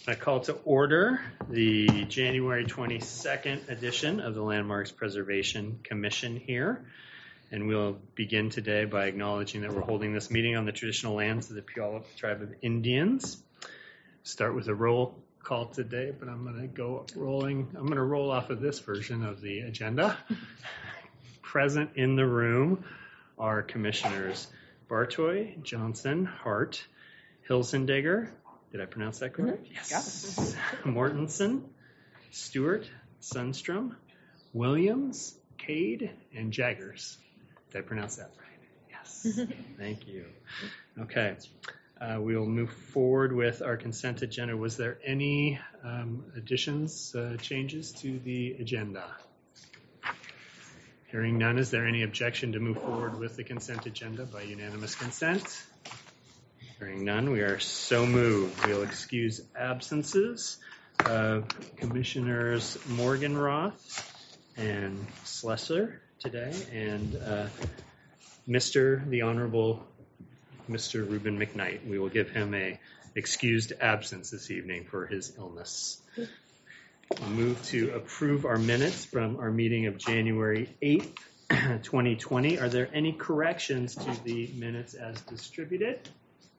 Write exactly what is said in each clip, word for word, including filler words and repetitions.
I call to order the January twenty-second edition of the Landmarks Preservation Commission here. And we'll begin today by acknowledging that we're holding this meeting on the traditional lands of the Puyallup Tribe of Indians. Start with a roll call today, but I'm going to go rolling. I'm going to roll off of this version of the agenda. Present in the room are Commissioners Bartoy, Johnson, Hart, Hilsendeger. Did I pronounce that correct? Mm-hmm. Yes. Yeah. Mortensen, Stewart, Sundstrom, Williams, Cade, and Jaggers. Did I pronounce that right? Yes. Thank you. Okay. Uh, we will move forward with our consent agenda. Was there any um, additions, uh, changes to the agenda? Hearing none, is there any objection to move forward with the consent agenda by unanimous consent? Hearing none, we are so moved. We'll excuse absences of Commissioners Morgenroth and Slessor today, and uh, Mister the Honorable Mister Reuben McKnight. We will give him a excused absence this evening for his illness. We'll move to approve our minutes from our meeting of January eighth, twenty twenty. Are there any corrections to the minutes as distributed?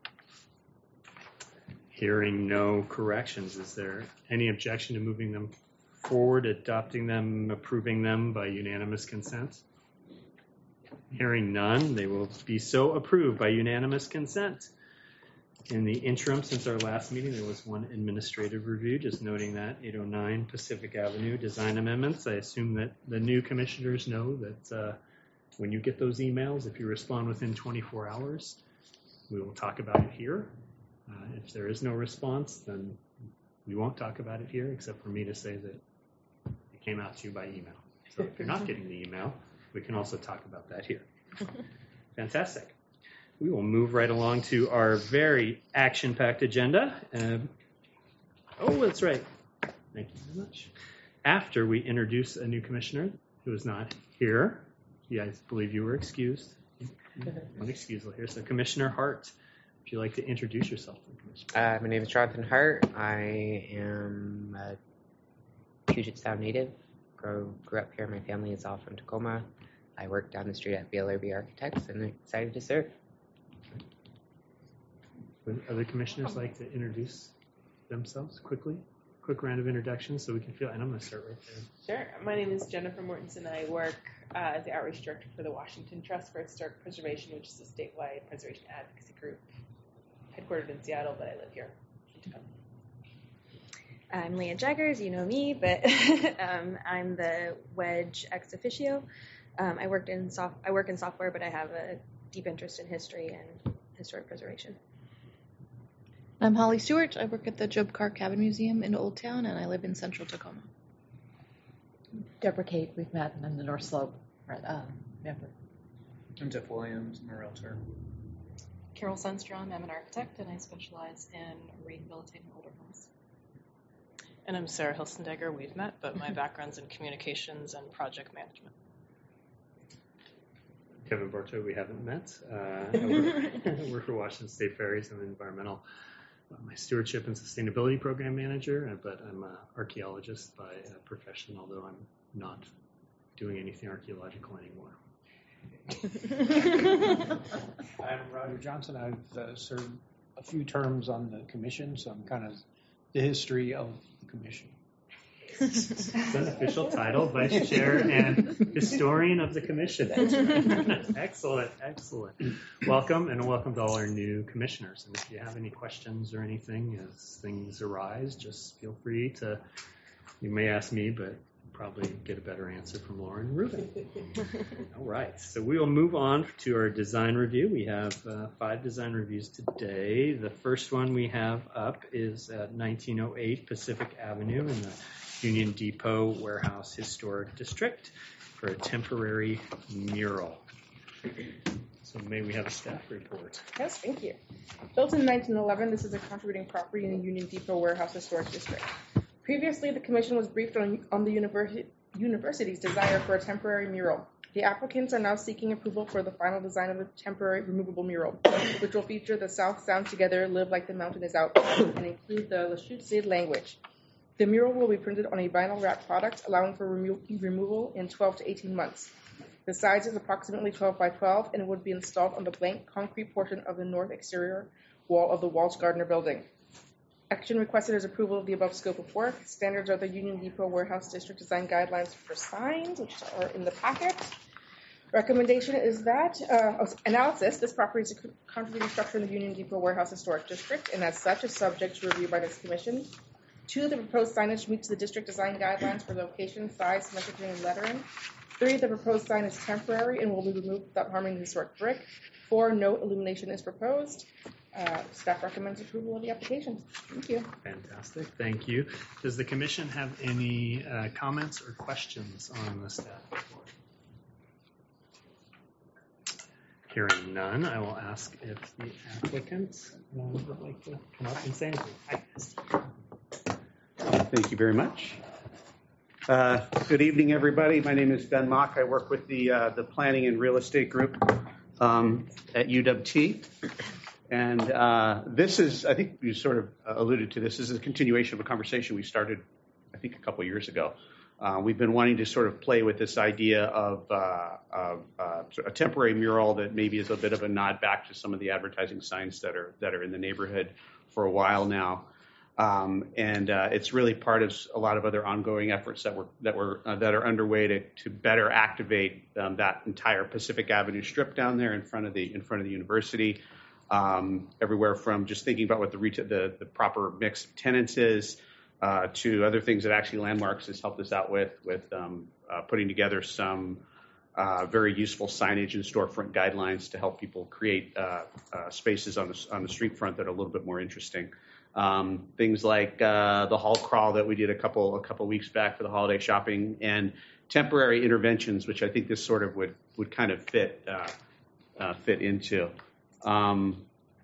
Hearing no corrections, is there any objection to moving them forward, adopting them, approving them by unanimous consent? Hearing none, they will be so approved by unanimous consent. In the interim, since our last meeting, there was one administrative review, just noting that eight oh nine Pacific Avenue design amendments. I assume that the new commissioners know that uh, when you get those emails, if you respond within twenty-four hours, we will talk about it here. Uh, if there is no response, then we won't talk about it here, except for me to say that it came out to you by email. So if you're not getting the email, we can also talk about that here. Fantastic. We will move right along to our very action-packed agenda. Uh, oh, that's right. Thank you very much. After we introduce a new commissioner who is not here, you guys believe you were excused. One excusal here. So Commissioner Hart, would you like to introduce yourself? Uh, my name is Jonathan Hart. I am a Puget Sound native. Grew, grew up here. My family is all from Tacoma. I work down the street at B L R B Architects and I'm excited to serve. Would other commissioners like to introduce themselves quickly? Quick round of introductions so we can feel, and I'm going to start right there. Sure. My name is Jennifer Mortensen. I work uh, as the Outreach Director for the Washington Trust for Historic Preservation, which is a statewide preservation advocacy group headquartered in Seattle, but I live here in Tacoma. I'm Leah Jaggers, you know me, but um, I'm the Wedge ex officio. Um, I worked in soft. I work in software, but I have a deep interest in history and historic preservation. I'm Holly Stewart. I work at the Job Carr Cabin Museum in Old Town, and I live in central Tacoma. Deborah Kate, we've met in the North Slope, right, um, member. I'm Jeff Williams, I'm a realtor. Carol Sundstrom, I'm an architect, and I specialize in rehabilitating older homes. And I'm Sarah Hilsendeger. We've met, but my background's in communications and project management. Kevin Bartow, we haven't met. Uh, I work, I work for Washington State Ferries. I'm an environmental, uh, my stewardship and sustainability program manager, uh, but I'm an archaeologist by uh, profession, although I'm not doing anything archaeological anymore. I'm Roger Johnson. I've uh, served a few terms on the commission, so I'm kind of the history of the commission. It's an official title, Vice Chair and Historian of the Commission. Excellent, excellent. Welcome, and welcome to all our new commissioners. And if you have any questions or anything as things arise, just feel free to, you may ask me, but probably get a better answer from Lauren Rubin. All right, so we will move on to our design review. We have uh, five design reviews today. The first one we have up is at nineteen oh eight Pacific Avenue in the Union Depot Warehouse Historic District for a temporary mural. So may we have a staff report? Yes, thank you. Built in nineteen eleven, this is a contributing property in the Union Depot Warehouse Historic District. Previously, the commission was briefed on, on the university, university's desire for a temporary mural The applicants are now seeking approval for the final design of the temporary removable mural, which will feature the South Sound Together, Live Like the Mountain is Out, and include the Lushootseed language. The mural will be printed on a vinyl wrap product, allowing for remo- removal in twelve to eighteen months. The size is approximately twelve by twelve and would be installed on the blank concrete portion of the north exterior wall of the Walsh Gardner building. Action requested is approval of the above scope of work. Standards are the Union Depot Warehouse District Design Guidelines for signs, which are in the packet. Recommendation is that, uh, analysis, this property is a contributing structure in the Union Depot Warehouse Historic District, and as such is subject to review by this commission. Two, the proposed signage meets the district design guidelines for location, size, messaging, and lettering. Three, the proposed sign is temporary and will be removed without harming the historic brick. Four, no illumination is proposed. Uh, staff recommends approval of the application. Thank you. Fantastic. Thank you. Does the commission have any uh, comments or questions on the staff report? Hearing none, I will ask if the applicant uh, would like to come up and say anything. Hi. Thank you very much. Uh, good evening, everybody. My name is Ben Mock. I work with the uh, the Planning and Real Estate Group um, at U W T. And uh, this is, I think you sort of alluded to this, this is a continuation of a conversation we started, I think, a couple years ago. Uh, we've been wanting to sort of play with this idea of, uh, of uh, a temporary mural that maybe is a bit of a nod back to some of the advertising signs that are that are in the neighborhood for a while now. Um, and uh, it's really part of a lot of other ongoing efforts that were that were uh, that are underway to to better activate um, that entire Pacific Avenue strip down there in front of the in front of the university. Um, everywhere from just thinking about what the, retail, the the proper mix of tenants is uh, to other things that actually Landmarks has helped us out with with um, uh, putting together some uh, very useful signage and storefront guidelines to help people create uh, uh, spaces on the on the street front that are a little bit more interesting. Um, things like uh, the hall crawl that we did a couple a couple weeks back for the holiday shopping, and temporary interventions, which I think this sort of would would kind of fit uh, uh, fit into. Um,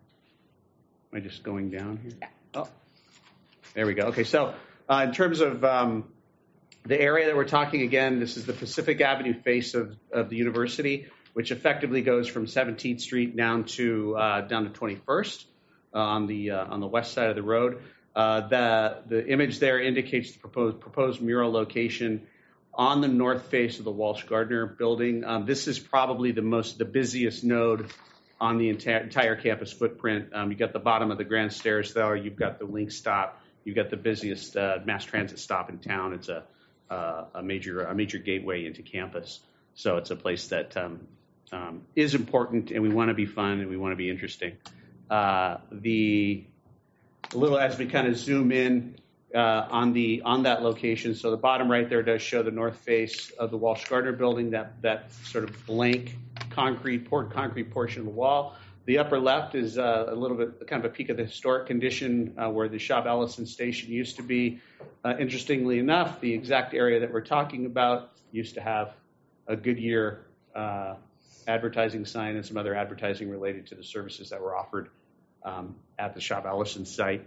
am I just going down here? Oh, there we go. Okay, so uh, in terms of um, the area that we're talking, again, this is the Pacific Avenue face of, of the university, which effectively goes from seventeenth Street down to uh, down to twenty-first. Uh, on the uh, on the west side of the road. Uh, the the image there indicates the proposed proposed mural location on the north face of the Walsh Gardner building. Um, this is probably the most the busiest node on the entire, entire campus footprint. Um, you've got the bottom of the grand stairs there. You've got the link stop. You've got the busiest uh, mass transit stop in town. It's a uh, a major a major gateway into campus. So it's a place that um, um, is important, and we want to be fun and we want to be interesting. Uh, the a little as we kind of zoom in uh, on the on that location. So the bottom right there does show the north face of the Walsh Gardner building, that that sort of blank concrete poured concrete portion of the wall. The upper left is uh, a little bit kind of a peek of the historic condition uh, where the Shop Ellison station used to be. Uh, interestingly enough, the exact area that we're talking about used to have a Goodyear uh, advertising sign and some other advertising related to the services that were offered um, at the Shop Ellison site.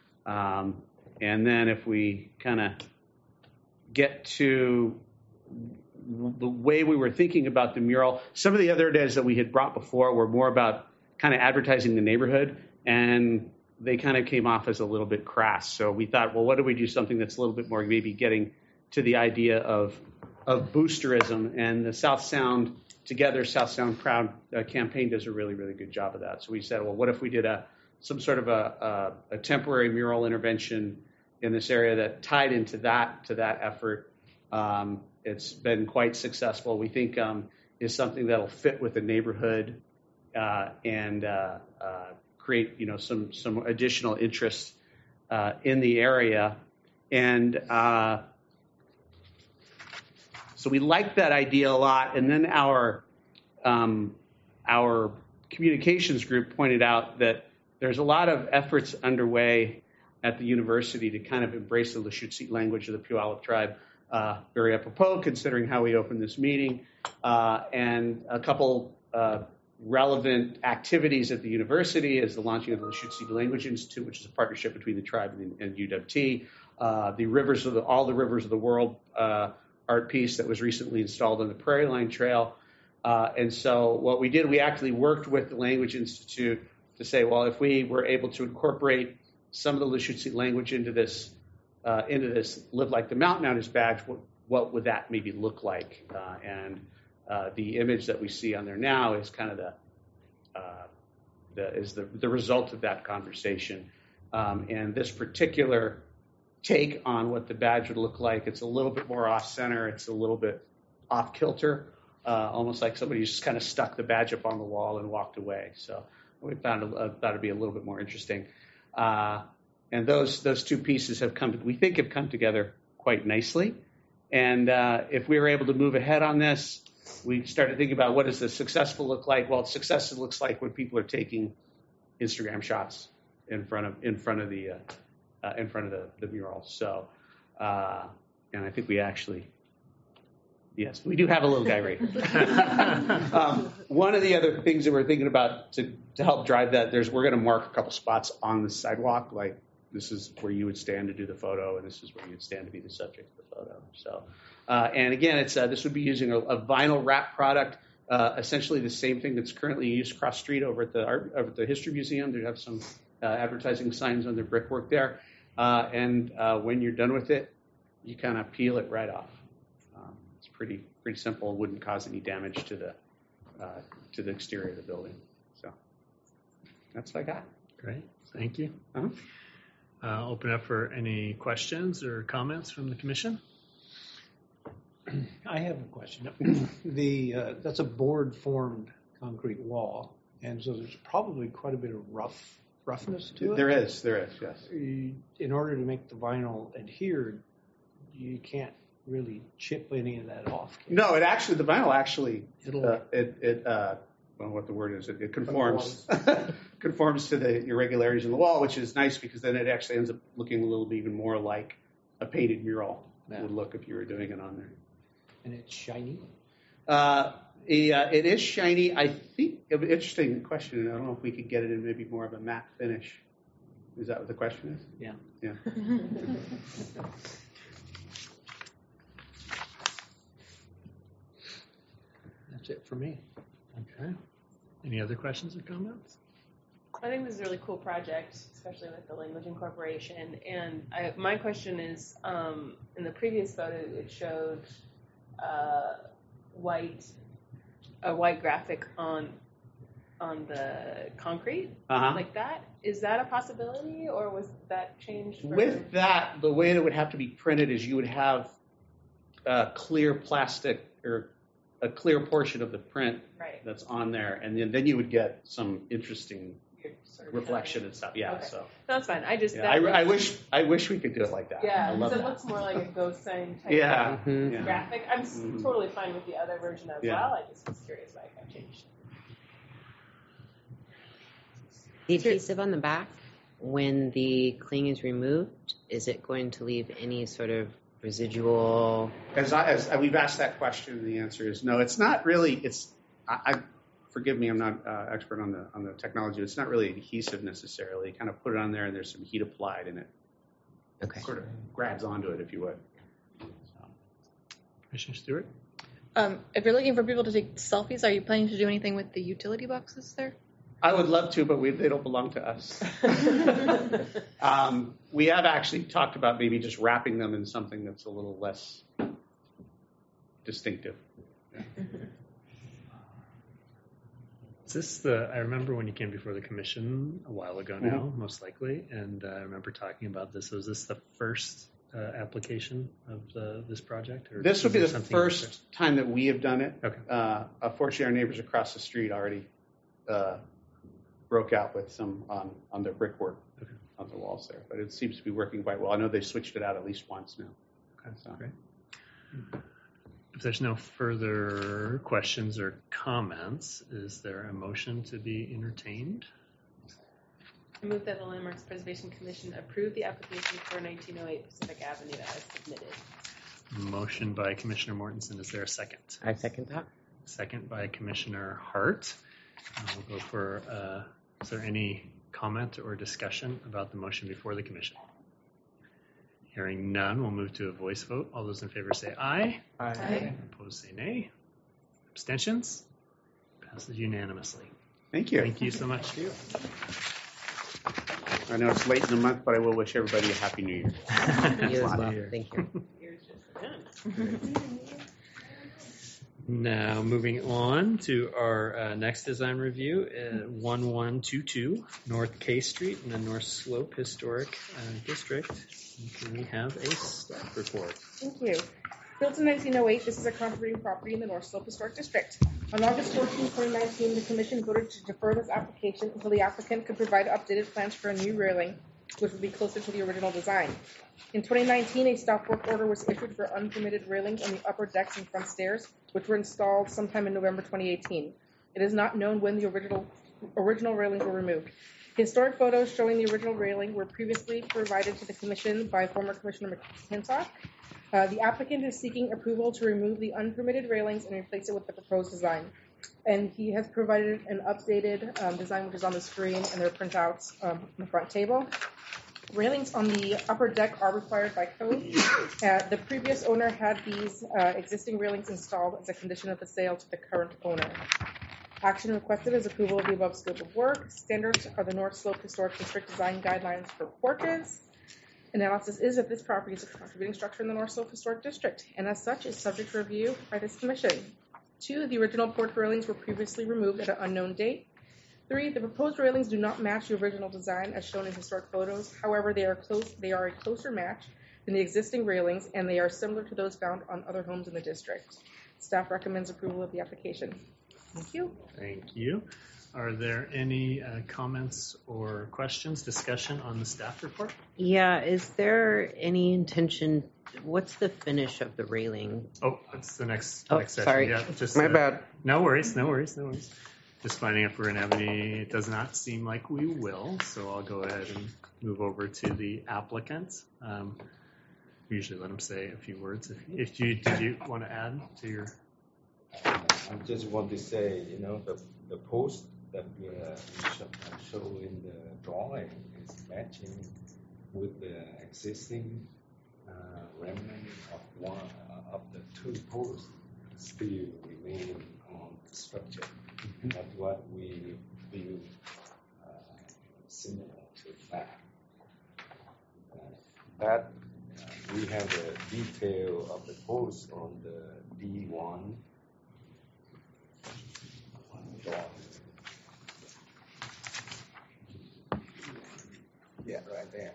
Um, and then if we kind of get to the way we were thinking about the mural, some of the other ideas that we had brought before were more about kind of advertising the neighborhood, and they kind of came off as a little bit crass. So we thought, well, what do we do something that's a little bit more maybe getting to the idea of of boosterism, and the South Sound Together, South Sound Proud uh, campaign does a really, really good job of that. So we said, well, what if we did a some sort of a, a, a temporary mural intervention in this area that tied into that to that effort? Um, it's been quite successful. We think um, is something that'll fit with the neighborhood uh, and uh, uh, create, you know, some some additional interest uh, in the area. And uh, so we liked that idea a lot. And then our um, our communications group pointed out that there's a lot of efforts underway at the university to kind of embrace the Lushootseed language of the Puyallup tribe. Uh, very apropos, considering how we opened this meeting, uh, and a couple uh, relevant activities at the university is the launching of the Lushootseed Language Institute, which is a partnership between the tribe and, and U W T. Uh, the rivers of the, all the rivers of the world uh, art piece that was recently installed on the Prairie Line Trail. Uh, and so what we did, we actually worked with the Language Institute to say, well, if we were able to incorporate some of the Lushootseed language into this, uh, into this Live Like the Mountain Mountaineers badge, what, what would that maybe look like? Uh, and uh, the image that we see on there now is kind of the, uh, the is the, the result of that conversation. Um, and this particular take on what the badge would look like, it's a little bit more off-center, it's a little bit off-kilter. Uh, almost like somebody just kind of stuck the badge up on the wall and walked away. So we found it, uh, thought it'd be a little bit more interesting. Uh, and those those two pieces have come, we think, have come together quite nicely. And uh, if we were able to move ahead on this, we started thinking about what does the successful look like. Well, success looks like when people are taking Instagram shots in front of in front of the uh, uh, in front of the, the mural. So, uh, and I think we actually. Yes, we do have a little guy right here. um, one of the other things that we're thinking about to, to help drive that, there's we're going to mark a couple spots on the sidewalk, like this is where you would stand to do the photo, and this is where you'd stand to be the subject of the photo. So, uh, and again, it's uh, this would be using a, a vinyl wrap product, uh, essentially the same thing that's currently used cross street over at the art, over at the History Museum. They have some uh, advertising signs on their brickwork there, uh, and uh, when you're done with it, you kind of peel it right off. Pretty pretty simple. Wouldn't cause any damage to the uh, to the exterior of the building. So that's what I got. Great, thank you. Uh-huh. Uh, open up for any questions or comments from the commission. I have a question. the uh, that's a board formed concrete wall, and so there's probably quite a bit of rough roughness to it. There is, there is, yes. In order to make the vinyl adhere, you can't really chip any of that off. No, it actually, the vinyl actually, uh, it, it uh, I don't know what the word is, it, it conforms conforms to the irregularities in the wall, which is nice because then it actually ends up looking a little bit even more like a painted mural yeah. would look if you were doing it on there. And it's shiny? Uh, yeah, it is shiny. I think, interesting question, I don't know if we could get it in maybe more of a matte finish. Is that what the question is? Yeah. Yeah. That's it for me. Okay. Any other questions or comments? I think this is a really cool project, especially with the language incorporation. And I, my question is, um, in the previous photo, it showed uh, white, a white graphic on on the concrete, uh-huh. like that. Is that a possibility, or was that changed? For... With that, the way it would have to be printed is you would have a clear plastic or a clear portion of the print right. that's on there, and then, then you would get some interesting sort of reflection and stuff. Yeah, okay. so no, that's fine. I just yeah, that I, looks, I wish I wish we could do it like that. Yeah, I love so that. it looks more like a ghost sign type yeah. of Mm-hmm. yeah. graphic. I'm mm-hmm. totally fine with the other version as yeah. well. I just was curious why it got changed. The adhesive on the back, when the cling is removed, is it going to leave any sort of residual? As, I, as we've asked that question, the answer is no. It's not really. It's. I, I forgive me. I'm not uh, expert on the on the technology. It's not really adhesive necessarily. You kind of put it on there, and there's some heat applied, and it okay. sort of grabs onto it, if you would. So. Commissioner Stewart. Um, if you're looking for people to take selfies, are you planning to do anything with the utility boxes there? I would love to, but we, they don't belong to us. um, we have actually talked about maybe just wrapping them in something that's a little less distinctive. Yeah. Is this the, I remember when you came before the commission a while ago now, mm-hmm. most likely, and uh, I remember talking about this. Was this the first uh, application of the, this project? Or this would be the first else? time that we have done it. Okay. Uh, unfortunately, our neighbors across the street already uh, broke out with some on, on their brickwork okay. on the walls there, but it seems to be working quite well. I know they switched it out at least once now. Okay, so. Great. If there's no further questions or comments, is there a motion to be entertained? I move that the Landmarks Preservation Commission approve the application for nineteen oh eight Pacific Avenue as submitted. Motion by Commissioner Mortensen. Is there a second? I second that. Second by Commissioner Hart. Uh, we'll go for, uh, is there any comment or discussion about the motion before the commission? Hearing none, we'll move to a voice vote. All those in favor say aye. Aye. Opposed say nay. Abstentions? Passes unanimously. Thank you. Thank you so much. Thank you. I know it's late in the month, but I will wish everybody a happy New Year. You as well. Thank you. Now, moving on to our uh, next design review, uh, one one two two North K Street in the North Slope Historic uh, District. And can we have a staff report? Thank you. Built in nineteen oh eight, this is a contributing property in the North Slope Historic District. On August fourteenth, twenty nineteen, the Commission voted to defer this application until the applicant could provide updated plans for a new railing, which would be closer to the original design. In twenty nineteen, a stop work order was issued for unpermitted railings on the upper decks and front stairs, which were installed sometime in November twenty eighteen. It is not known when the original original railings were removed. Historic photos showing the original railing were previously provided to the Commission by former Commissioner McClintock. Uh, the applicant is seeking approval to remove the unpermitted railings and replace it with the proposed design. And he has provided an updated um, design, which is on the screen, and there are printouts um, on the front table. Railings on the upper deck are required by code. Uh, the previous owner had these uh, existing railings installed as a condition of the sale to the current owner. Action requested is approval of the above scope of work. Standards are the North Slope Historic District Design Guidelines for porches. Analysis is that this property is a contributing structure in the North Slope Historic District, and as such is subject to review by this commission. Two, the original porch railings were previously removed at an unknown date. Three, the proposed railings do not match the original design as shown in historic photos. However, they are close. They are a closer match than the existing railings, and they are similar to those found on other homes in the district. Staff recommends approval of the application. Thank you. Thank you. Are there any uh, comments or questions, discussion on the staff report? Yeah, is there any intention, what's the finish of the railing? Oh, that's the next, Oh, next session. sorry. Yeah, just, My uh, bad. No worries, no worries, no worries. Just finding if we're going to have any, it does not seem like we will, so I'll go ahead and move over to the applicant. Um, we usually let them say a few words. If, if you, did you want to add to your? I just want to say, you know, the, the post that we uh, show, show in the drawing is matching with the existing uh, remnant of one uh, of the two posts still remain on the structure. Mm-hmm. That's what we feel uh, similar to that. Uh, that uh, we have the detail of the post on the D one drawing. Yeah, right there.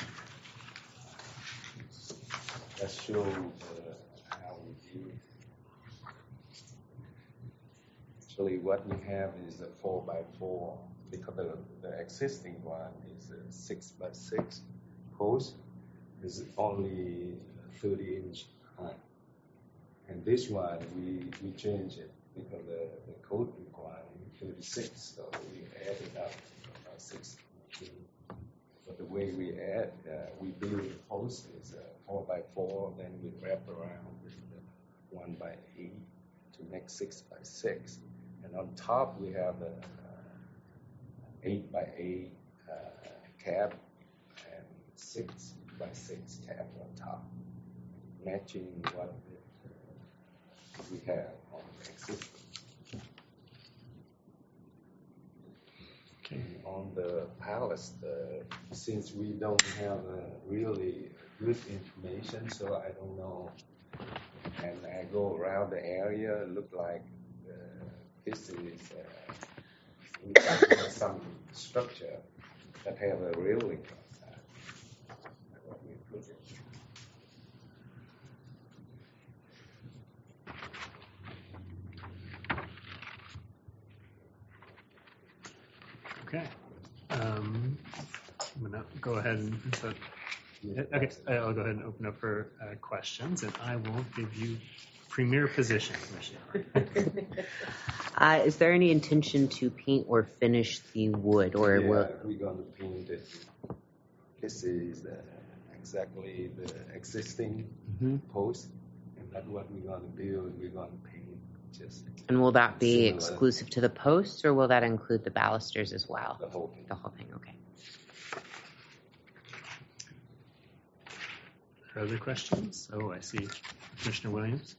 That shows uh, how we do it. Actually, what we have is a four by four because the, the existing one is a six by six post. Is only thirty inch high, and this one we we change it because the, the code requires thirty-six, so we added up about six. But the way we add, uh, we build the post is uh, four by four, then we wrap around with the one by eight to make six by six. And on top we have a uh, eight by eight uh, cap and six by six cap on top, matching what we have on the existing. Okay. On the palace, uh, since we don't have uh, really good information, so I don't know. And I go around the area, look like uh, this is uh, some structure that have a railing. That's what we put it. Okay. Um, I'm going to go ahead and, so, okay, I'll go ahead and open up for uh, questions, and I will give you premier position, Commissioner. uh, is there any intention to paint or finish the wood, or yeah, will? We're going to paint it. This is uh, exactly the existing Mm-hmm. post, and that's what we're going to build. We're going to paint just. And will that be similar. exclusive to the posts, or will that include the balusters as well? The whole thing. The whole thing, okay. Further questions? Oh, I see. Commissioner Williams?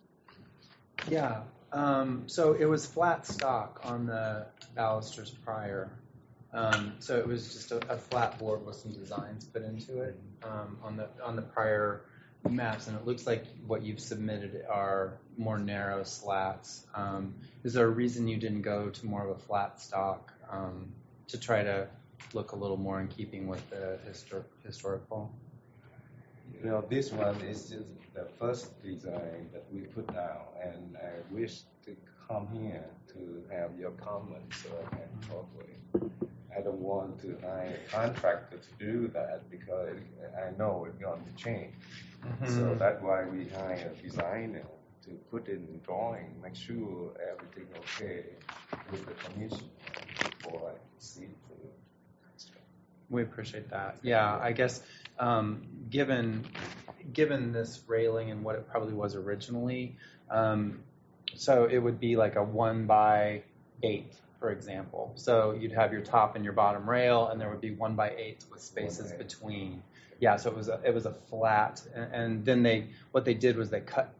Yeah. Um, so it was flat stock on the balusters prior. Um, so it was just a, a flat board with some designs put into it um, on the on the prior maps, and it looks like what you've submitted are more narrow slats. Um, is there a reason you didn't go to more of a flat stock um, to try to look a little more in keeping with the histor- historical? You know, this one is just the first design that we put down, and I wish to come here to have your comments so I can talk with it. I don't want to hire a contractor to do that because I know it's going to change. Mm-hmm. So that's why we hire a designer to put in drawing, make sure everything okay with the commission before I proceed to construct. We appreciate that. Yeah, I guess um, given given this railing and what it probably was originally, um, so it would be like a one by eight, for example. So you'd have your top and your bottom rail, and there would be one by eights with spaces between. Yeah, so it was a it was a flat, and, and then they what they did was they cut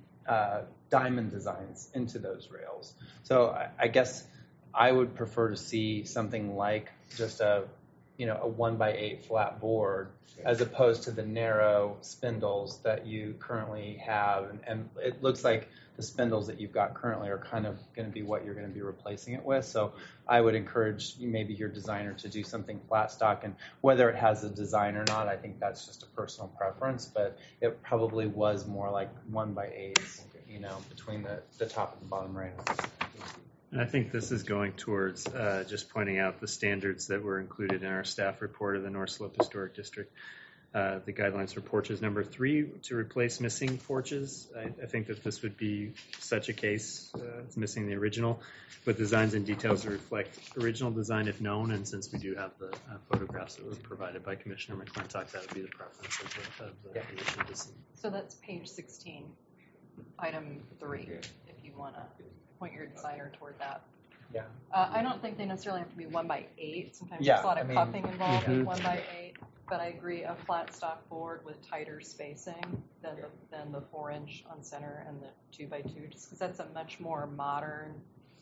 uh, diamond designs into those rails. So I, I guess I would prefer to see something like just a you know a one by eight flat board, as opposed to the narrow spindles that you currently have, and, and it looks like the spindles that you've got currently are kind of going to be what you're going to be replacing it with. So I would encourage maybe your designer to do something flat stock, and whether it has a design or not, I think that's just a personal preference, but it probably was more like one by eights, you know, between the, the top and the bottom rails. And I think this is going towards uh, just pointing out the standards that were included in our staff report of the North Slope Historic District. Uh, the guidelines for porches number three, to replace missing porches. I, I think that this would be such a case. Uh, it's missing the original, with designs and details that reflect original design if known. And since we do have the uh, photographs that were provided by Commissioner McClintock, that would be the preference of the, of the yeah. commission to see. So that's page sixteen, item three, if you want to point your designer toward that. Yeah. Uh, I don't think they necessarily have to be one by eight. Sometimes Yeah, there's a lot of I mean, cupping involved mm-hmm. with one by eight. But I agree, a flat stock board with tighter spacing than the, than the four inch on center and the two by two, just because that's a much more modern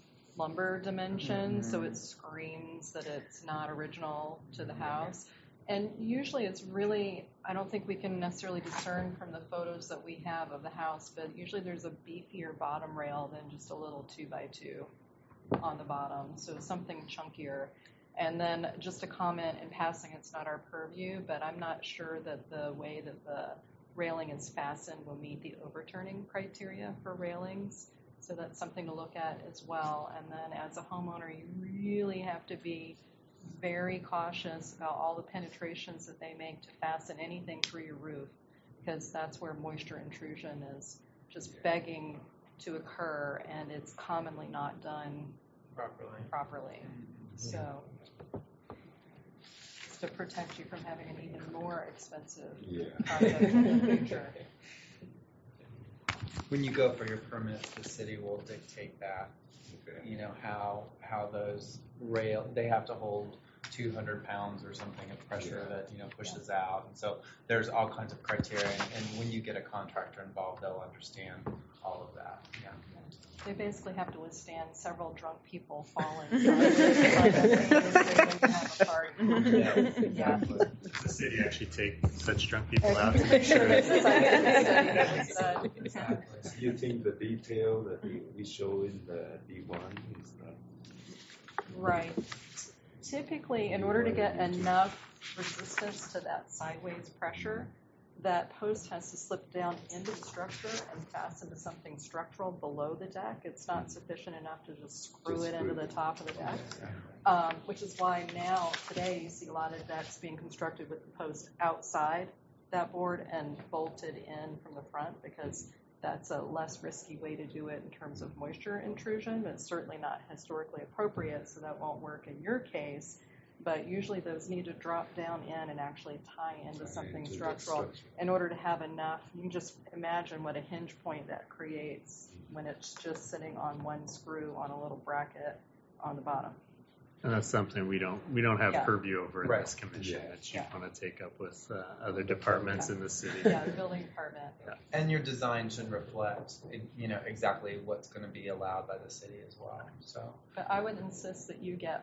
lumber dimension. Mm-hmm. So it screams that it's not original to the house. And usually it's really, I don't think we can necessarily discern from the photos that we have of the house, but usually there's a beefier bottom rail than just a little two by two on the bottom. So something chunkier. And then just a comment in passing, it's not our purview, but I'm not sure that the way that the railing is fastened will meet the overturning criteria for railings. So that's something to look at as well. And then as a homeowner, you really have to be very cautious about all the penetrations that they make to fasten anything through your roof, because that's where moisture intrusion is just begging to occur, and it's commonly not done properly. properly. So to protect you from having an even more expensive yeah. project in the future. When you go for your permits, the city will dictate that. Okay. You know, how how those rail, they have to hold two hundred pounds or something of pressure yeah. that, you know, pushes yeah. out. And so there's all kinds of criteria. And, and when you get a contractor involved, they'll understand all of that. Yeah. They basically have to withstand several drunk people falling. yeah, exactly. yeah. Does the city actually take such drunk people out to make sure it's exactly. So you think the detail that we show in the D one is not right? Typically, in order to get enough resistance to that sideways pressure, that post has to slip down into the structure and fasten to something structural below the deck. It's not sufficient enough to just screw just it into the top of the deck, um, which is why now, today, you see a lot of decks being constructed with the post outside that board and bolted in from the front, because that's a less risky way to do it in terms of moisture intrusion, but it's certainly not historically appropriate, so that won't work in your case. But usually those need to drop down in and actually tie into something structural in order to have enough. You can just imagine what a hinge point that creates when it's just sitting on one screw on a little bracket on the bottom. And that's something we don't, we don't have Yeah. purview over in Right. this commission Yeah. that you Yeah. want to take up with uh, other departments in the city. Yeah, the building department. And your design should reflect, you know, exactly what's going to be allowed by the city as well. So, But I would insist that you get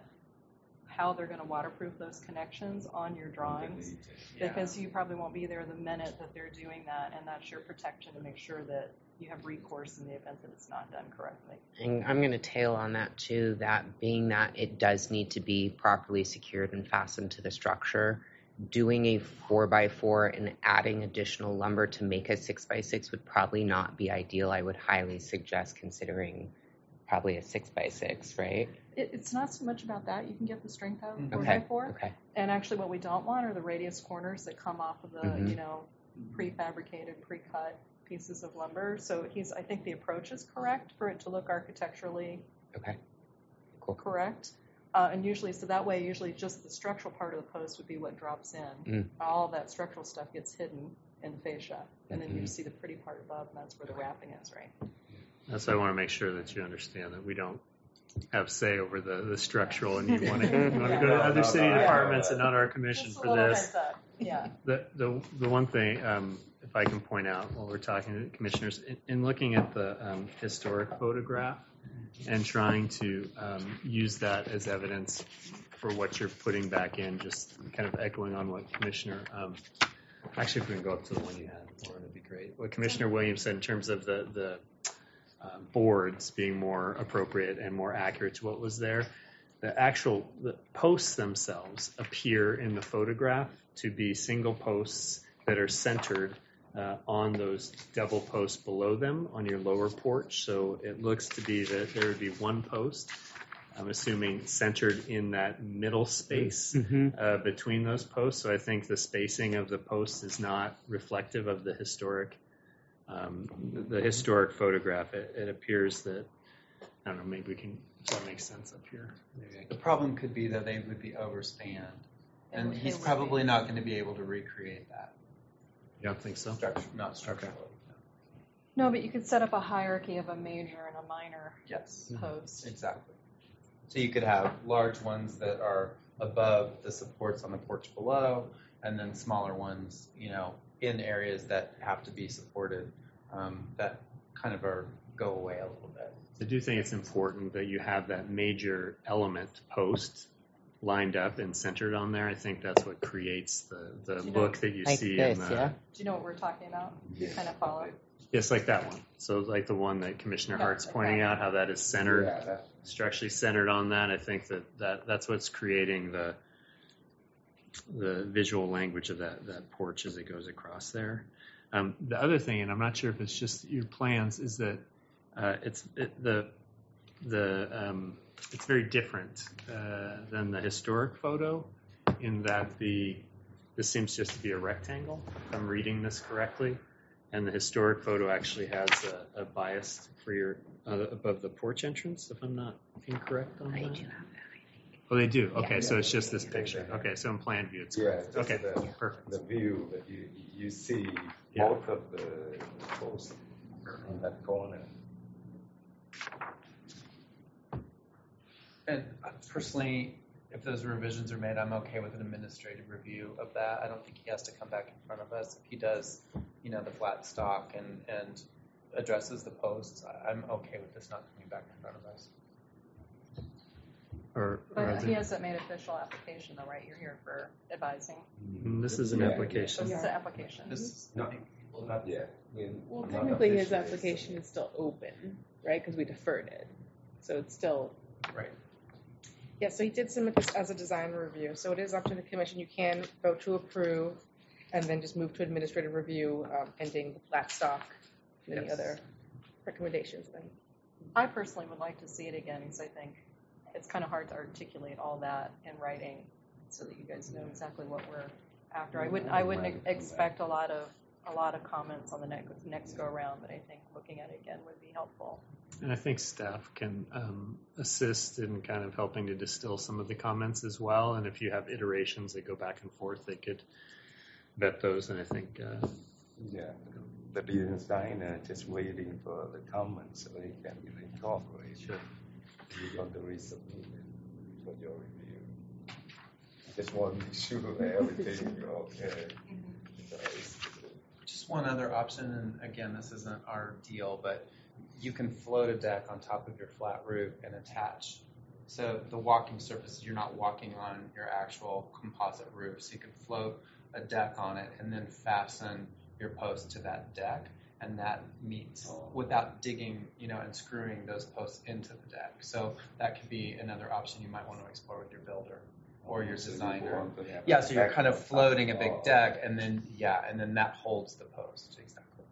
how they're going to waterproof those connections on your drawings, yeah. because you probably won't be there the minute that they're doing that, and that's your protection to make sure that you have recourse in the event that it's not done correctly. And I'm going to tail on that too, that being that it does need to be properly secured and fastened to the structure, doing a four by four and adding additional lumber to make a six by six would probably not be ideal. I would highly suggest considering probably a six by six, right? It, it's not so much about that. You can get the strength out of four Okay, by four. okay. And actually what we don't want are the radius corners that come off of the, Mhm. you know, prefabricated, pre-cut pieces of lumber. So he's, I think the approach is correct for it to look architecturally Okay, cool. correct. Uh, and usually, so that way, usually just the structural part of the post would be what drops in. Mm. All of that structural stuff gets hidden in the fascia. And then you Mhm. see the pretty part above, and that's where the wrapping is, right? That's why I want to make sure that you understand that we don't have say over the, the structural, and you want to, you want to go to other city departments and not our commission Just a for little this. heads up. Yeah. The, the, the one thing, um, if I can point out while we're talking to the commissioners, in, in looking at the um, historic photograph and trying to um, use that as evidence for what you're putting back in, just kind of echoing on what Commissioner, um, actually if we can go up to the one you had, Lauren, it'd be great. What Commissioner Williams said in terms of the, the uh, boards being more appropriate and more accurate to what was there. The actual the posts themselves appear in the photograph to be single posts that are centered uh, on those double posts below them on your lower porch. So it looks to be that there would be one post, I'm assuming, centered in that middle space Mm-hmm. uh, between those posts. So I think the spacing of the posts is not reflective of the historic um, the, the historic photograph. It, it appears that, I don't know, maybe we can, if that makes sense up here. Maybe I the can, problem could be that they would be overspanned. And It he's would probably be. not going to be able to recreate that. you don't think so? Structure, not structurally. No, but you could set up a hierarchy of a major and a minor Yes, post. exactly. So you could have large ones that are above the supports on the porch below, and then smaller ones, you know, in areas that have to be supported, um, that kind of are go away a little bit. I do think it's important that you have that major element post lined up and centered on there. I think that's what creates the, the Do you know- look that you Like see this, in the, yeah? Do you know what we're talking about? You kind of follow. yes, like that one. So like the one that Commissioner Yeah, Hart's like pointing that. out, how that is centered, Yeah, that- structurally centered on that. I think that, that that's what's creating the the visual language of that, that porch as it goes across there. Um, the other thing, and I'm not sure if it's just your plans, is that uh, it's it, the the um, it's very different uh, than the historic photo in that the this seems just to be a rectangle, if I'm reading this correctly, and the historic photo actually has a, a bias for your uh, above the porch entrance, if I'm not incorrect on I that. do have that. Oh, they do. Okay, so it's just this picture. Okay, so in plan view, it's Yeah, correct. just Okay, the, perfect. the view that you, you see Yeah. both of the posts in that corner. And personally, if those revisions are made, I'm okay with an administrative review of that. I don't think he has to come back in front of us. If he does, you know, the flat stock and, and addresses the posts, I- I'm okay with this not coming back in front of us. Or, or But is he it- hasn't made official application though, right? You're here for advising. Mm, this is an Yeah, So application. this is an application. This is, No, well, not yet. I mean, Well, not technically, his officially. application is still open, right? Because we deferred it, so it's still. right. Yeah, so he did submit this as a design review, so it is up to the commission. You can vote to approve and then just move to administrative review um, pending the flat stock and any Yes. other recommendations. Then. I personally would like to see it again because I think it's kind of hard to articulate all that in writing so that you guys know exactly what we're after. I wouldn't I wouldn't expect a lot of a lot of comments on the next next go around, but I think looking at it again would be helpful. And I think staff can um, assist in kind of helping to distill some of the comments as well. And if you have iterations that go back and forth, they could vet those. And I think, uh, Yeah, the designer just waiting for the comments so they can incorporate. Sure. We're going to resubmit it. for your review. Just want to make sure that everything is okay. So it's- Just one other option, and again, this isn't our deal, but you can float a deck on top of your flat roof and attach. So the walking surface, you're not walking on your actual composite roof. So you can float a deck on it and then fasten your post to that deck, and that meets without digging, you know, and screwing those posts into the deck. So that could be another option you might want to explore with your builder or your So you designer. want to have Yeah, a so you're deck kind of on top floating a of big all. deck, and then yeah, and then that holds the post. Exactly.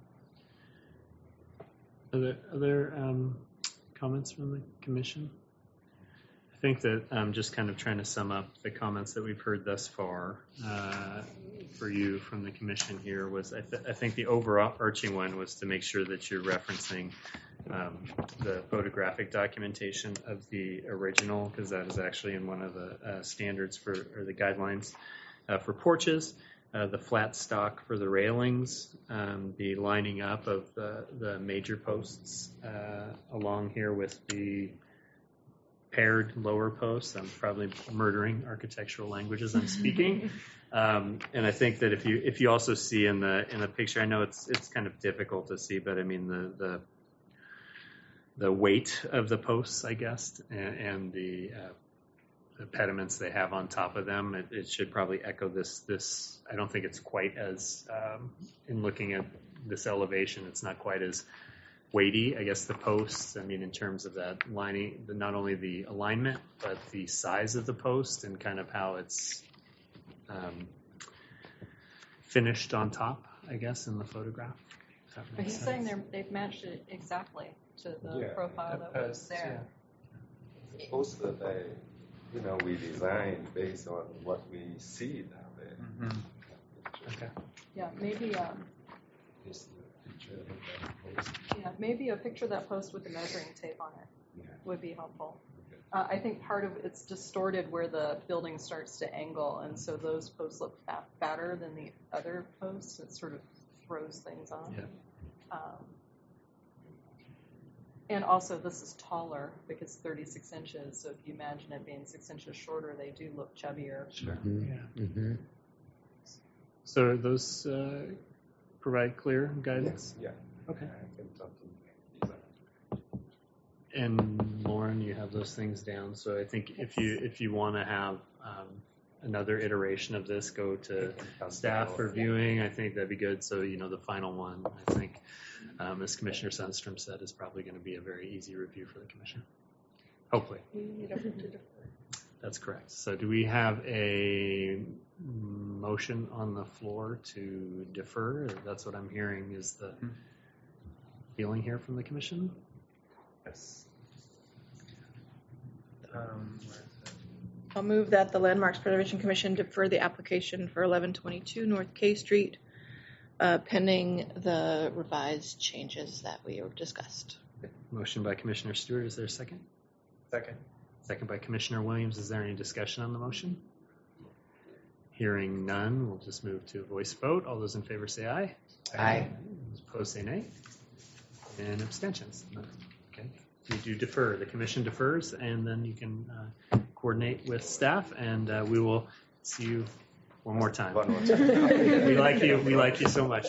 Other, other um, comments from the commission? I think that um, just kind of trying to sum up the comments that we've heard thus far uh, for you from the commission here was, I, th- I think the overarching one was to make sure that you're referencing um, the photographic documentation of the original, because that is actually in one of the uh, standards for, or the guidelines uh, for porches. Uh, the flat stock for the railings, um, the lining up of the, the major posts uh, along here with the paired lower posts. I'm probably murdering architectural language as I'm speaking. um, and I think that if you if you also see in the in the picture, I know it's it's kind of difficult to see, but I mean the the the weight of the posts, I guess, and, and the uh, the pediments they have on top of them, it, it should probably echo this. This I don't think it's quite as um, in looking at this elevation, it's not quite as weighty. I guess the posts. I mean, in terms of that lining, the, not only the alignment but the size of the post and kind of how it's um, finished on top. I guess in the photograph. If that But makes he's sense. saying they're, they've matched it exactly to the Yeah. profile The that was posts, there. Poster they, you know, we design based on what we see down there. Mm-hmm. Okay. Yeah, maybe um, Is the picture of that post. yeah, maybe a picture of that post with the measuring tape on it Yeah. would be helpful. Okay. Uh, I think part of it's distorted where the building starts to angle, and so those posts look fat, fatter than the other posts. It sort of throws things off. Yeah. Um, and also, this is taller because thirty-six inches. So if you imagine it being six inches shorter, they do look chubbier. Sure. Mhm. Yeah. Mhm. So are those uh, provide clear guidance? Yeah. Okay. I can talk to the designer. And Lauren, you have those things down. So I think if you if you want to have um, another iteration of this, go to staff for viewing. I think that'd be good. So you know the final one, I think, um, as Commissioner Sundstrom said, is probably going to be a very easy review for the commission. Hopefully, that's correct. So do we have a motion on the floor to defer? That's what I'm hearing is the feeling here from the commission. Yes. Um, I'll move that the Landmarks Preservation Commission defer the application for eleven twenty-two North K Street uh, pending the revised changes that we have discussed. Motion by Commissioner Stewart. Is there a second? second. Second by Commissioner Williams. Is there any discussion on the motion? Hearing none, we'll just move to a voice vote. All those in favor say aye. Aye. Those opposed say nay. And abstentions. None. Okay. You do defer. The commission defers, and then you can uh, coordinate with staff, and uh, we will see you one more time. One more time. We like you. We like you so much.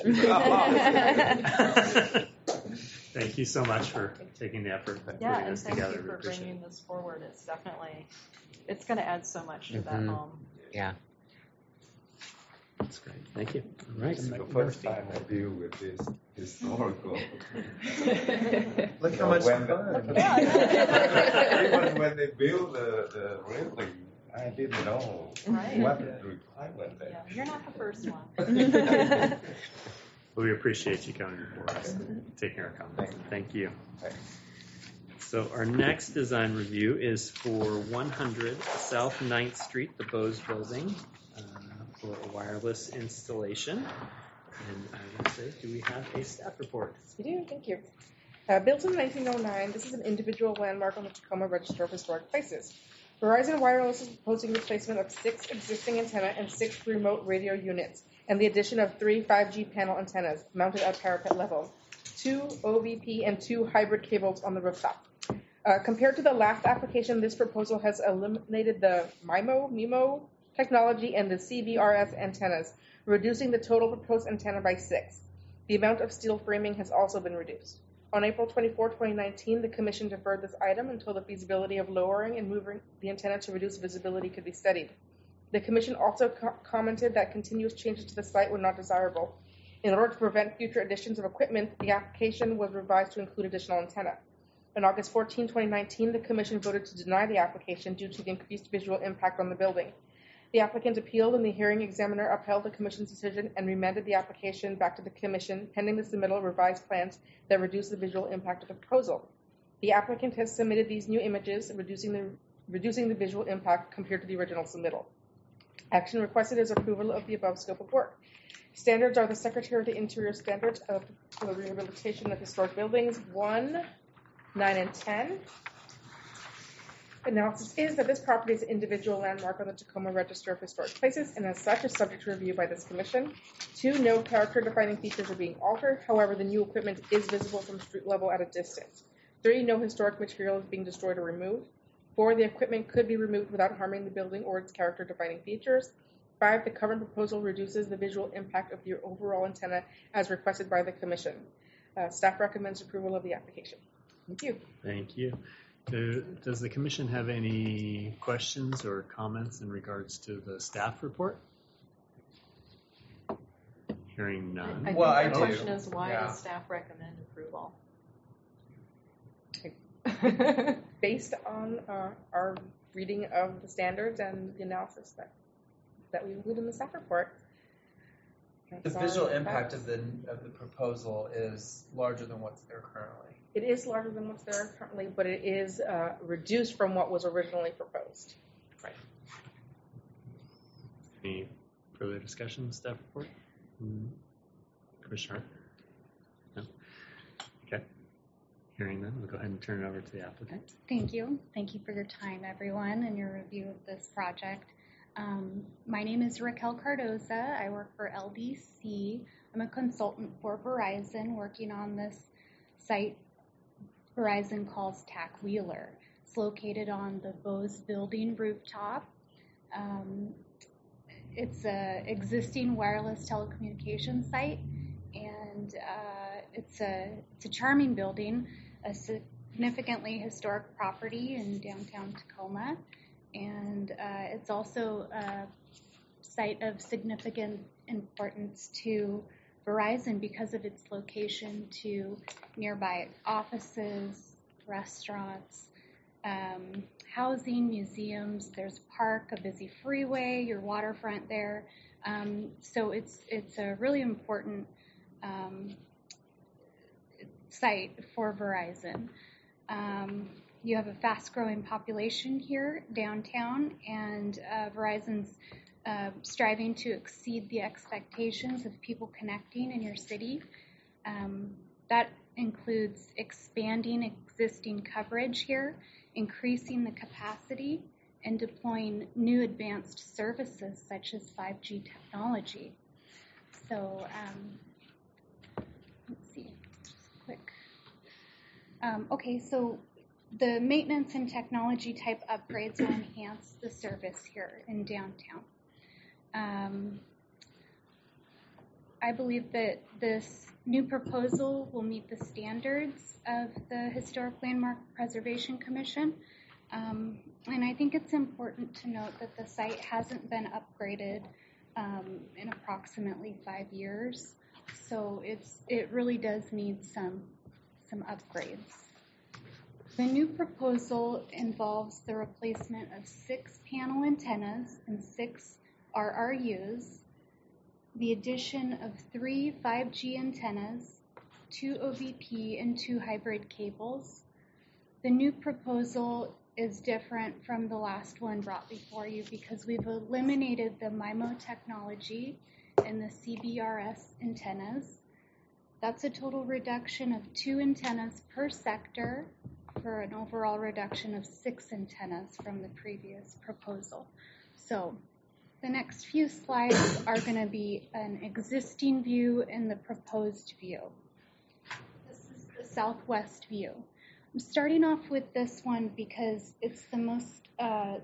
Thank you so much for taking the effort of Yeah, putting and this thank together. you We for appreciate bringing this forward. It's definitely, it's going to add so much to that Mhm. home. Yeah. it. That's great. Thank you. All right. It's the first time I deal with this historical. Look how much when fun. the, even when they build the, the railing, I didn't know Right. what the requirement Yeah, there. you're not the first one. Well, we appreciate you coming before us and taking our comments. Thank you. Thanks. So our next design review is for one hundred South ninth Street, the Bose Building, uh, for a wireless installation. And I would say, do we have a staff report? We do, thank you. Uh, built in nineteen oh nine, this is an individual landmark on the Tacoma Register of Historic Places. Verizon Wireless is proposing replacement of six existing antenna and six remote radio units, and the addition of three five G panel antennas mounted at parapet level, two O V P and two hybrid cables on the rooftop. Uh, compared to the last application, this proposal has eliminated the MIMO, MIMO technology and the C B R S antennas, reducing the total proposed antenna by six. The amount of steel framing has also been reduced. On April twenty-fourth, twenty nineteen, the Commission deferred this item until the feasibility of lowering and moving the antenna to reduce visibility could be studied. The Commission also co- commented that continuous changes to the site were not desirable. In order to prevent future additions of equipment, the application was revised to include additional antenna. On August fourteenth, twenty nineteen, the Commission voted to deny the application due to the increased visual impact on the building. The applicant appealed, and the hearing examiner upheld the Commission's decision and remanded the application back to the Commission pending the submittal of revised plans that reduce the visual impact of the proposal. The applicant has submitted these new images, reducing the, reducing the visual impact compared to the original submittal. Action requested is approval of the above scope of work. Standards are the Secretary of the Interior standards of, for the rehabilitation of historic buildings, one, nine, and ten. Analysis is that this property is an individual landmark on the Tacoma Register of Historic Places and as such is subject to review by this Commission. Two, no character defining features are being altered. However, the new equipment is visible from street level at a distance. Three, no historic material is being destroyed or removed. Four, the equipment could be removed without harming the building or its character defining features. Five, the current proposal reduces the visual impact of the overall antenna as requested by the Commission. Uh, staff recommends approval of the application. Thank you. Thank you. Do, does the Commission have any questions or comments in regards to the staff report? Hearing none. I think Well, I the do. question is, why Yeah. does staff recommend approval? Based on uh, our reading of the standards and the analysis that, that we include in the staff report. The That's all visual I- impact of the of the proposal is larger than what's there currently. It is larger than what's there currently, but it is uh, reduced from what was originally proposed. Right. Any further discussion, staff report? Mm. Commissioner Hart? No? Okay. Hearing none, we'll go ahead and turn it over to the applicant. Thank you. Thank you for your time, everyone, and your review of this project. Um, my name is Raquel Cardoza. I work for L D C. I'm a consultant for Verizon working on this site Verizon calls Tack Wheeler. It's located on the Bose Building rooftop. Um, it's an existing wireless telecommunications site, and uh, it's a it's a charming building, a significantly historic property in downtown Tacoma, and uh, it's also a site of significant importance to Verizon because of its location to nearby offices, restaurants, um, housing, museums. There's a park, a busy freeway, your waterfront there. Um, so it's it's a really important um, site for Verizon. Um, you have a fast-growing population here downtown, and uh, Verizon's Uh, striving to exceed the expectations of people connecting in your city. Um, that includes expanding existing coverage here, increasing the capacity, and deploying new advanced services such as five G technology. So, um, let's see, just quick. Um, okay, so the maintenance and technology type upgrades will enhance the service here in downtown. Um, I believe that this new proposal will meet the standards of the Historic Landmark Preservation Commission. Um, and I think it's important to note that the site hasn't been upgraded um, in approximately five years. So it's it really does need some, some upgrades. The new proposal involves the replacement of six panel antennas and six R R Us, the addition of three five G antennas, two O V P, and two hybrid cables. The new proposal is different from the last one brought before you because we've eliminated the MIMO technology and the C B R S antennas. That's a total reduction of two antennas per sector for an overall reduction of six antennas from the previous proposal. So the next few slides are going to be an existing view and the proposed view. This is the southwest view. I'm starting off with this one because it's the most uh,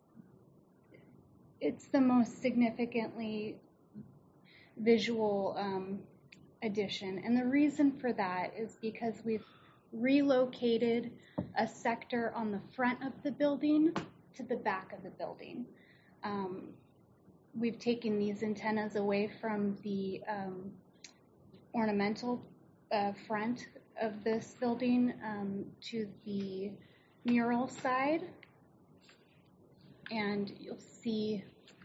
it's the most significantly visual um, addition, and the reason for that is because we've relocated a sector on the front of the building to the back of the building. Um, we've taken these antennas away from the um, ornamental uh, front of this building um, to the mural side, and you'll see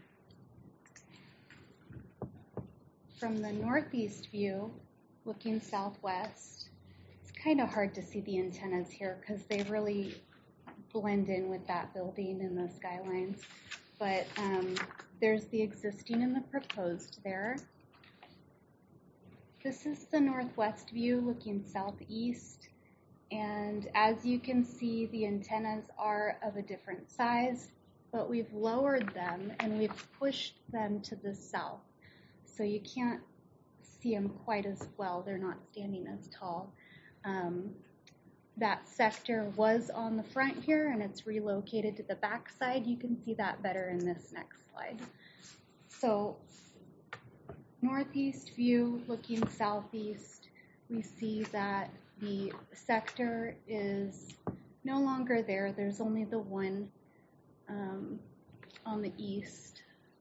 from the northeast view looking southwest, it's kind of hard to see the antennas here because they really blend in with that building and the skylines, but um, there's the existing and the proposed there. This is the northwest view looking southeast, and as you can see, the antennas are of a different size, but we've lowered them and we've pushed them to the south, so you can't see them quite as well. They're not standing as tall. Um, that sector was on the front here, and it's relocated to the back side. You can see that better in this next slide. So northeast view looking southeast, we see that the sector is no longer there. There's only the one um, on the east.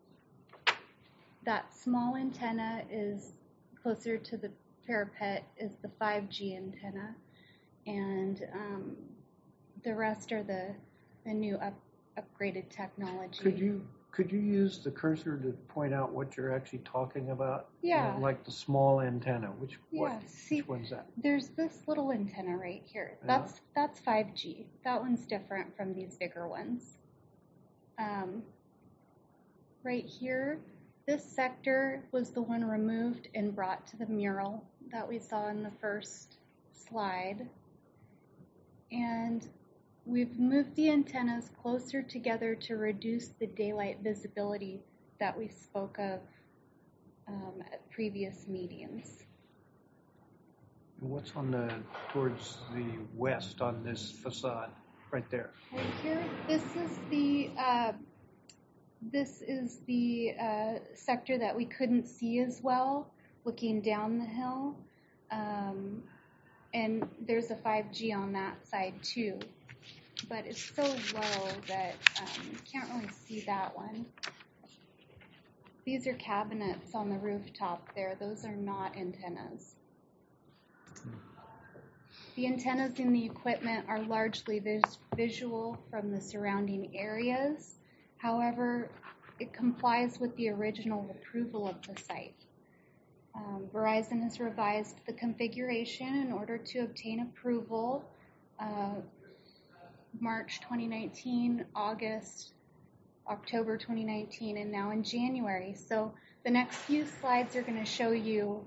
That small antenna is closer to the parapet is the five G antenna, and um, the rest are the, the new up, upgraded technology. Could you Could you use the cursor to point out what you're actually talking about? Yeah. You know, like the small antenna. Which Yeah, what? see, Which one's that? There's this little antenna right here. Yeah. That's that's five G. That one's different from these bigger ones. Um, right here, this sector was the one removed and brought to the mural that we saw in the first slide. And we've moved the antennas closer together to reduce the daylight visibility that we spoke of um, at previous meetings. What's on the towards the west on this facade? Right there. Right here, this is the uh, this is the uh, sector that we couldn't see as well, looking down the hill, um, and there's a five G on that side too. But it's so low that um, you can't really see that one. These are cabinets on the rooftop there. Those are not antennas. The antennas in the equipment are largely vis- visual from the surrounding areas. However, it complies with the original approval of the site. Um, Verizon has revised the configuration in order to obtain approval uh, March twenty nineteen, August, October twenty nineteen, and now in January. So the next few slides are going to show you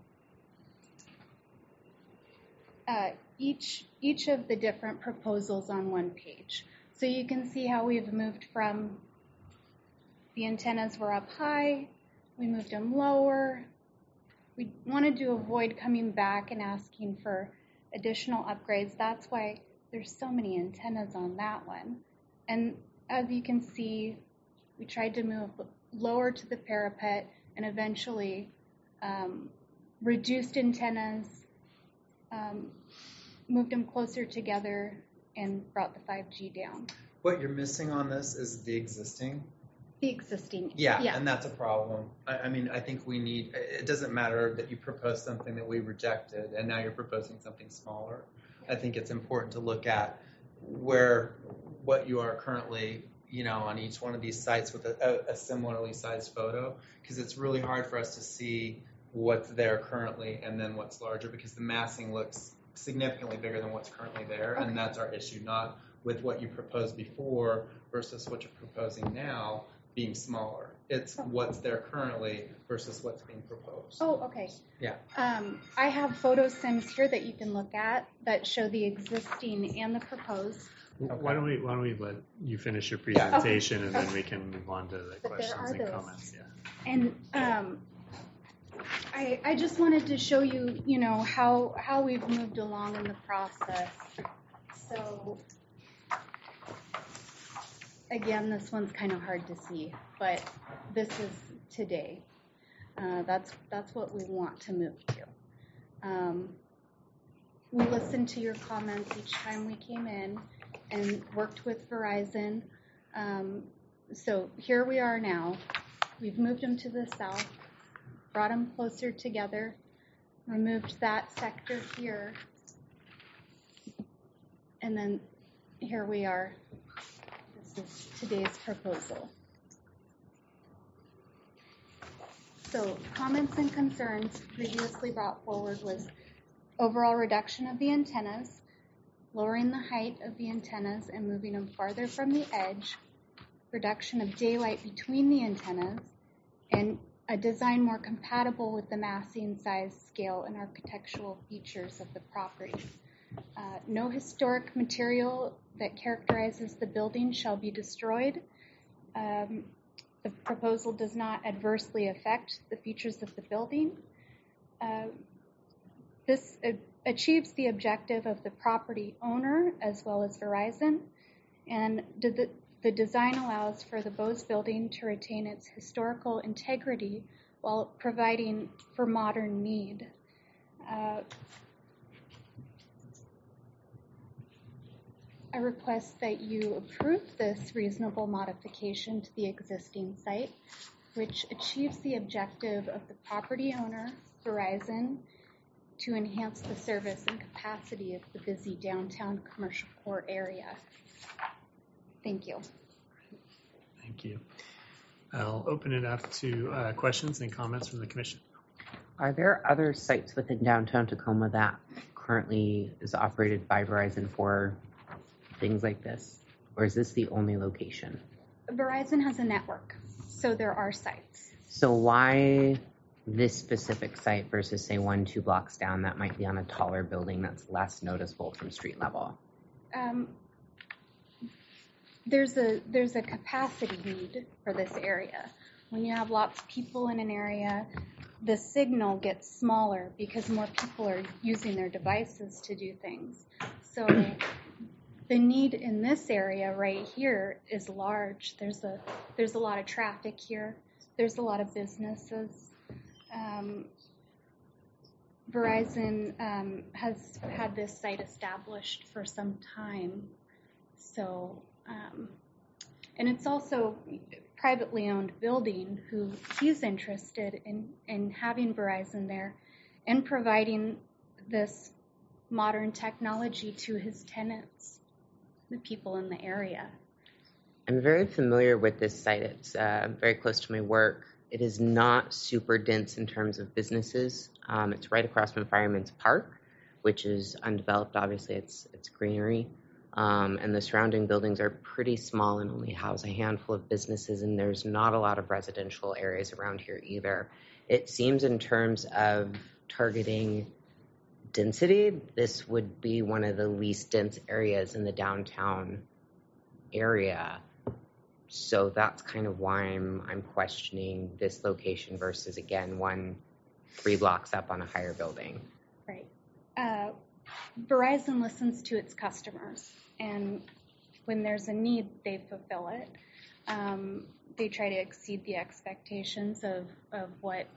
uh, each each of the different proposals on one page. So you can see how we've moved from the antennas were up high, we moved them lower. We wanted to avoid coming back and asking for additional upgrades. That's why there's so many antennas on that one. And as you can see, we tried to move lower to the parapet and eventually um, reduced antennas, um, moved them closer together, and brought the five G down. What you're missing on this is the existing. The existing. Yeah, yeah. and that's a problem. I, I mean, I think we need, it doesn't matter that you proposed something that we rejected and now you're proposing something smaller. I think it's important to look at where, what you are currently, you know, on each one of these sites with a, a, a similarly sized photo, because it's really hard for us to see what's there currently and then what's larger, because the massing looks significantly bigger than what's currently there, Okay. and that's our issue, not with what you proposed before versus what you're proposing now being smaller. It's what's there currently versus what's being proposed. Oh, okay. Yeah. Um, I have photo sims here that you can look at that show the existing and the proposed. Why don't we, why don't we let you finish your presentation Okay. and then we can move on to the But there questions are and those. comments. Yeah. And um, I, I just wanted to show you, you know, how how we've moved along in the process. So again, this one's kind of hard to see, but this is today. Uh, that's that's what we want to move to. Um, we listened to your comments each time we came in and worked with Verizon. Um, so here we are now. We've moved them to the south, brought them closer together, removed that sector here, and then here we are. This is today's proposal. So comments and concerns previously brought forward was overall reduction of the antennas, lowering the height of the antennas and moving them farther from the edge, reduction of daylight between the antennas, and a design more compatible with the massing, size, scale, and architectural features of the property. Uh, no historic material that characterizes the building shall be destroyed. Um, the proposal does not adversely affect the features of the building. Uh, this uh, achieves the objective of the property owner as well as Verizon, and the, the design allows for the Bose building to retain its historical integrity while providing for modern need. Uh, I request that you approve this reasonable modification to the existing site, which achieves the objective of the property owner, Verizon, to enhance the service and capacity of the busy downtown commercial core area. Thank you. Thank you. I'll open it up to uh, questions and comments from the commission. Are there other sites within downtown Tacoma that currently is operated by Verizon for things like this? Or is this the only location? Verizon has a network, so there are sites. So why this specific site versus, say, one, two blocks down that might be on a taller building that's less noticeable from street level? Um, there's a there's a capacity need for this area. When you have lots of people in an area, the signal gets smaller because more people are using their devices to do things. So the need in this area right here is large. There's a there's a lot of traffic here. There's a lot of businesses. Um, Verizon um, has had this site established for some time. So, um, and it's also a privately owned building who he's interested in, in having Verizon there and providing this modern technology to his tenants, the people in the area. I'm very familiar with this site. It's uh, very close to my work. It is not super dense in terms of businesses. Um, it's right across from Fireman's Park, which is undeveloped. Obviously, it's it's greenery. Um, and the surrounding buildings are pretty small and only house a handful of businesses, and there's not a lot of residential areas around here either. It seems in terms of targeting density, this would be one of the least dense areas in the downtown area. So that's kind of why I'm I'm questioning this location versus, again, one three blocks up on a higher building. Right. Uh, Verizon listens to its customers, and when there's a need, they fulfill it. Um, they try to exceed the expectations of, of what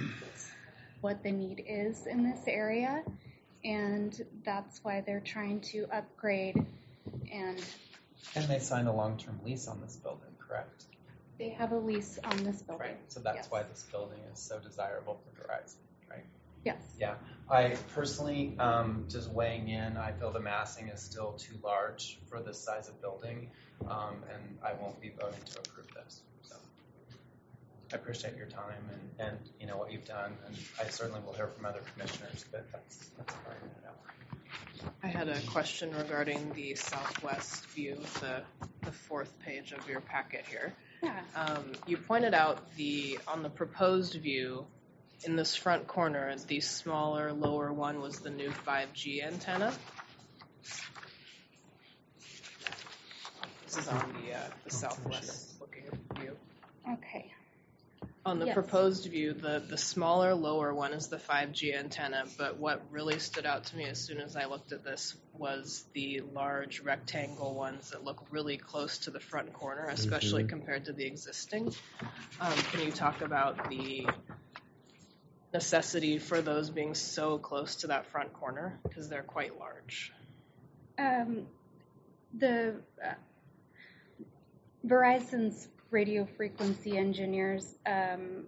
what the need is in this area, and that's why they're trying to upgrade. And And they signed a long-term lease on this building, correct? they have a lease on this building. Right. So that's Yes. why this building is so desirable for Verizon, right? Yes. Yeah. I personally, um, just weighing in, I feel the massing is still too large for this size of building, um, and I won't be voting to approve this. So I appreciate your time and, and you know what you've done, and I certainly will hear from other commissioners, but that's that's part of it out. I had a question regarding the southwest view, the the fourth page of your packet here. Yeah. Um, you pointed out the on the proposed view, in this front corner, the smaller, lower one was the new five G antenna. This is on the uh, the southwest looking view. Okay. On the Yes. proposed view, the, the smaller, lower one is the five G antenna, but what really stood out to me as soon as I looked at this was the large rectangle ones that look really close to the front corner, especially Mhm. compared to the existing. Um, can you talk about the necessity for those being so close to that front corner? Because they're quite large. Um, the uh, Verizon's radio frequency engineers um,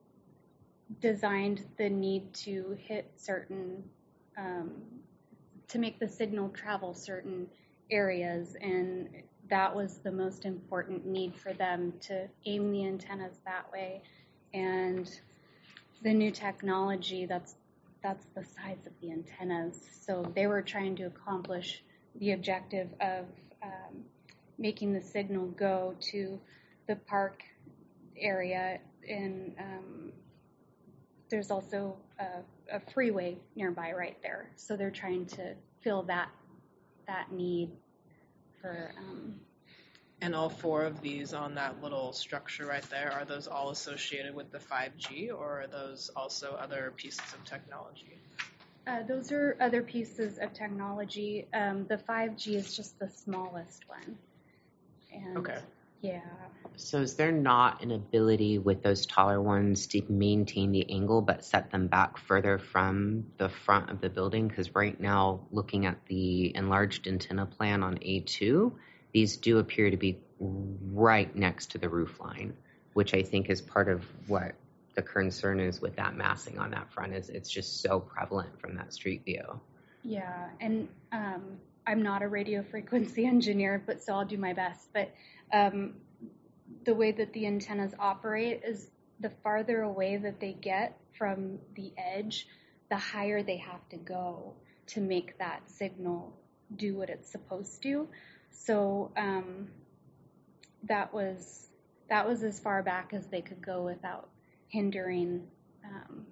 designed the need to hit certain, um, to make the signal travel certain areas, and that was the most important need for them, to aim the antennas that way. And the new technology, that's that's the size of the antennas. So they were trying to accomplish the objective of um, making the signal go to the park area, and um, there's also a, a freeway nearby right there. So they're trying to fill that that need for. Um, And all four of these on that little structure right there, are those all associated with the five G, or are those also other pieces of technology? uh, those are other pieces of technology. Um, the five G is just the smallest one. And Okay. Yeah. So is there not an ability with those taller ones to maintain the angle but set them back further from the front of the building? Because right now, looking at the enlarged antenna plan on A two, these do appear to be right next to the roof line, which I think is part of what the concern is with that massing on that front. Is it's just so prevalent from that street view. Yeah, and um, I'm not a radio frequency engineer, but so I'll do my best. But um, the way that the antennas operate is the farther away that they get from the edge, the higher they have to go to make that signal do what it's supposed to. So um, that was that was as far back as they could go without hindering, um,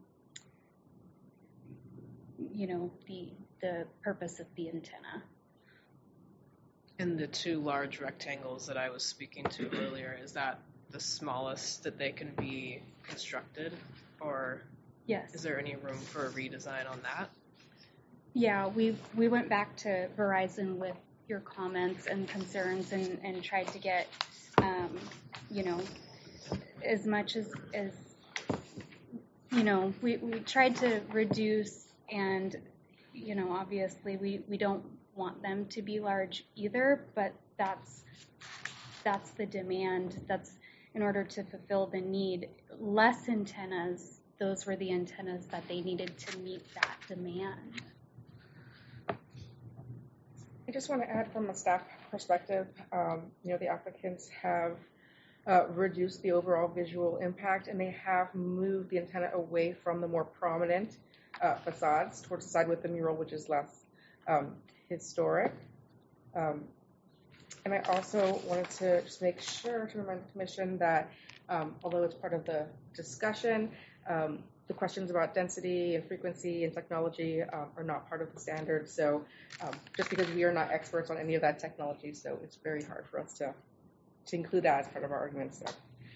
you know, the the purpose of the antenna. And the two large rectangles that I was speaking to earlier, is that the smallest that they can be constructed, or Yes. is there any room for a redesign on that? Yeah, we we went back to Verizon with your comments and concerns, and, and tried to get, um, you know, as much as, as you know, we, we tried to reduce, and, you know, obviously we, we don't want them to be large either, but that's that's the demand. That's in order to fulfill the need. Less antennas, those were the antennas that they needed to meet that demand. I just want to add from a staff perspective, um, you know, the applicants have uh, reduced the overall visual impact, and they have moved the antenna away from the more prominent uh, facades towards the side with the mural, which is less um, historic. Um, and I also wanted to just make sure to remind the commission that um, although it's part of the discussion, um, the questions about density and frequency and technology um, are not part of the standard. So um, just because we are not experts on any of that technology, so it's very hard for us to, to include that as part of our argument. So,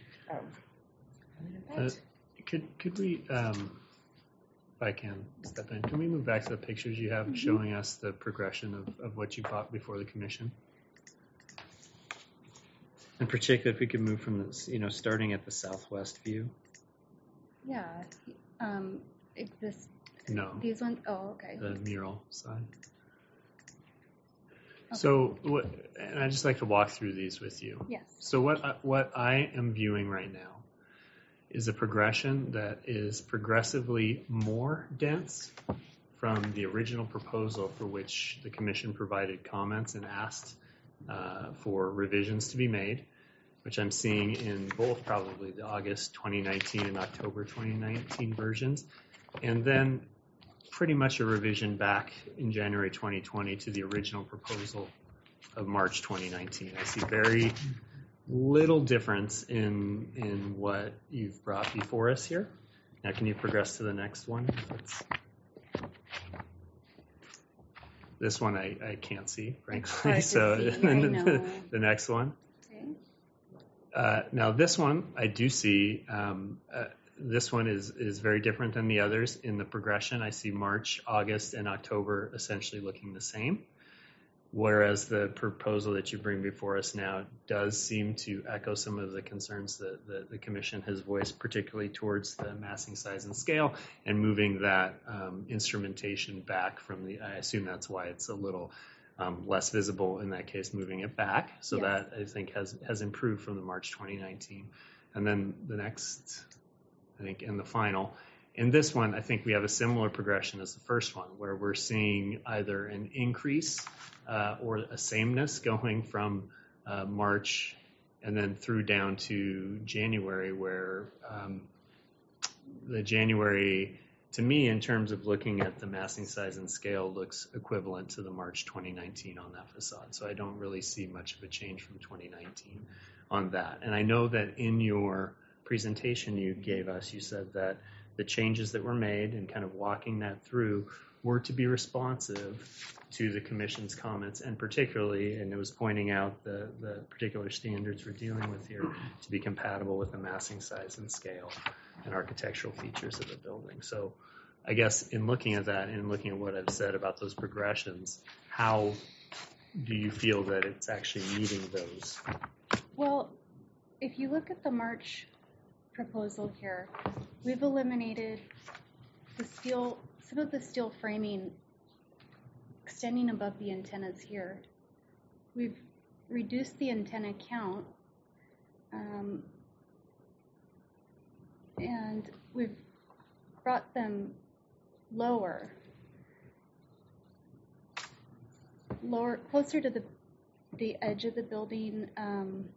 um, Uh, could could we, um, if I can step in, can we move back to the pictures you have showing us the progression of, of what you bought before the commission? In particular, if we could move from this, you know, starting at the southwest view. Yeah. Um, it- this, No. These ones? Oh, okay. The mural side. So, what, and I'd just like to walk through these with you. Yes. So, what I, what I am viewing right now is a progression that is progressively more dense from the original proposal, for which the commission provided comments and asked uh, for revisions to be made, which I'm seeing in both probably the August twenty nineteen and October twenty nineteen versions, and then pretty much a revision back in January twenty twenty to the original proposal of March twenty nineteen. I see very little difference in in what you've brought before us here. Now, can you progress to the next one? Let's, this one I, I can't see, frankly. Hard to So see, the, I know. the next one. Okay. Uh, now this one, I do see, um, uh, this one is, is very different than the others in the progression. I see March, August, and October essentially looking the same, whereas the proposal that you bring before us now does seem to echo some of the concerns that the, the Commission has voiced, particularly towards the massing size and scale, and moving that um, instrumentation back from the, I assume that's why it's a little Um, less visible in that case, moving it back. So Yes. that I think has, has improved from the March twenty nineteen. And then the next, I think, in the final. In this one, I think we have a similar progression as the first one, where we're seeing either an increase uh, or a sameness going from uh, March and then through down to January, where um, the January, to me, in terms of looking at the massing size and scale, looks equivalent to the March twenty nineteen on that facade. So I don't really see much of a change from twenty nineteen on that. And I know that in your presentation you gave us, you said that the changes that were made and kind of walking that through were to be responsive to the Commission's comments, and particularly, and it was pointing out the, the particular standards we're dealing with here to be compatible with the massing size and scale and architectural features of the building. So I guess in looking at that and looking at what I've said about those progressions, how do you feel that it's actually meeting those? Well, if you look at the March proposal here, we've eliminated the steel, some of the steel framing extending above the antennas here. We've reduced the antenna count, um, and we've brought them lower, lower, closer to the the edge of the building. Um,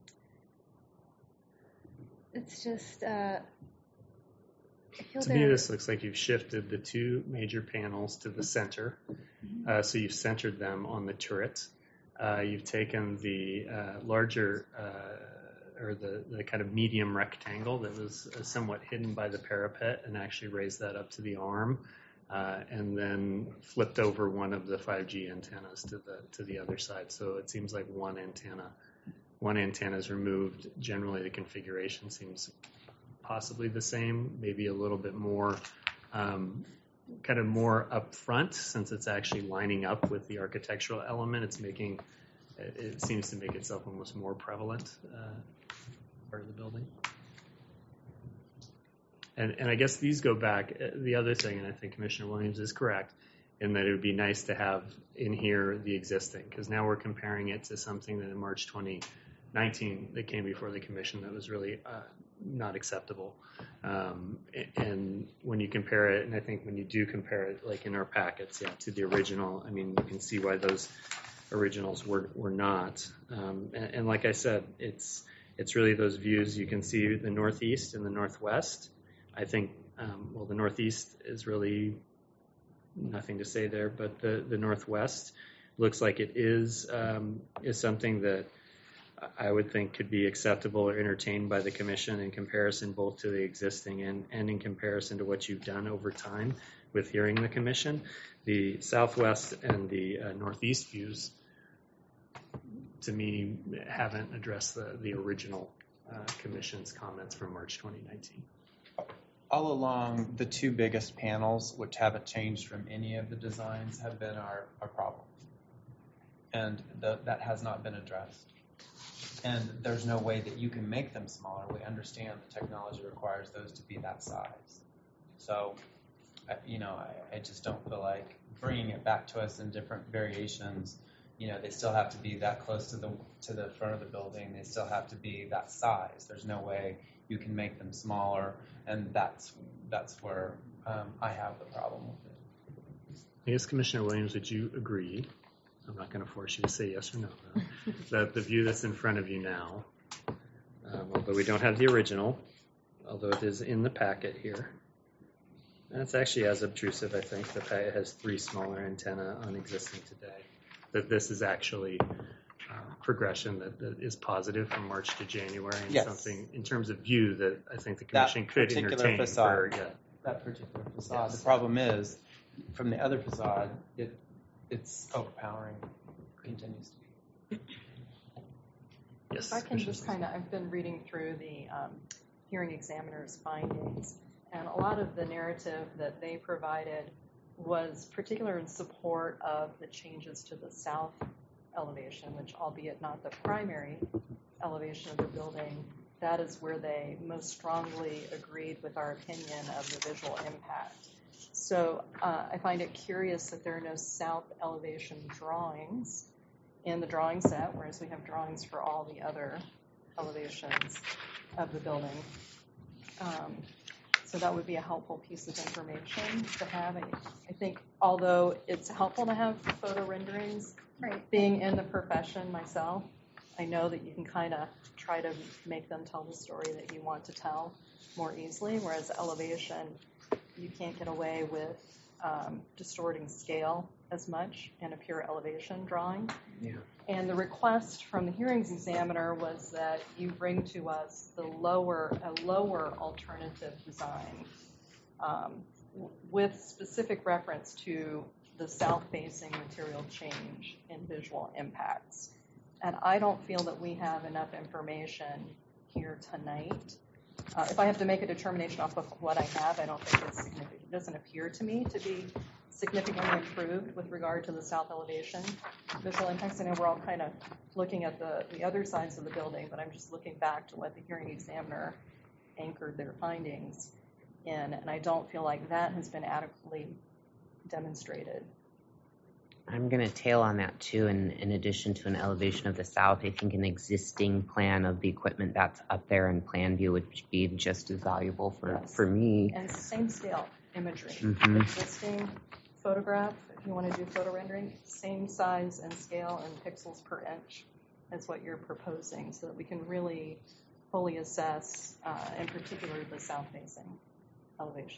it's just, uh, I feel To they're- me, this looks like you've shifted the two major panels to the center. Mhm. Uh, so you've centered them on the turret. Uh, you've taken the uh, larger uh, or the, the kind of medium rectangle that was uh, somewhat hidden by the parapet and actually raised that up to the arm, uh, and then flipped over one of the five G antennas to the to the other side. So it seems like one antenna, one antenna is removed. Generally, the configuration seems possibly the same, maybe a little bit more, um, kind of more up front, since it's actually lining up with the architectural element. It's making, it seems to make itself almost more prevalent uh, part of the building. And, and I guess these go back, the other thing, and I think Commissioner Williams is correct, in that it would be nice to have in here the existing, because now we're comparing it to something that in March twenty nineteen that came before the Commission that was really uh, not acceptable. Um, and when you compare it, and I think when you do compare it, like in our packets, yeah, to the original, I mean, you can see why those originals were, were not. Um, and, and like I said, it's it's really those views. You can see the northeast and the northwest. I think, um, well, the northeast is really nothing to say there, but the, the northwest looks like it is um, is something that I would think could be acceptable or entertained by the Commission in comparison both to the existing and, and in comparison to what you've done over time with hearing the Commission. The southwest and the uh, northeast views, to me, haven't addressed the, the original uh, Commission's comments from March twenty nineteen. All along, the two biggest panels, which haven't changed from any of the designs, have been our, our problem. And the, that has not been addressed. And there's no way that you can make them smaller. We understand the technology requires those to be that size. So, I- you know, I, I just don't feel like bringing it back to us in different variations. You know, they still have to be that close to the to the front of the building. They still have to be that size. There's no way you can make them smaller, and that's that's where um, I have the problem with it. I guess, Commissioner Williams, would you agree? I'm not going to force you to say yes or no, though, that the view that's in front of you now, um, although we don't have the original, although it is in the packet here, and it's actually as obtrusive, I think. The packet has three smaller antenna on existing today. That this is actually uh, progression that, that is positive from March to January, and Yes. something in terms of view that I think the That Commission could particular entertain. facade. For, yeah. That particular facade. Yes. The problem is, from the other facade, it it's overpowering, continues to be. Yes. If I can just kind of, I've been reading through the um, hearing examiner's findings, and a lot of the narrative that they provided was particular in support of the changes to the south elevation, which, albeit not the primary elevation of the building, that is where they most strongly agreed with our opinion of the visual impact. So uh, I find it curious that there are no south elevation drawings in the drawing set, whereas we have drawings for all the other elevations of the building. Um, so that would be a helpful piece of information to have. I, I think although it's helpful to have photo renderings, Right. being in the profession myself, I know that you can kind of try to make them tell the story that you want to tell more easily, whereas elevation, you can't get away with um, distorting scale as much in a pure elevation drawing. Yeah. And the request from the hearings examiner was that you bring to us the lower, a lower alternative design um, w- with specific reference to the south-facing material change in visual impacts. And I don't feel that we have enough information here tonight. Uh, if I have to make a determination off of what I have, I don't think it's significant. It doesn't appear to me to be significantly improved with regard to the south elevation visual impacts. I know we're all kind of looking at the, the other sides of the building, but I'm just looking back to what the hearing examiner anchored their findings in, and I don't feel like that has been adequately demonstrated. I'm going to tail on that too. In, in addition to an elevation of the south, I think an existing plan of the equipment that's up there in plan view would be just as valuable for, Yes. for me. And same scale imagery. Mhm. Existing photograph, if you want to do photo rendering, same size and scale and pixels per inch as what you're proposing, so that we can really fully assess, uh, in particular, the south-facing elevation.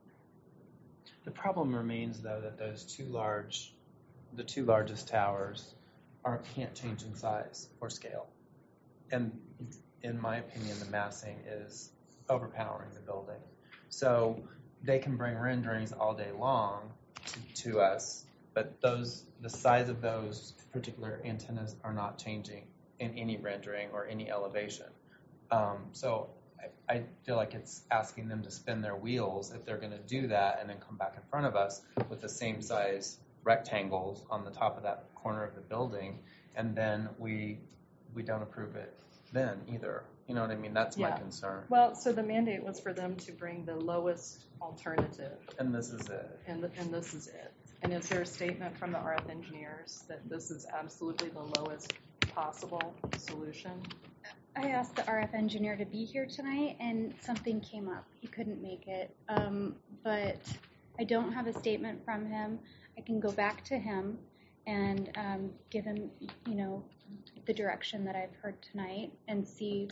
The problem remains, though, that those two large, the two largest towers, are can't change in size or scale, and in my opinion, the massing is overpowering the building. So they can bring renderings all day long to, to us, but those the size of those particular antennas are not changing in any rendering or any elevation. Um, so I, I feel like it's asking them to spin their wheels if they're going to do that and then come back in front of us with the same size rectangles on the top of that corner of the building, and then we we don't approve it then either. You know what I mean? That's my Yeah. concern. Well, so the mandate was for them to bring the lowest alternative, And this is it. and, th- and this is it. And is there a statement from the R F engineers that this is absolutely the lowest possible solution? I asked the R F engineer to be here tonight, and something came up. He couldn't make it. Um, but I don't have a statement from him. I can go back to him and um, give him, you know, the direction that I've heard tonight and see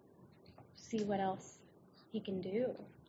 see what else he can do.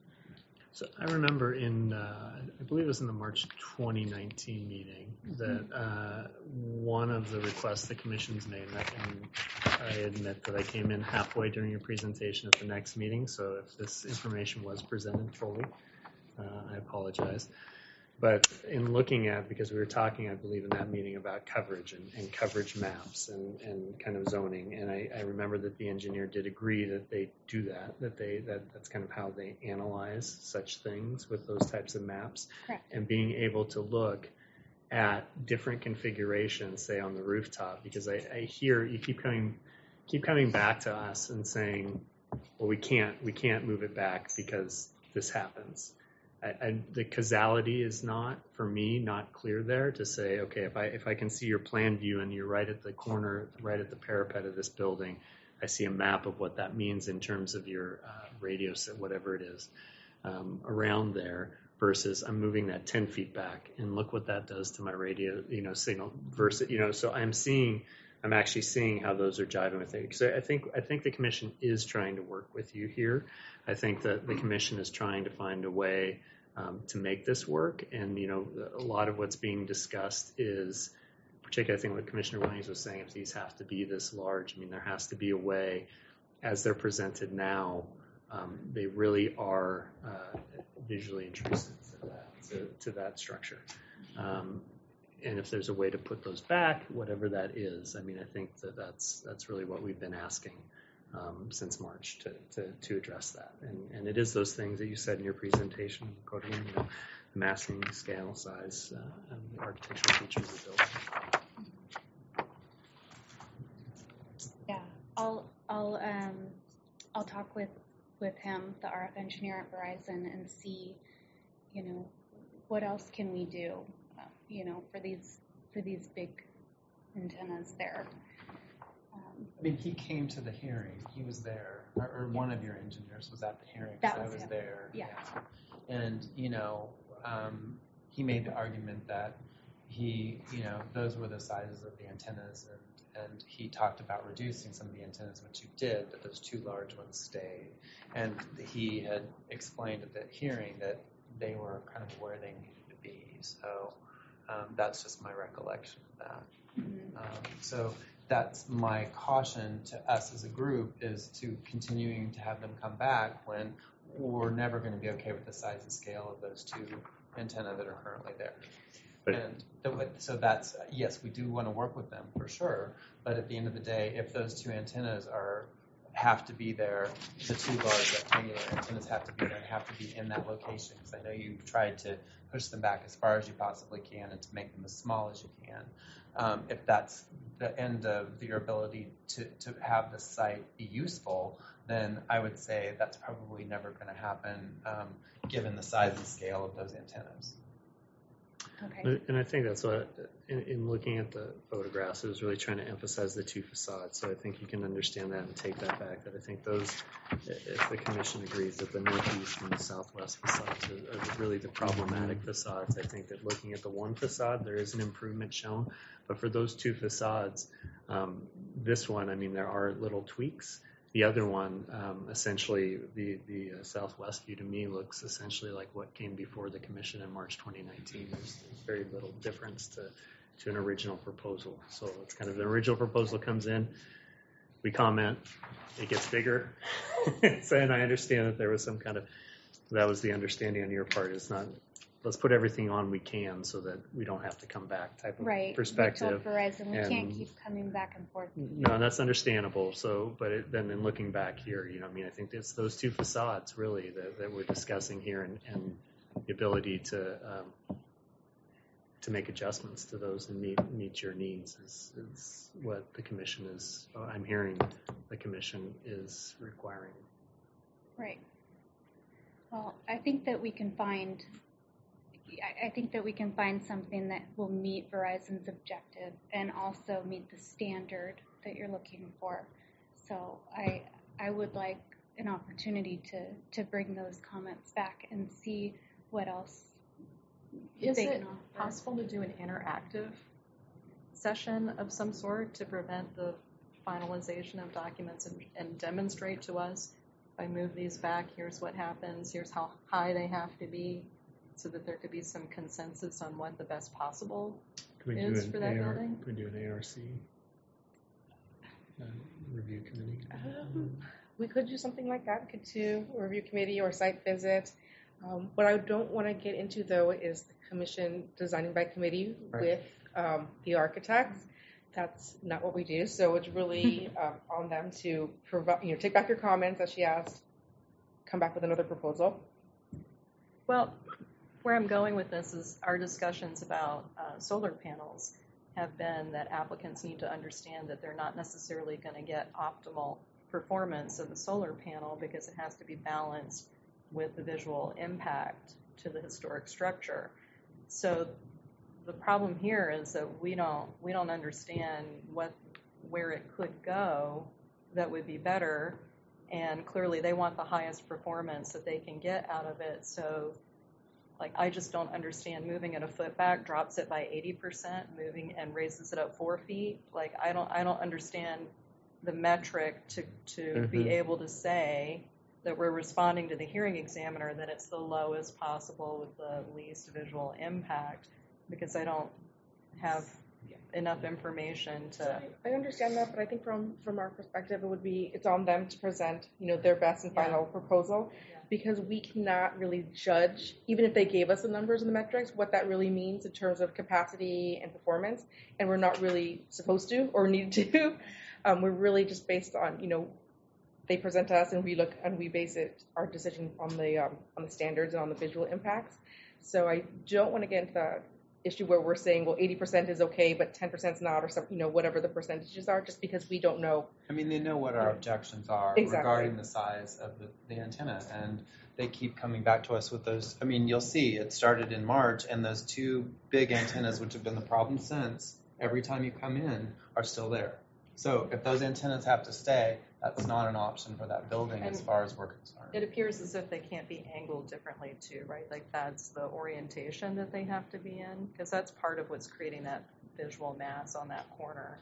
So I remember in, uh, I believe it was in the March twenty nineteen meeting, that uh, one of the requests the commission's made, and I- and I admit that I came in halfway during your presentation at the next meeting, so if this information was presented fully, uh, I apologize. But in looking at, because we were talking, I believe, in that meeting about coverage and, and coverage maps and, and kind of zoning, and I, I remember that the engineer did agree that they do that, that they that that's kind of how they analyze such things with those types of maps. Correct. And being able to look at different configurations, say on the rooftop, because I, I hear you keep coming keep coming back to us and saying, well, we can't we can't move it back because this happens. I, I, the causality is not, for me, not clear there to say, okay, if I if I can see your plan view and you're right at the corner, right at the parapet of this building, I see a map of what that means in terms of your uh, radio set, whatever it is, um, around there, versus I'm moving that ten feet back, and look what that does to my radio, you know, signal. Versus, you know, so I'm seeing, I'm actually seeing how those are jiving with it. Because I think I think the commission is trying to work with you here. I think that the commission is trying to find a way um, to make this work. And, you know, a lot of what's being discussed is, particularly I think what Commissioner Williams was saying, if these have to be this large, I mean, there has to be a way, as they're presented now, um, they really are uh, visually intrusive to that, to, to that structure. Um, and if there's a way to put those back, whatever that is, I mean, I think that that's that's really what we've been asking um, since March to, to to address that. And and it is those things that you said in your presentation, according, you know, massing, scale, size, uh, and the architectural features of the building. Yeah, I'll I'll um I'll talk with with him, the R F engineer at Verizon, and see, you know, what else can we do, uh, you know, for these for these big antennas there. Um, I mean, he came to the hearing. He was there, or, or one of your engineers was at the hearing. 'Cause That was I was him. there. Yeah. And you know, um, he made the argument that he, you know, those were the sizes of the antennas, and and he talked about reducing some of the antennas, which you did, but those two large ones stayed. And he had explained at the hearing that they were kind of where they needed to be. So um, that's just my recollection of that. Mm-hmm. Um, so that's my caution to us as a group, is to continuing to have them come back when we're never going to be okay with the size and scale of those two antenna that are currently there. But, and the, so that's, yes, we do want to work with them for sure, but at the end of the day, if those two antennas are have to be there, the two large rectangular antennas have to be there and have to be in that location, because I know you've tried to push them back as far as you possibly can and to make them as small as you can. Um, if that's the end of your ability to, to have the site be useful, then I would say that's probably never going to happen, um, given the size and scale of those antennas. Okay. And I think that's what, in, in looking at the photographs, it was really trying to emphasize the two facades. So I think you can understand that and take that back. That I think those, if the commission agrees that the northeast and the southwest facades are, are really the problematic facades, I think that looking at the one facade, there is an improvement shown. But for those two facades, um, this one, I mean, there are little tweaks. The other one, um, essentially, the, the uh, southwest view to me looks essentially like what came before the commission in March twenty nineteen. There's, there's very little difference to, to an original proposal. So it's kind of the original proposal comes in, we comment, it gets bigger. So, and I understand that there was some kind of, that was the understanding on your part. It's not, let's put everything on we can so that we don't have to come back type of right. perspective. We told Verizon we and, can't keep coming back and forth. No, that's understandable. So, but it, then in looking back here, you know, I mean, I think it's those two facades really that, that we're discussing here, and, and the ability to um, to make adjustments to those and meet meet your needs is, is what the commission is. I'm hearing the commission is requiring. Right. Well, I think that we can find. I think that we can find something that will meet Verizon's objective and also meet the standard that you're looking for. So I I would like an opportunity to, to bring those comments back and see what else Is they it can offer. possible to do an interactive session of some sort to prevent the finalization of documents and, and demonstrate to us, if I move these back, here's what happens, here's how high they have to be, so that there could be some consensus on what the best possible Could we is do for an that A R, building? could we do an A R C uh, review committee? Um, we could do something like that. We could do a review committee or site visit. Um, what I don't want to get into, though, is the commission designing by committee Right. with um, the architects. That's not what we do. So it's really um, on them to provide, you know, take back your comments, as she asked, come back with another proposal. Well, where I'm going with this is our discussions about uh, solar panels have been that applicants need to understand that they're not necessarily going to get optimal performance of the solar panel because it has to be balanced with the visual impact to the historic structure. So the problem here is that we don't we don't understand what where it could go that would be better, and clearly they want the highest performance that they can get out of it. So like, I just don't understand moving it a foot back drops it by eighty percent, moving and raises it up four feet. Like, I don't I don't understand the metric to to Mm-hmm. be able to say that we're responding to the hearing examiner that it's the lowest possible with the least visual impact, because I don't have enough information to. I understand that, but I think from from our perspective, it would be it's on them to present, you know, their best and final proposal, because we cannot really judge, even if they gave us the numbers and the metrics, what that really means in terms of capacity and performance, and we're not really supposed to or need to. Um, we're really just based on, you know, they present to us and we look and we base it our decision on the um, on the standards and on the visual impacts. So I don't want to get into the issue where we're saying, well, eighty percent is okay, but ten percent is not, or some, you know, whatever the percentages are, just because we don't know. I mean, they know what our objections are Exactly. regarding the size of the, the antenna, and they keep coming back to us with those. I mean, you'll see it started in March, and those two big antennas, which have been the problem since, every time you come in, are still there. So if those antennas have to stay, that's not an option for that building And as far as we're concerned. It appears as if they can't be angled differently too, right? Like that's the orientation that they have to be in, because that's part of what's creating that visual mass on that corner.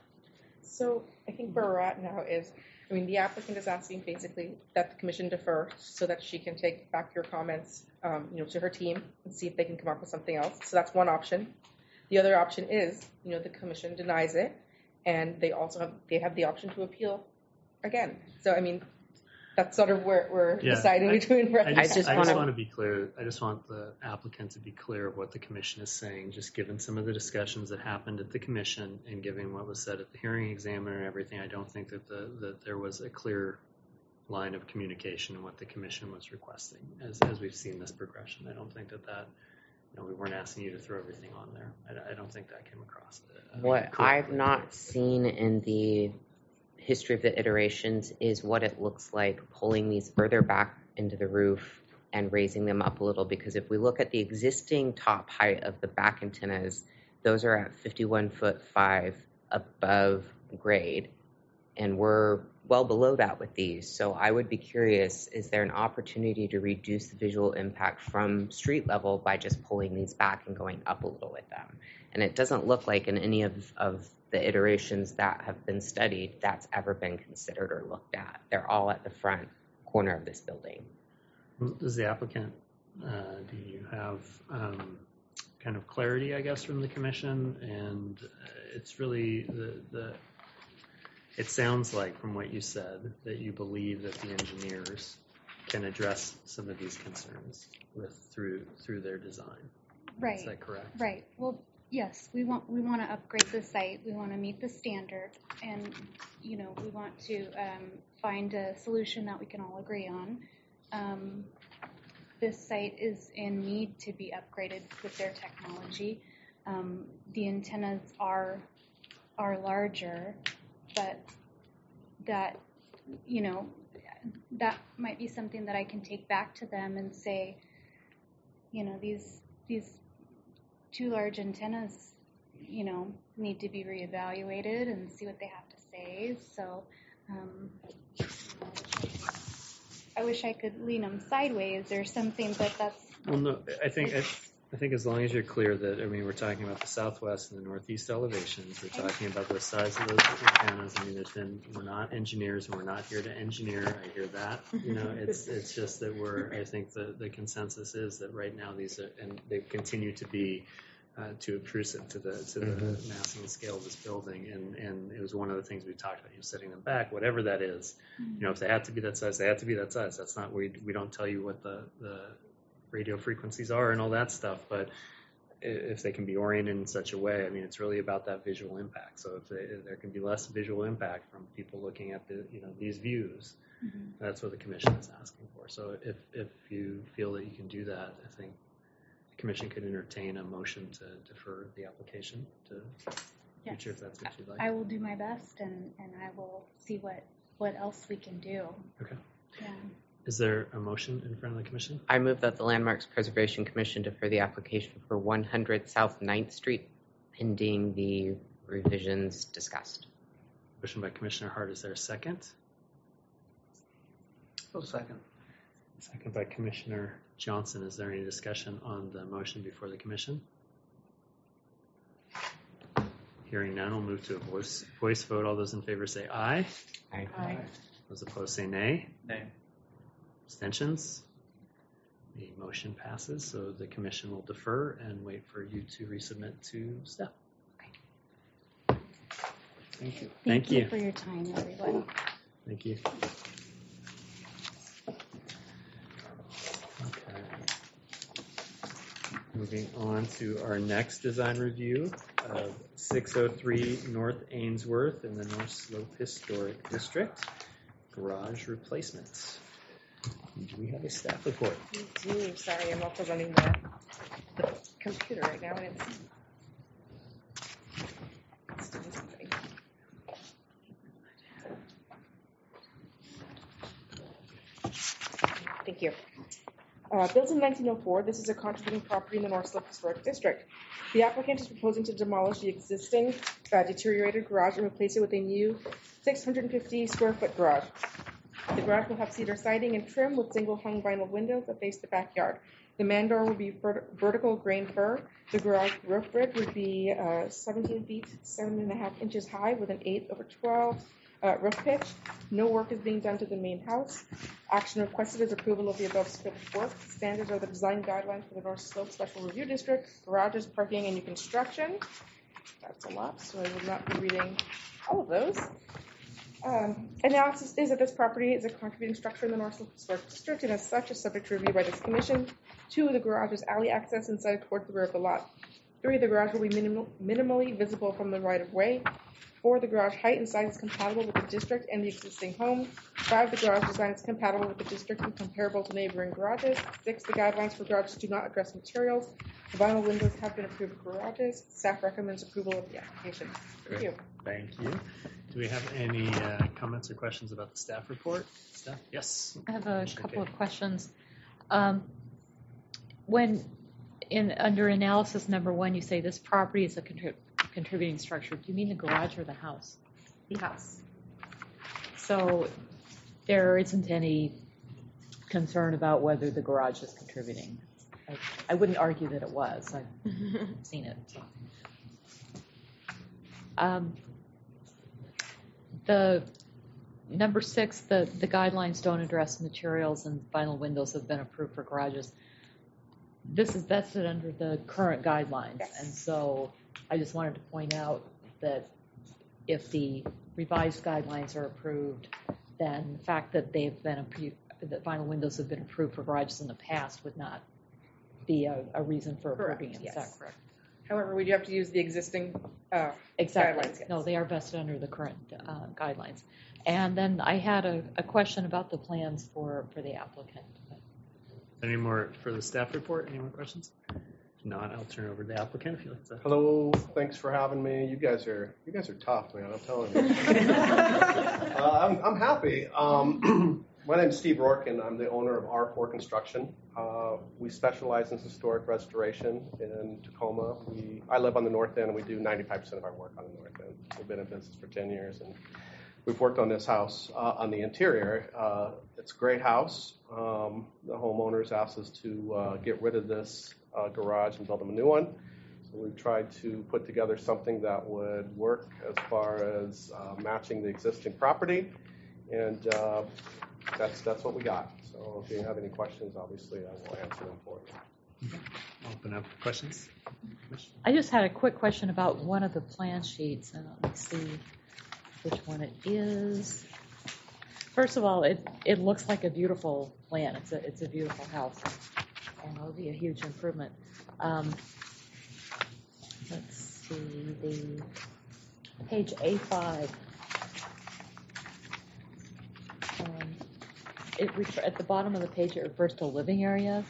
So I think where we're at now is, I mean, the applicant is asking basically that the commission defer so that she can take back your comments, um, you know, to her team and see if they can come up with something else. So that's one option. The other option is, you know, the commission denies it, and they also have they have the option to appeal again. So I mean, that's sort of where we're Yeah, deciding I- between. I just, I just wanna- want to be clear. I just want the applicant to be clear of what the commission is saying, just given some of the discussions that happened at the commission and given what was said at the hearing examiner and everything. I don't think that the that there was a clear line of communication in what the commission was requesting as as we've seen this progression. I don't think that that you know we weren't asking you to throw everything on there. I, I don't think that came across. uh, What correctly. I've not seen in the history of the iterations is what it looks like pulling these further back into the roof and raising them up a little, because if we look at the existing top height of the back antennas, those are at fifty-one foot five above grade, and we're well below that with these. So I would be curious, is there an opportunity to reduce the visual impact from street level by just pulling these back and going up a little with them? And it doesn't look like in any of, of the iterations that have been studied that's ever been considered or looked at. They're all at the front corner of this building. Does the applicant, uh, do you have um, kind of clarity, I guess, from the commission? And uh, it's really the, the, it sounds like from what you said that you believe that the engineers can address some of these concerns with through through their design. Right. Is that correct? Right. Well, yes, we want we want to upgrade the site. We want to meet the standard, and you know we want to um, find a solution that we can all agree on. Um, this site is in need to be upgraded with their technology. Um, the antennas are are larger, but that you know that might be something that I can take back to them and say, you know, these these two large antennas, you know, need to be reevaluated and see what they have to say. So um, I wish I could lean them sideways or something, but that's. Well, no, I think I, I think as long as you're clear that I mean we're talking about the southwest and the northeast elevations, we're talking about the size of those antennas. I mean, there's been we're not engineers and we're not here to engineer. I hear that. You know, it's it's just that we're. I think the the consensus is that right now these are and they continue to be. Uh, too obtrusive to the to the Mhm. massing scale of this building, and and it was one of the things we talked about. You know, setting them back, whatever that is. You know, if they have to be that size, they have to be that size. That's not we we don't tell you what the the radio frequencies are and all that stuff, but i- if they can be oriented in such a way, I mean, it's really about that visual impact. So if, they, if there can be less visual impact from people looking at the you know these views, Mhm. that's what the commission is asking for. So if if you feel that you can do that, I think. Commission could entertain a motion to defer the application to Yes. future if that's what you'd like. I will do my best, and, and I will see what, what else we can do. Okay. Yeah. Is there a motion in front of the commission? I move that the Landmarks Preservation Commission defer the application for one hundred South ninth Street pending the revisions discussed. Motion by Commissioner Hart. Is there a second? Oh, second. Second by Commissioner Johnson. Is there any discussion on the motion before the commission? Hearing none, we'll move to a voice voice vote. All those in favor say aye. Aye. Aye. Those opposed say nay. Nay. Abstentions? The motion passes, so the commission will defer and wait for you to resubmit to staff. Thank you. Thank, Thank you. you. for your time, everyone. Thank you. Okay. Moving on to our next design review of six oh three North Ainsworth in the North Slope Historic District, garage replacements. Do we have a staff report? We do. Sorry, I'm also running the, the computer right now, and it's. it's doing something. Thank you. Uh, built in nineteen oh four, this is a contributing property in the North Slope Historic District. The applicant is proposing to demolish the existing uh, deteriorated garage and replace it with a new six hundred fifty square foot garage. The garage will have cedar siding and trim with single hung vinyl windows that face the backyard. The man door will be vert- vertical grain fir. The garage roof ridge would be uh, seventeen feet, seven and a half inches high with an eight over twelve uh, roof pitch. No work is being done to the main house. Action requested is approval of the above scope of work. Standards are the design guidelines for the North Slope Special Review District, garages, parking, and new construction. That's a lot, so I will not be reading all of those. Um, analysis is that this property is a contributing structure in the North Slope Historic District and as such is subject to review by this commission. Two, the garage is alley access inside towards the rear of the lot. Three, the garage will be minimal, minimally visible from the right of way. Four, the garage height and size is compatible with the district and the existing home. Five, the garage design is compatible with the district and comparable to neighboring garages. Six, the guidelines for garages do not address materials. The vinyl windows have been approved for garages. Staff recommends approval of the application. Thank you. Thank you. Do we have any uh, comments or questions about the staff report? Staff? Yes. I have a Commissioner couple Kay. of questions. Um, when in under analysis number one, you say this property is a contrib- contributing structure. Do you mean the garage or the house? The house. So there isn't any concern about whether the garage is contributing. I, I wouldn't argue that it was. I've seen it. So. Um, the number six, the, the guidelines don't address materials and vinyl windows have been approved for garages. This is vested under the current guidelines, Yes. and so I just wanted to point out that if the revised guidelines are approved, then the fact that they've been approved, that vinyl windows have been approved for garages in the past would not be a, a reason for Correct, approving it. yes. Is that correct? However, we do have to use the existing uh, Exactly. guidelines. Yes. No, they are vested under the current uh, guidelines. And then I had a, a question about the plans for, for the applicant. Any more for the staff report? Any more questions? If not, I'll turn it over to the applicant if you'd like to. Hello, thanks for having me. You guys are you guys are tough, man. I'm telling you. uh, I'm I'm happy. Um, my name's Steve Rourke, and I'm the owner of R four Construction. Uh, we specialize in historic restoration in Tacoma. We I live on the north end, and we do ninety-five percent of our work on the north end. We've been in business for ten years, and we've worked on this house uh, on the interior. Uh, it's a great house. Um, the homeowners asked us to uh, get rid of this uh, garage and build them a new one. So we've tried to put together something that would work as far as uh, matching the existing property, and uh, that's that's what we got. So if you have any questions, obviously I will answer them for you. Open up for questions. I just had a quick question about one of the plan sheets, and let me see which one it is. First of all, it, it looks like a beautiful plan. It's a it's a beautiful house, and it'll be a huge improvement. Um, let's see the page A five. Um, it refer, at the bottom of the page it refers to living areas.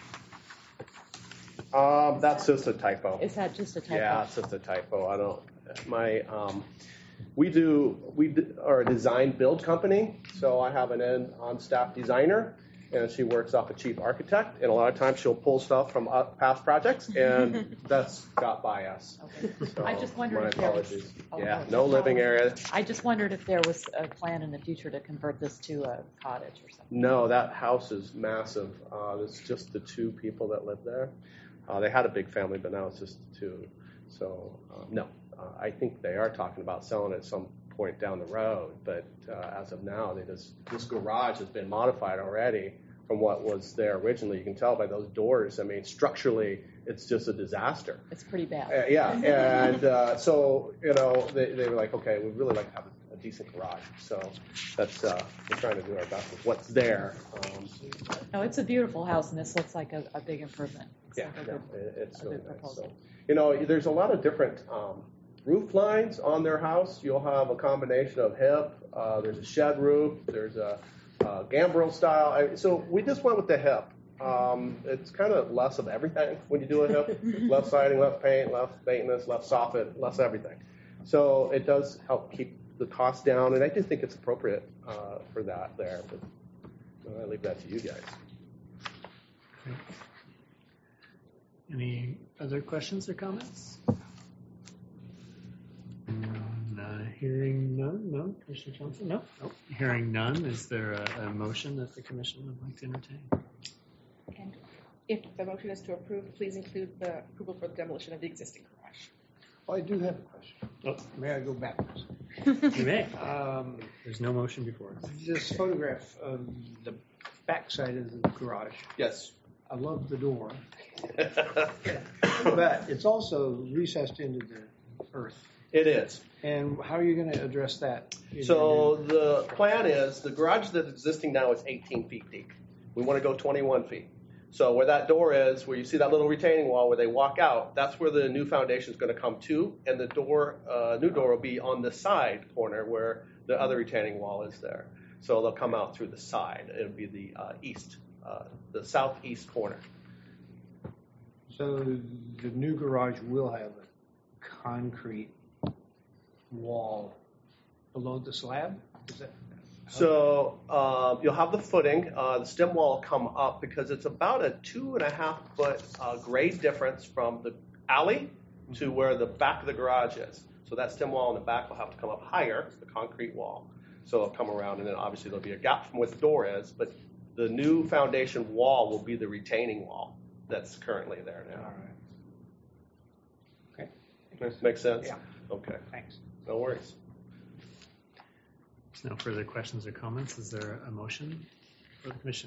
Um, that's just a typo. Is that just a typo? Yeah, it's just a typo. I don't. My um, we do we d- are a design build company, so I have an in on staff designer, and she works off a chief architect, and a lot of times she'll pull stuff from uh, past projects, and that's got by us. Okay. So I just wondered my if there was- apologies. oh, yeah, no, no living area. I just wondered if there was a plan in the future to convert this to a cottage or something. No, that house is massive. Uh, it's just the two people that live there. Uh, they had a big family, but now it's just the two. So uh, no, uh, I think they are talking about selling at some point down the road. But uh, as of now, they just this garage has been modified already from what was there originally. You can tell by those doors. I mean, structurally, it's just a disaster. It's pretty bad. Uh, yeah, and uh, so, you know, they, they were like, okay, we'd really like to have a, a decent garage. So that's, uh, we're trying to do our best with what's there. Um, No, it's a beautiful house, and this looks like a, a big improvement. It's yeah, like a yeah, good- it- it's a really good nice. proposal. So, you know, there's a lot of different um, roof lines on their house. You'll have a combination of hip, uh, there's a shed roof, there's a uh, gambrel style. I, so we just went with the hip. Um, it's kind of less of everything when you do a hip. Less siding, less paint, less maintenance, less soffit, less everything. So it does help keep the cost down, and I do think it's appropriate uh, for that there. But I leave that to you guys. Any other questions or comments? Mm, uh, hearing none, no. Commissioner Johnson, no. Nope. Hearing none, is there a, a motion that the commission would like to entertain? And if the motion is to approve, please include the approval for the demolition of the existing garage. Well, I do have a question. Oh. May I go backwards? You may. Um, There's no motion before us. this photograph of the backside of the garage. Yes. I love the door. But it's also recessed into the earth. It is. And how are you going to address that? So the plan is, the garage that's existing now is eighteen feet deep. We want to go twenty-one feet. So where that door is, where you see that little retaining wall where they walk out, that's where the new foundation is going to come to, and the door, uh, new door will be on the side corner where the other retaining wall is there. So they'll come out through the side. It'll be the uh, east, uh, the southeast corner. So the new garage will have a concrete wall below the slab? Is that? So uh, you'll have the footing. Uh, the stem wall will come up because it's about a two and a half foot uh, grade difference from the alley to where the back of the garage is. So that stem wall in the back will have to come up higher, the concrete wall. So it'll come around, and then obviously there'll be a gap from where the door is. But the new foundation wall will be the retaining wall that's currently there now. All right. Okay. Makes sense? Yeah. Okay. Thanks. No worries. There's no further questions or comments. Is there a motion for the commission?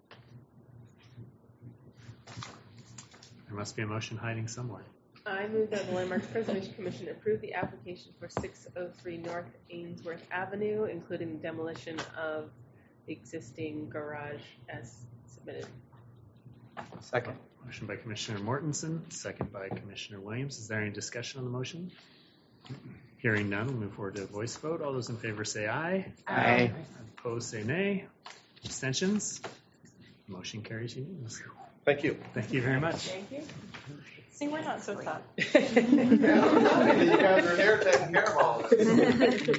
There must be a motion hiding somewhere. I move that the Landmarks Preservation Commission approve the application for six oh three North Ainsworth Avenue, including the demolition of the existing garage as submitted. Second. Motion by Commissioner Mortensen, second by Commissioner Williams. Is there any discussion on the motion? Hearing none, we'll move forward to a voice vote. All those in favor say aye. Aye. Opposed say nay. Abstentions? Motion carries unanimously. Thank you. Thank you very much. Thank you. See, we're not so tough. You guys are here taking care of all this.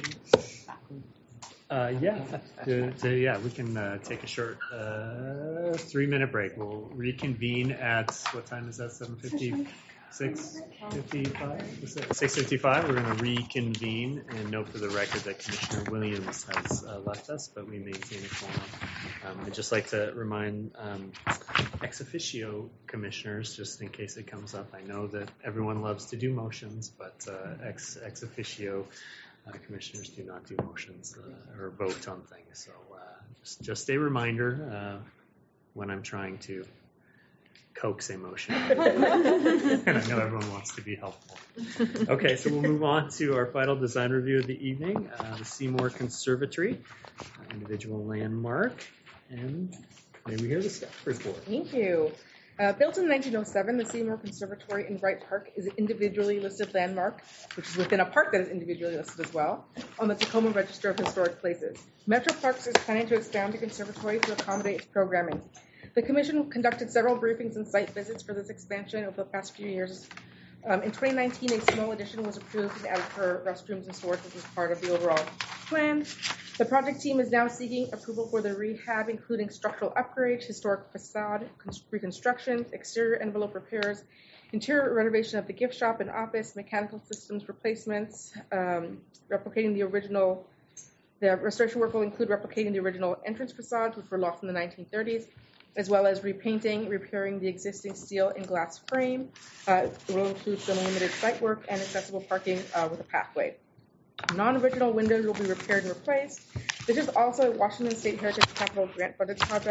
Uh, yeah, to, to, yeah, we can uh, take a short uh, three-minute break. We'll reconvene at, what time is that, seven fifty? six fifty-five? six fifty-five, we're going to reconvene and note for the record that Commissioner Williams has uh, left us, but we maintain a quorum. Um, I'd just like to remind um, ex officio commissioners, just in case it comes up. I know that everyone loves to do motions, but uh, ex, ex officio Uh, commissioners do not do motions uh, or vote on things. So uh, just, just a reminder uh, when I'm trying to coax a motion. And I know everyone wants to be helpful. Okay, so we'll move on to our final design review of the evening, uh, the Seymour Conservatory, uh, individual landmark. And may we hear the staff report? Thank you. Uh, built in nineteen oh seven, the Seymour Conservatory in Wright Park is an individually listed landmark, which is within a park that is individually listed as well, on the Tacoma Register of Historic Places. Metro Parks is planning to expand the conservatory to accommodate its programming. The Commission conducted several briefings and site visits for this expansion over the past few years. Um, in twenty nineteen, a small addition was approved and added for restrooms and storage, which was part of the overall plan. The project team is now seeking approval for the rehab, including structural upgrades, historic facade reconstructions, exterior envelope repairs, interior renovation of the gift shop and office, mechanical systems replacements, um, replicating the original. The restoration work will include replicating the original entrance facades, which were lost in the nineteen thirties, as well as repainting, repairing the existing steel and glass frame. Uh, it will include some limited site work and accessible parking uh, with a pathway. Non-original windows will be repaired and replaced. This is also a Washington State Heritage Capital Grant funded project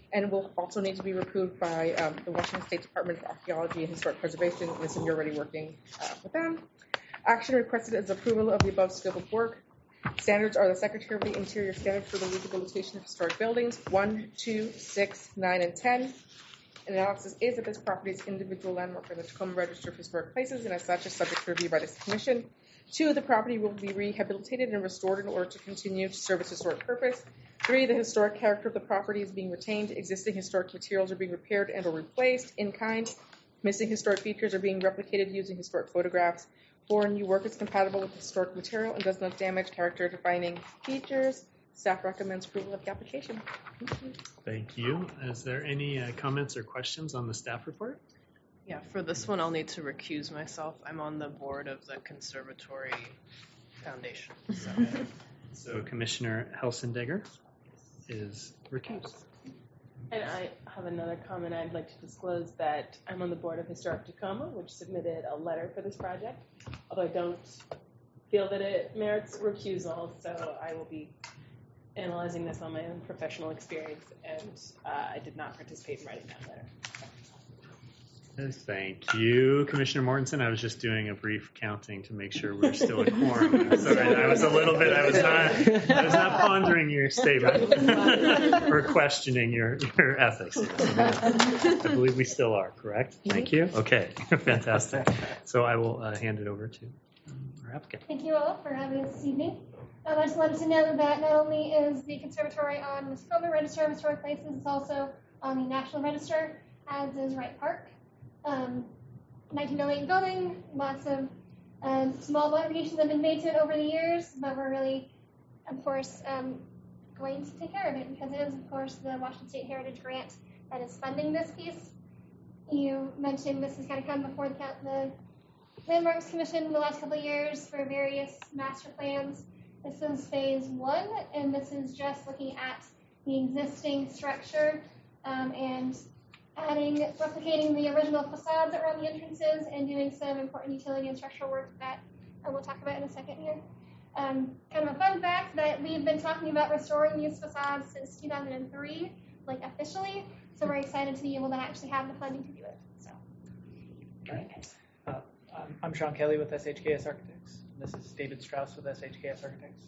and will also need to be approved by um, the Washington State Department of Archaeology and Historic Preservation. This is you're already working uh, with them. Action requested is approval of the above scope of work. Standards are the Secretary of the Interior standards for the rehabilitation of historic buildings, one, two, six, nine, and ten. An analysis is that this property is individual landmark in the Tacoma Register of Historic Places, and as such is subject to review by this commission. Two, the property will be rehabilitated and restored in order to continue to serve its historic purpose. Three, the historic character of the property is being retained. Existing historic materials are being repaired and or replaced in kind. Missing historic features are being replicated using historic photographs. Four, new work is compatible with historic material and does not damage character-defining features. Staff recommends approval of the application. Thank you. Thank you. Is there any uh, comments or questions on the staff report? Yeah, for this one, I'll need to recuse myself. I'm on the board of the Conservatory Foundation. So, so Commissioner Helsendegger is recused. And I have another comment. I'd like to disclose that I'm on the board of Historic Tacoma, which submitted a letter for this project, although I don't feel that it merits recusal, so I will be analyzing this on my own professional experience, and uh, I did not participate in writing that letter. Thank you, Commissioner Mortensen. I was just doing a brief counting to make sure we're still in quorum. Sorry, I was a little bit. I was not. I was not pondering your statement or questioning your your ethics. I believe we still are. Correct. Thank you. Okay. Fantastic. So I will uh, hand it over to um, our applicant. Thank you all for having us this evening. Um, I just wanted to know that not only is the conservatory on the Tacoma Register of Historic Places, it's also on the National Register, as is Wright Park. Um, nineteen oh eight building, lots of um, small modifications have been made to it over the years, but we're really, of course, um, going to take care of it because it is, of course, the Washington State Heritage Grant that is funding this piece. You mentioned this has kind of come before the, the Landmarks Commission in the last couple of years for various master plans. This is phase one, and this is just looking at the existing structure um, and adding, replicating the original facades that were on the entrances and doing some important utility and structural work that uh, we'll talk about in a second here. Um, kind of a fun fact that we've been talking about restoring these facades since two thousand three, like officially, so we're excited to be able to actually have the funding to do it. So. Uh, I'm, I'm Sean Kelly with S H K S Architects. This is David Strauss with S H K S Architects.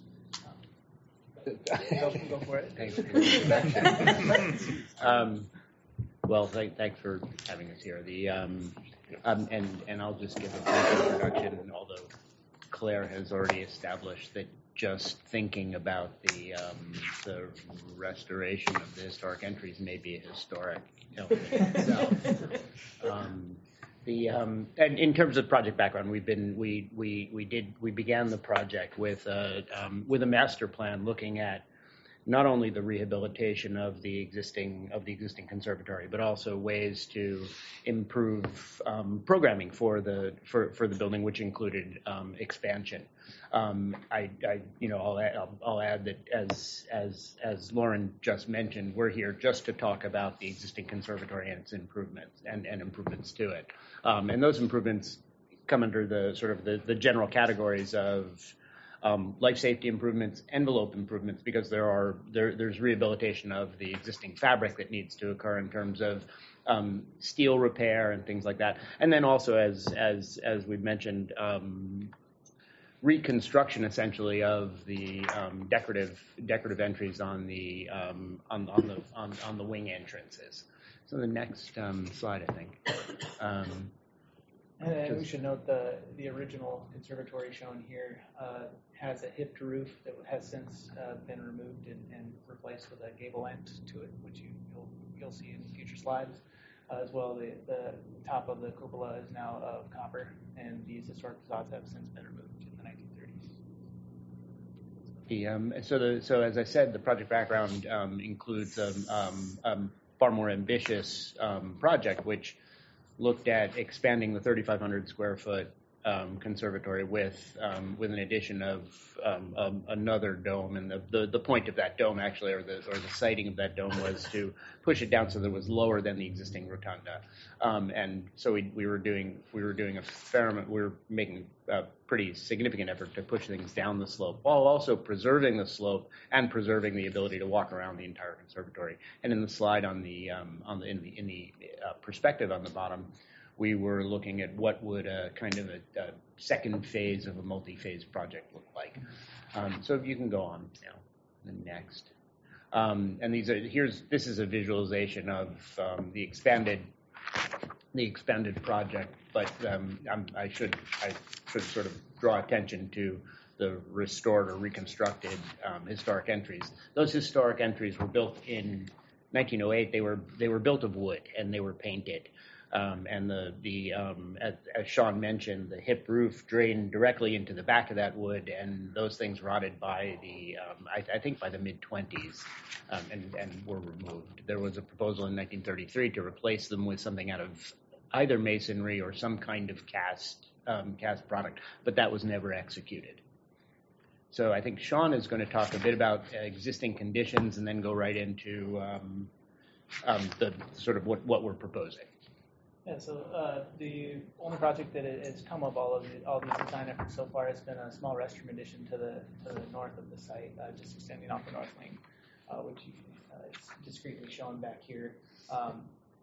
Um, go, go for it. Thanks for the introduction. um, Well, th- thanks for having us here. The um, um, and and I'll just give a brief introduction. Although Claire has already established that just thinking about the um, the restoration of the historic entries may be historic in itself. um, the um, and in terms of project background, we've been we we we did we began the project with a um, with a master plan looking at not only the rehabilitation of the existing of the existing conservatory, but also ways to improve um, programming for the for, for the building, which included um, expansion. Um, I, I you know I'll add, I'll, I'll add that as as as Lauren just mentioned, we're here just to talk about the existing conservatory and its improvements and, and improvements to it. Um, and those improvements come under the sort of the, the general categories of Um, life safety improvements, envelope improvements, because there are there, there's rehabilitation of the existing fabric that needs to occur in terms of um, steel repair and things like that, and then also as as as we've mentioned, um, reconstruction essentially of the um, decorative decorative entries on the um, on on the on, on the wing entrances. So the next um, slide, I think. Um, And then we should note the the original conservatory shown here uh, has a hipped roof that has since uh, been removed and, and replaced with a gable end to it, which you, you'll you'll see in future slides. Uh, as well, the the top of the cupola is now of copper, and these historic facades have since been removed in the nineteen thirties. The um, so the so as I said, the project background um, includes a um, um, um, far more ambitious um, project, which looked at expanding the thirty-five hundred square foot um, conservatory with um, with an addition of um, um, another dome, and the, the the point of that dome actually, or the or the siting of that dome, was to push it down so that it was lower than the existing rotunda, um, and so we we were doing we were doing a fair amount, we were making a pretty significant effort to push things down the slope while also preserving the slope and preserving the ability to walk around the entire conservatory. And in the slide on the um, on the in the in the uh, perspective on the bottom, we were looking at what would a kind of a, a second phase of a multi-phase project look like. Um, so if you can go on now, the next. Um, and these are here's this is a visualization of um, the expanded the expanded project, but um, I'm, I should I should sort of draw attention to the restored or reconstructed um, historic entries. Those historic entries were built in nineteen oh eight. They were they were built of wood and they were painted. Um, and the, the um, as, as Sean mentioned, the hip roof drained directly into the back of that wood, and those things rotted by the, um, I, I think by the mid twenties, um, and, and were removed. There was a proposal in nineteen thirty-three to replace them with something out of either masonry or some kind of cast, um, cast product, but that was never executed. So I think Sean is going to talk a bit about uh, existing conditions and then go right into um, um, the sort of what, what we're proposing. Yeah, so uh, the only project that has come of all of the, all these design efforts so far has been a small restroom addition to the to the north of the site, uh, just extending off the north wing, uh, which you, uh, is discreetly shown back here. Um,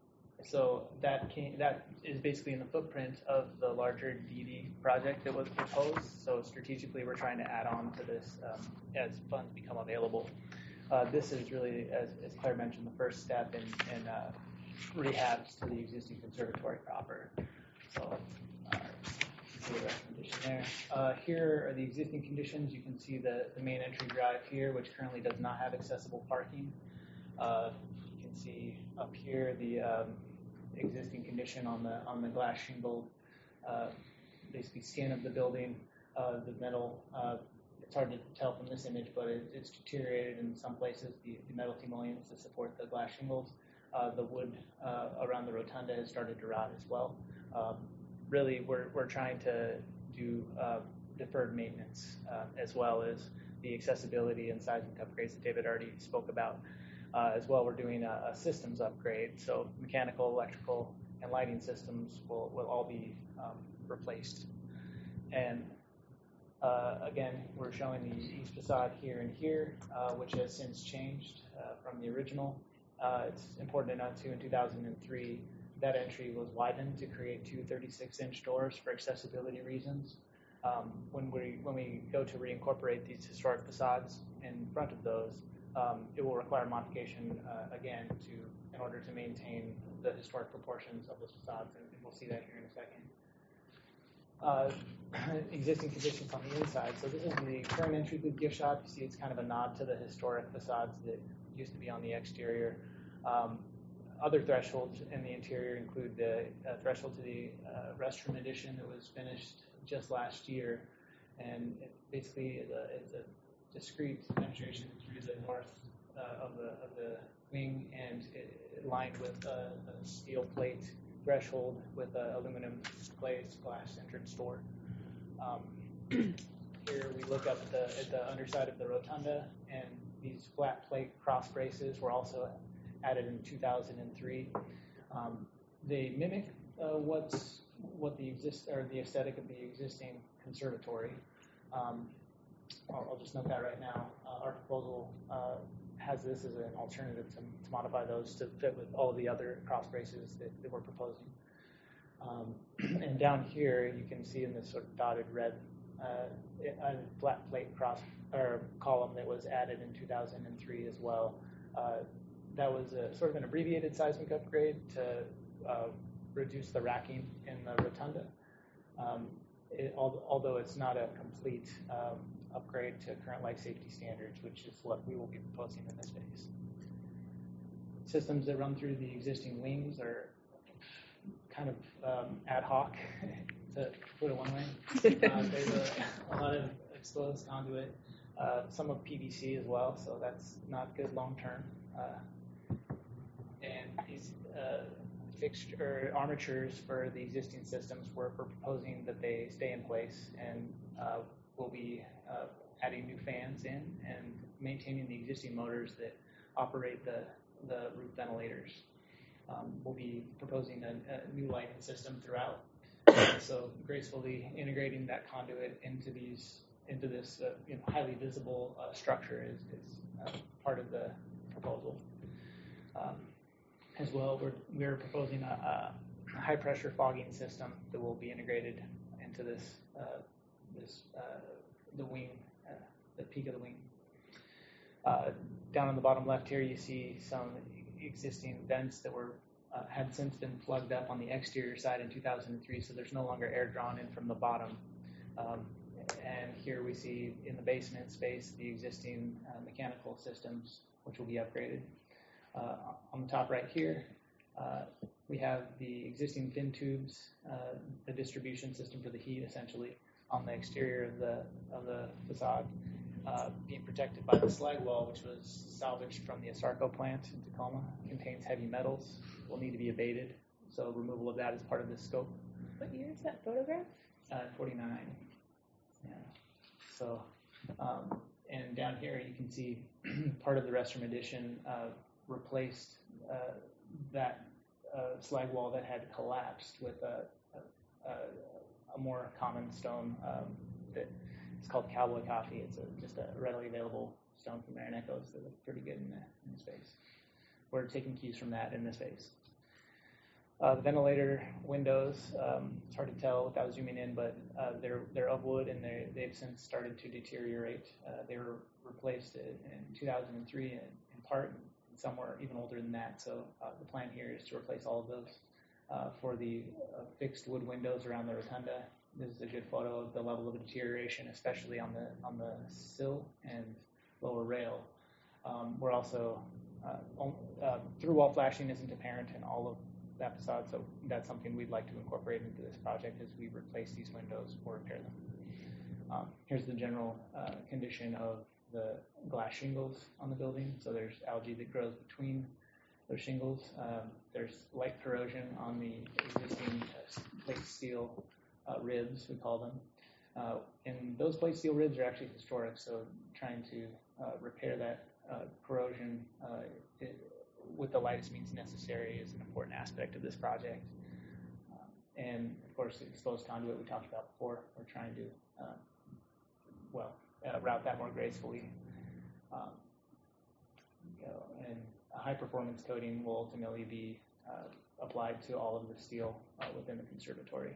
so that came, that is basically in the footprint of the larger D D project that was proposed. So strategically, we're trying to add on to this um, as funds become available. Uh, this is really, as, as Claire mentioned, the first step in, in uh, rehabs to the existing conservatory proper. So, uh, see the rest condition there. Uh, here are the existing conditions. You can see the, the main entry drive here, which currently does not have accessible parking. Uh, you can see up here the um, existing condition on the on the glass shingled, uh, basically skin of the building. Uh, the metal. Uh, it's hard to tell from this image, but it, it's deteriorated in some places. The, the metal mullions to support the glass shingles. Uh, the wood uh, around the rotunda has started to rot as well. Um, really, we're, we're trying to do uh, deferred maintenance uh, as well as the accessibility and seismic upgrades that David already spoke about. Uh, as well, we're doing a, a systems upgrade, so mechanical, electrical, and lighting systems will, will all be um, replaced. And uh, again, we're showing the east facade here and here, uh, which has since changed uh, from the original. Uh, it's important to note, too, in two thousand three, that entry was widened to create two thirty-six inch doors for accessibility reasons. Um, when we when we go to reincorporate these historic facades in front of those, um, it will require modification uh, again to in order to maintain the historic proportions of those facades, and, and we'll see that here in a second. Uh, existing conditions on the inside. So this is the current entry to the gift shop. You see it's kind of a nod to the historic facades that used to be on the exterior. Um, other thresholds in the interior include the uh, threshold to the uh, restroom addition that was finished just last year, and it basically is a, it's a discrete penetration through the north uh, of the of the wing, and it, it lined with a, a steel plate threshold with an aluminum glazed glass entrance door. Um, here we look up at the, at the underside of the rotunda, and these flat plate cross braces were also added in two thousand three. Um, they mimic uh, what's what the exist or the aesthetic of the existing conservatory. Um, I'll, I'll just note that right now. Uh, our proposal uh, has this as an alternative to, to modify those to fit with all of the other cross braces that, that we're proposing. Um, and down here, you can see in this sort of dotted red uh, a flat plate cross or column that was added in two thousand three as well. Uh, that was a, sort of an abbreviated seismic upgrade to uh, reduce the racking in the rotunda. Um, it, although it's not a complete um, upgrade to current life safety standards, which is what we will be proposing in this phase. Systems that run through the existing wings are kind of um, ad hoc, to put it one way. Uh, there's a, a lot of exposed conduit, uh, some of P V C as well, so that's not good long term. Uh, and these uh, fixture or armatures for the existing systems. We're, we're proposing that they stay in place, and uh, we'll be uh, adding new fans in and maintaining the existing motors that operate the, the roof ventilators. Um, we'll be proposing a, a new lighting system throughout, so gracefully integrating that conduit into these into this uh, you know, highly visible uh, structure is, is uh, part of the proposal. Um, as well, we're we're proposing a, a high pressure fogging system that will be integrated into this uh, this uh, the wing, uh, the peak of the wing. Uh, down on the bottom left here, you see some existing vents that were uh, had since been plugged up on the exterior side in two thousand three, so there's no longer air drawn in from the bottom. Um, and here we see in the basement space the existing uh, mechanical systems, which will be upgraded. Uh, on the top right here, uh, we have the existing fin tubes, uh, the distribution system for the heat, essentially, on the exterior of the of the facade, uh, being protected by the slag wall, which was salvaged from the ASARCO plant in Tacoma. It contains heavy metals, will need to be abated, so removal of that is part of this scope. What year is that photograph? Uh, forty-nine. Yeah. So, um, and down here you can see part of the restroom addition uh, replaced uh, that uh, slag wall that had collapsed with a, a, a more common stone um, that it's called Cowboy Coffee. It's a, just a readily available stone from Marinecos that looks pretty good in the, in the space. We're taking cues from that in this space. Uh, the ventilator windows, um, it's hard to tell without zooming in, but uh, they're they're of wood and they they've since started to deteriorate. Uh, they were replaced in, in two thousand three in, in part, and some were even older than that. So uh, the plan here is to replace all of those. Uh, for the uh, fixed wood windows around the rotunda, this is a good photo of the level of deterioration, especially on the on the sill and lower rail. Um, we're also uh, on, uh, through-wall flashing isn't apparent in all of that facade, so that's something we'd like to incorporate into this project as we replace these windows or repair them. Um, here's the general uh, condition of the glass shingles on the building. So there's algae that grows between those shingles. Um, there's light corrosion on the existing uh, plate steel uh, ribs, we call them. Uh, and those plate steel ribs are actually historic, so trying to uh, repair that uh, corrosion uh, it, with the lightest means necessary is an important aspect of this project. Um, and of course, the exposed conduit we talked about before, we're trying to, uh, well, uh, route that more gracefully. Um, you know, and a high performance coating will ultimately be uh, applied to all of the steel uh, within the conservatory.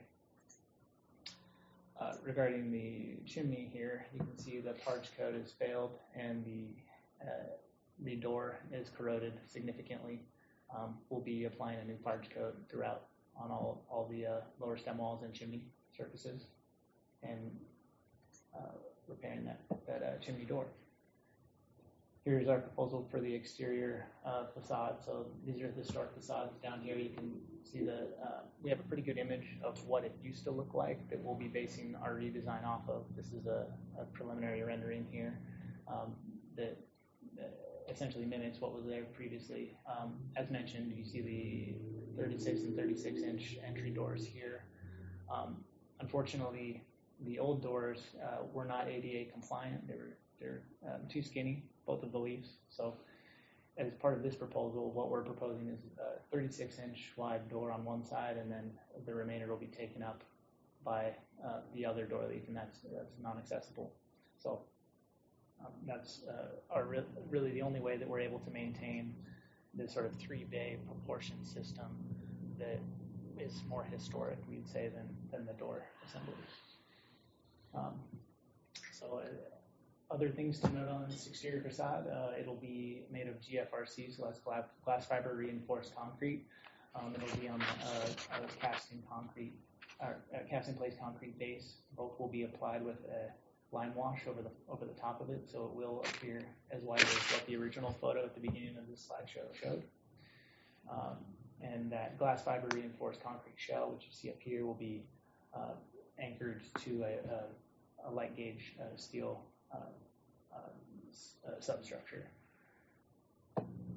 Uh, regarding the chimney here, you can see the parge coat has failed and the uh, the door is corroded significantly. Um, we'll be applying a new parge coat throughout on all, all the uh, lower stem walls and chimney surfaces and uh, repairing that, that uh, chimney door. Here's our proposal for the exterior uh, facade. So these are historic facades. Down here you can see the, uh, we have a pretty good image of what it used to look like that we'll be basing our redesign off of. This is a, a preliminary rendering here um, that, that essentially mimics what was there previously. Um, as mentioned, you see the thirty-six and thirty-six inch entry doors here. Um, unfortunately, the old doors uh, were not A D A compliant. They were they're um, too skinny, both of the leaves. So as part of this proposal, what we're proposing is a thirty-six inch wide door on one side, and then the remainder will be taken up by uh, the other door leaf, and that's, that's non-accessible. So Um, that's uh, our re- really the only way that we're able to maintain this sort of three bay proportion system that is more historic, we'd say, than, than the door assemblies. Um, so uh, other things to note on this exterior facade, uh, it'll be made of G F R C, so that's glass, glass fiber reinforced concrete. Um, it'll be on a, a casting concrete, or a cast in place concrete base. Both will be applied with a lime wash over the over the top of it, so it will appear as white as what the original photo at the beginning of this slideshow showed. Um, and that glass fiber reinforced concrete shell, which you see up here, will be uh, anchored to a, a, a light gauge uh, steel uh, uh, uh, substructure.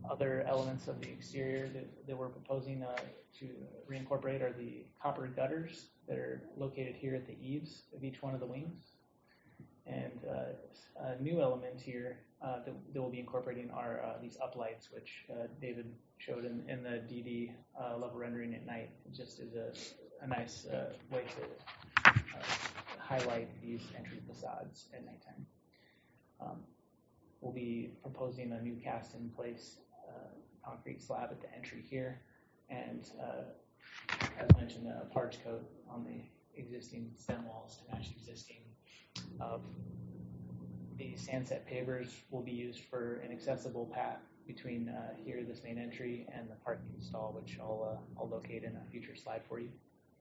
other elements of the exterior that, that we're proposing uh, to reincorporate are the copper gutters that are located here at the eaves of each one of the wings. And uh, a new element here uh, that, that we'll be incorporating are uh, these uplights, which uh, David showed in, in the D D uh, level rendering at night. It just is a, a nice uh, way to uh, highlight these entry facades at nighttime. Um, we'll be proposing a new cast in place uh, concrete slab at the entry here, and uh, as mentioned, a parge coat on the existing stem walls to match existing. Uh, the sandset pavers will be used for an accessible path between uh, here, this main entry, and the parking stall, which I'll, uh, I'll locate in a future slide for you.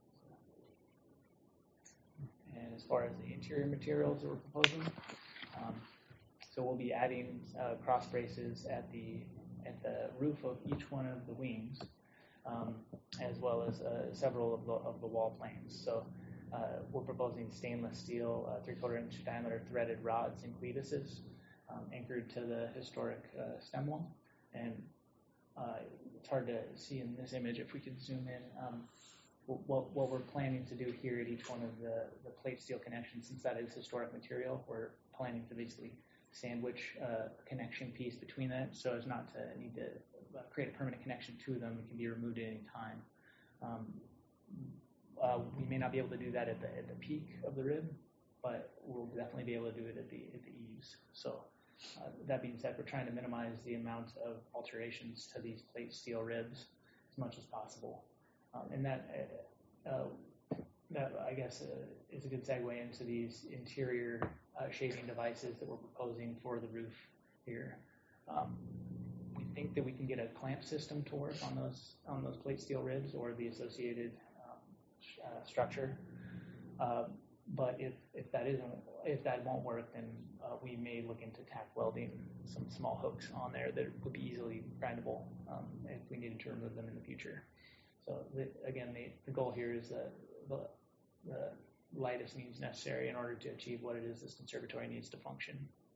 And as far as the interior materials that we're proposing, um, so we'll be adding uh, cross braces at the at the roof of each one of the wings, um, as well as uh, several of the, of the wall planes. So uh, we're proposing stainless steel, uh, three-quarter inch diameter threaded rods and clevises um, anchored to the historic uh, stem wall. And uh, it's hard to see in this image. If we could zoom in, um, what, what we're planning to do here at each one of the, the plate steel connections, since that is historic material, we're planning to basically sandwich uh, a connection piece between that so as not to need to uh, create a permanent connection to them. It can be removed at any time. Um, uh, we may not be able to do that at the at the peak of the rib, but we'll definitely be able to do it at the at the eaves. So uh, that being said, we're trying to minimize the amount of alterations to these plate steel ribs as much as possible. Um, and that, uh, that, I guess, uh, is a good segue into these interior uh, shading devices that we're proposing for the roof here. Um, we think that we can get a clamp system to work on those on those plate steel ribs or the associated um, uh, structure. Uh, but if, if that isn't, if that won't work, then uh, we may look into tack welding some small hooks on there that would be easily grindable um, if we needed to remove them in the future. So the, again, the, the goal here is the, the, the lightest means necessary in order to achieve what it is this conservatory needs to function.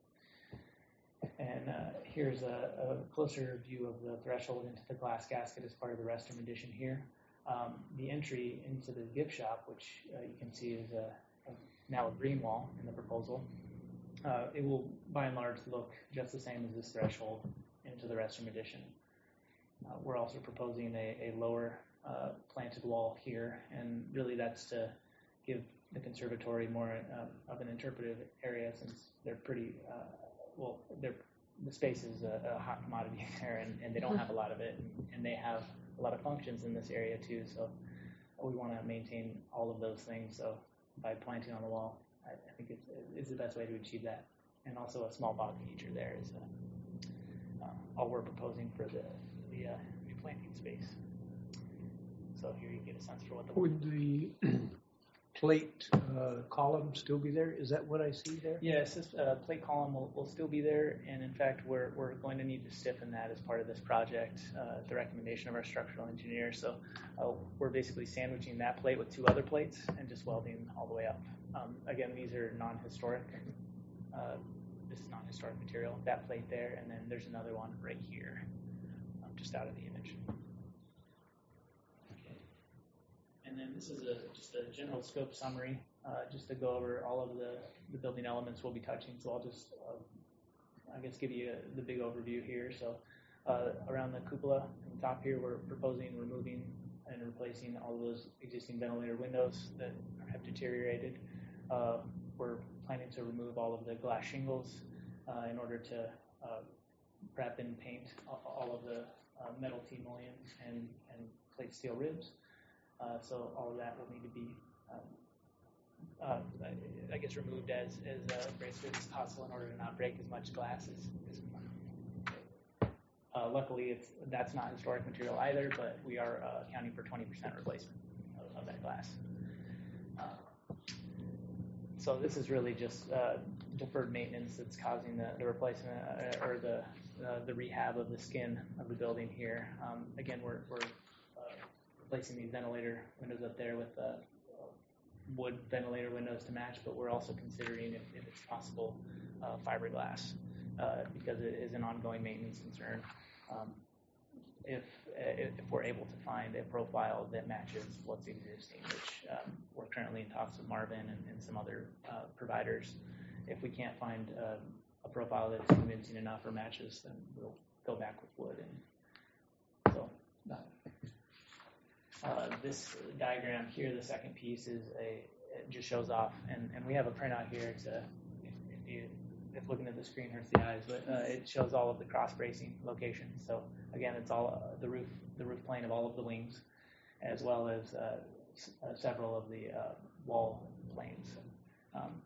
And uh, here's a, a closer view of the threshold into the glass gasket as part of the restroom addition here. Um, the entry into the gift shop, which uh, you can see is a, a, now a green wall in the proposal, uh, it will by and large look just the same as this threshold into the restroom addition. Uh, we're also proposing a, a lower uh, planted wall here, and really that's to give the conservatory more uh, of an interpretive area, since they're pretty, uh, well, they're, the space is a, a hot commodity there, and, and they don't have a lot of it, and, and they have a lot of functions in this area too, so we want to maintain all of those things. So by planting on the wall, I, I think it's, it's the best way to achieve that. And also a small bog feature there is uh, uh, all we're proposing for the, the uh, new planting space. So here you get a sense for what the... Would the plate uh, column still be there? Is that what I see there? Yes, this uh, plate column will, will still be there, and in fact, we're, we're going to need to stiffen that as part of this project, uh, at the recommendation of our structural engineer. So uh, we're basically sandwiching that plate with two other plates and just welding all the way up. Um, again, these are non-historic. Uh, this is non-historic material. That plate there, and then there's another one right here, um, just out of the image. And then this is a, just a general scope summary, uh, just to go over all of the, the building elements we'll be touching. So I'll just, uh, I guess, give you a, the big overview here. So uh, around the cupola on the top here, we're proposing removing and replacing all of those existing ventilator windows that have deteriorated. Uh, we're planning to remove all of the glass shingles uh, in order to uh, prep and paint all of the uh, metal T-mullions and, and plate steel ribs. Uh, so all of that will need to be, um, uh, I, I guess, removed as as uh, gracefully as possible in order to not break as much glass as. as uh, luckily, it's that's not historic material either, but we are uh, accounting for twenty percent replacement of, of that glass. Uh, so this is really just uh, deferred maintenance that's causing the, the replacement uh, or the uh, the rehab of the skin of the building here. Um, again, we're we're replacing these ventilator windows up there with uh, wood ventilator windows to match, but we're also considering, if, if it's possible, uh, fiberglass uh, because it is an ongoing maintenance concern. um, if if we're able to find a profile that matches what's existing, which um, we're currently in talks with Marvin and, and some other uh, providers. If we can't find um, a profile that's convincing enough or matches, then we'll go back with wood. And so uh, uh, this diagram here, the second piece is a it just shows off, and, and we have a printout here to if, if you if looking at the screen hurts the eyes, but uh, it shows all of the cross bracing locations. So again, it's all uh, the roof, the roof plane of all of the wings, as well as uh, s- uh, several of the uh, wall planes. Um,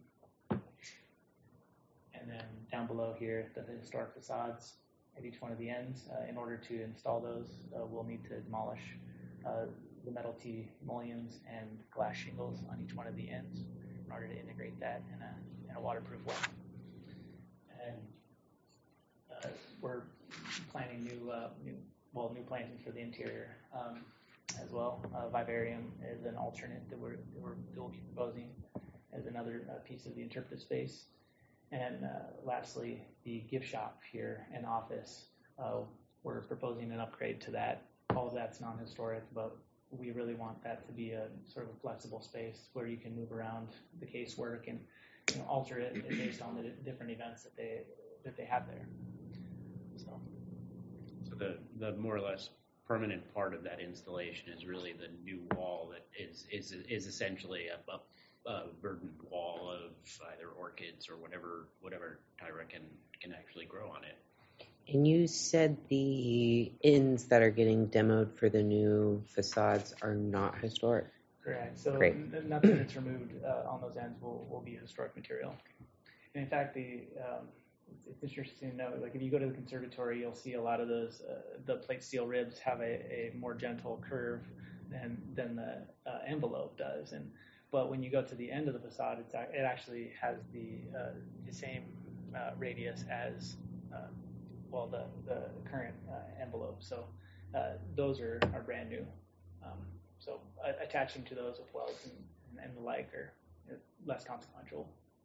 and then down below here, the historic facades at each one of the ends. Uh, in order to install those, uh, we'll need to demolish uh, the metal T mullions and glass shingles on each one of the ends in order to integrate that in a, in a waterproof way. And uh, we're planning new, uh, new, well, new plantings for the interior um, as well. Uh, vivarium is an alternate that we're, that we're, that we'll be proposing as another uh, piece of the interpretive space. And uh, lastly, the gift shop here and office. Uh, we're proposing an upgrade to that. All of that's non-historic, but we really want that to be a sort of a flexible space where you can move around the casework and you know, alter it based on the different events that they that they have there. So, so the the more or less permanent part of that installation is really the new wall that is is is essentially a, a, a verdant wall of either orchids or whatever whatever Tyra can can actually grow on it. And you said the ends that are getting demoed for the new facades are not historic. correct. So Great. n- nothing that's removed uh, on those ends will, will be historic material. And in fact, the um, it's interesting to note, like if you go to the conservatory, you'll see a lot of those, uh, the plate steel ribs have a, a more gentle curve than than the uh, envelope does. And but when you go to the end of the facade, it's, ac- it actually has the uh, the same uh, radius as uh, well the the current uh, envelope. So uh, those are, are brand new. Um, so uh, attaching to those with welds and, and, and the like are uh, less consequential.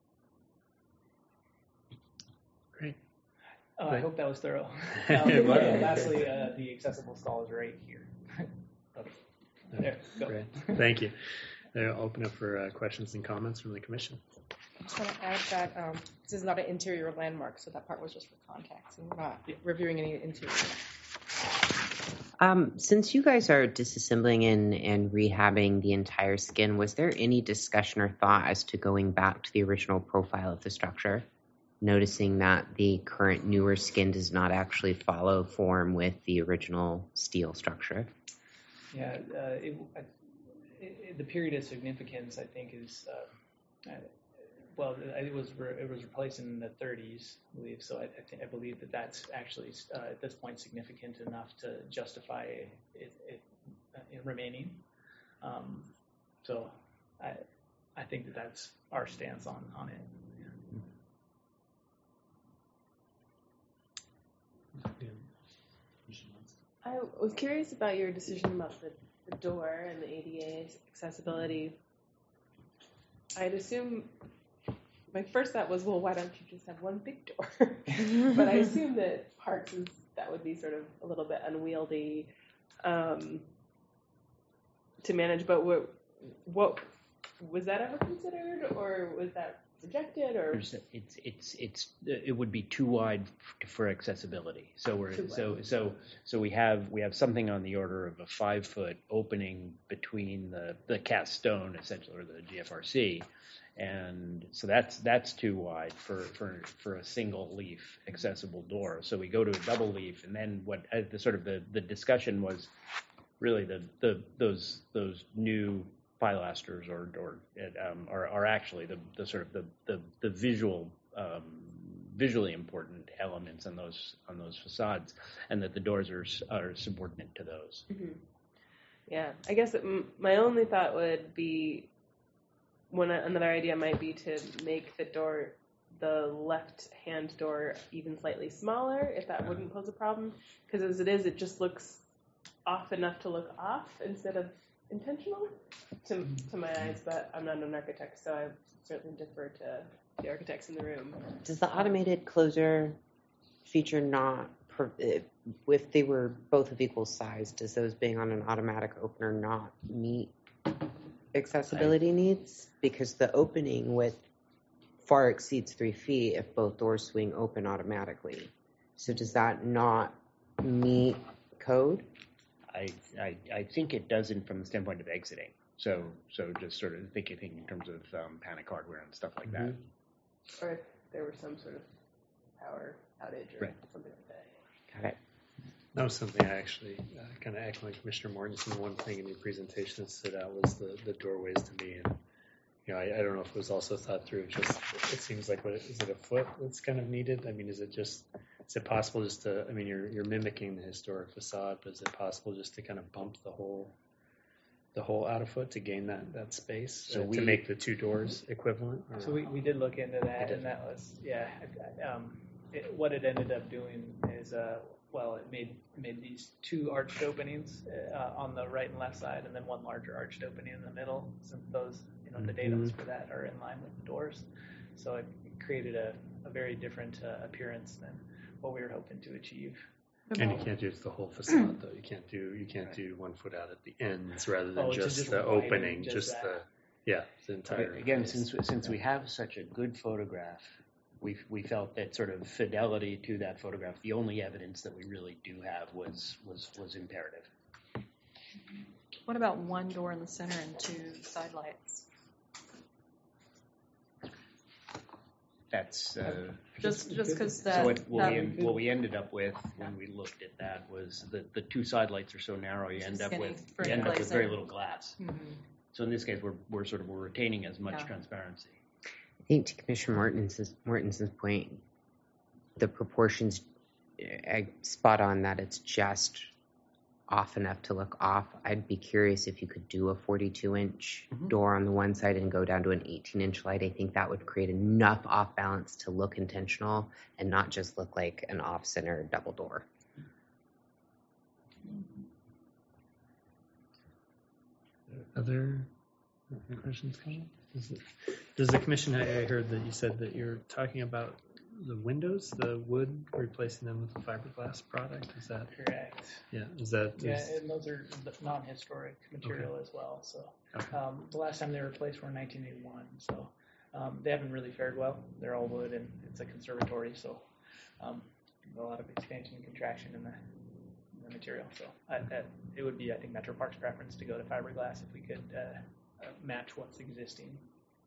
Great. Oh, I Great. hope that was thorough. It Um, was. yeah, lastly, uh, the accessible stall is right here. Okay. There, go. Great. Thank you. I'll open up for uh, questions and comments from the commission. I just want to add that um, this is not an interior landmark, so that part was just for context. And we're not reviewing any interior. Um, since you guys are disassembling and, and rehabbing the entire skin, was there any discussion or thought as to going back to the original profile of the structure? Noticing that the current newer skin does not actually follow form with the original steel structure. Yeah, uh, it, I, it, the period of significance, I think, is uh, uh, well, it was re- it was replaced in the thirties, I believe. So I, I, think, I believe that that's actually uh, at this point significant enough to justify it, it, it remaining. Um, so I I think that that's our stance on on it. I was curious about your decision about the, the door and the A D A accessibility. I'd assume, my first thought was, well, why don't you just have one big door? But I assume that parts is, that would be sort of a little bit unwieldy um, to manage. But what, what was that ever considered, or was that rejected, or There's- It's it's it's it would be too wide f- for accessibility. So we're Too so wide. so so we have we have something on the order of a five foot opening between the the cast stone essentially, or the G F R C, and so that's that's too wide for for for a single leaf accessible door. So we go to a double leaf, and then what uh, the sort of the the discussion was really the the those those new pilasters or or um, are, are actually the, the sort of the the, the visual um, visually important elements on those on those facades, and that the doors are are subordinate to those. Mm-hmm. Yeah, I guess it, m- my only thought would be one another idea might be to make the door, the left hand door, even slightly smaller, if that wouldn't pose a problem. Because as it is, it just looks off enough to look off instead of intentional to to my eyes. But I'm not an architect, so I certainly defer to the architects in the room. Does the automated closer feature not per- if if they were both of equal size, does those being on an automatic opener not meet accessibility needs? Because the opening width far exceeds three feet if both doors swing open automatically. So does that not meet code? I, I, I think it doesn't from the standpoint of exiting. So so just sort of thinking, thinking in terms of um, panic hardware and stuff like that. Or if there were some sort of power outage or Right. something like that. Got it. That was something I actually, uh, kind of echoing Commissioner Mortensen, one thing in your presentation that stood out was the, the doorways to me. And, you know, I, I don't know if it was also thought through, just, it seems like, what, is it a foot that's kind of needed? I mean, is it just, is it possible just to, I mean, you're, you're mimicking the historic facade, but is it possible just to kind of bump the whole, the whole out a foot to gain that, that space, So uh, we- to make the two doors equivalent? or- So we, we did look into that, did. and that was, yeah, um, it, what it ended up doing is, uh, well, it made made these two arched openings uh, on the right and left side, and then one larger arched opening in the middle, since those, you know, the datums for that are in line with the doors. So it created a, a very different uh, appearance than what we were hoping to achieve. And you can't do the whole facade, though. You can't do, you can't do one foot out at the ends rather than Oh, to just just the widen opening, just just that. the, yeah, the entire. Again, face. since since we have such a good photograph, we we felt that sort of fidelity to that photograph, the only evidence that we really do have was was was imperative. What about one door in the center and two side lights? That's uh, Just just because so that, what, what, that we en- what we ended up with when we looked at that was that the two side lights are so narrow, you end up Skinny with for you end up with glazing. very little glass. Mhm. So in this case, we're we're sort of we're retaining as much Yeah. transparency. I think to Commissioner Mortensen's, Mortensen's point, the proportions uh, spot on that it's just off enough to look off. I'd be curious if you could do a forty-two inch Mhm. door on the one side and go down to an eighteen inch light. I think that would create enough off balance to look intentional and not just look like an off center double door. Other questions, comments? Is it- Does the commission, I I heard that you said that you're talking about the windows, the wood, replacing them with the fiberglass product? Is that? Correct. Yeah, is that? Yeah, is- and those are the non-historic material as well. So Okay. um, the last time they were replaced were in nineteen eighty-one. So um, they haven't really fared well. They're all wood, and it's a conservatory, so um, a lot of expansion and contraction in the, in the material. So I, I, it would be, I think, Metro Park's preference to go to fiberglass if we could uh, uh, match what's existing.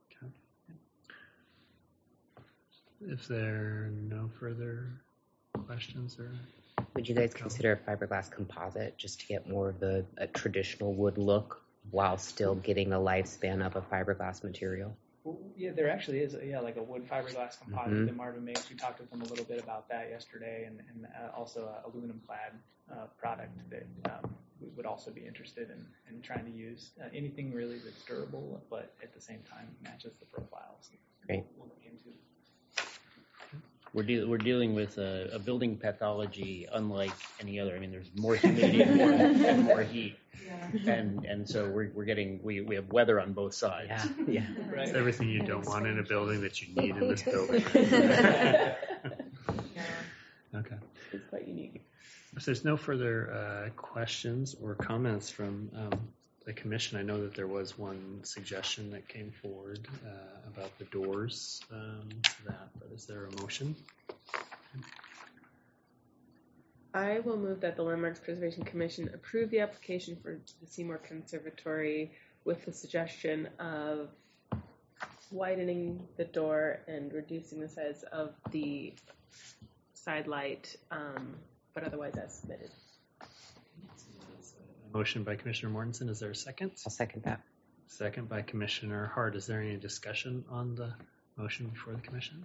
If there are no further questions or? Would you guys consider a fiberglass composite just to get more of the a traditional wood look while still getting a lifespan of a fiberglass material? Well, yeah, there actually is, yeah, like a wood fiberglass composite Mhm. that Marvin makes. We talked with him a little bit about that yesterday, and, and uh, also a aluminum clad uh, product that um, we would also be interested in, in trying to use. Uh, anything really that's durable, but at the same time matches the profiles. Great. We'll look into. We're, deal we're dealing with a, a building pathology unlike any other. I mean, there's more humidity and more, and more heat, Yeah. and and so we're we're getting we, we have weather on both sides. Yeah, yeah. It's everything you don't want in a building that you need in this building. Yeah. Okay. It's quite unique. If there's no further uh, questions or comments from um, the commission, I know that there was one suggestion that came forward uh, about the doors um, to that, but is there a motion? I will move that the Landmarks Preservation Commission approve the application for the Seymour Conservatory with the suggestion of widening the door and reducing the size of the side light, um, but otherwise as submitted. Motion by Commissioner Mortensen. Is there a second? I'll second that. Second by Commissioner Hart. Is there any discussion on the motion before the commission?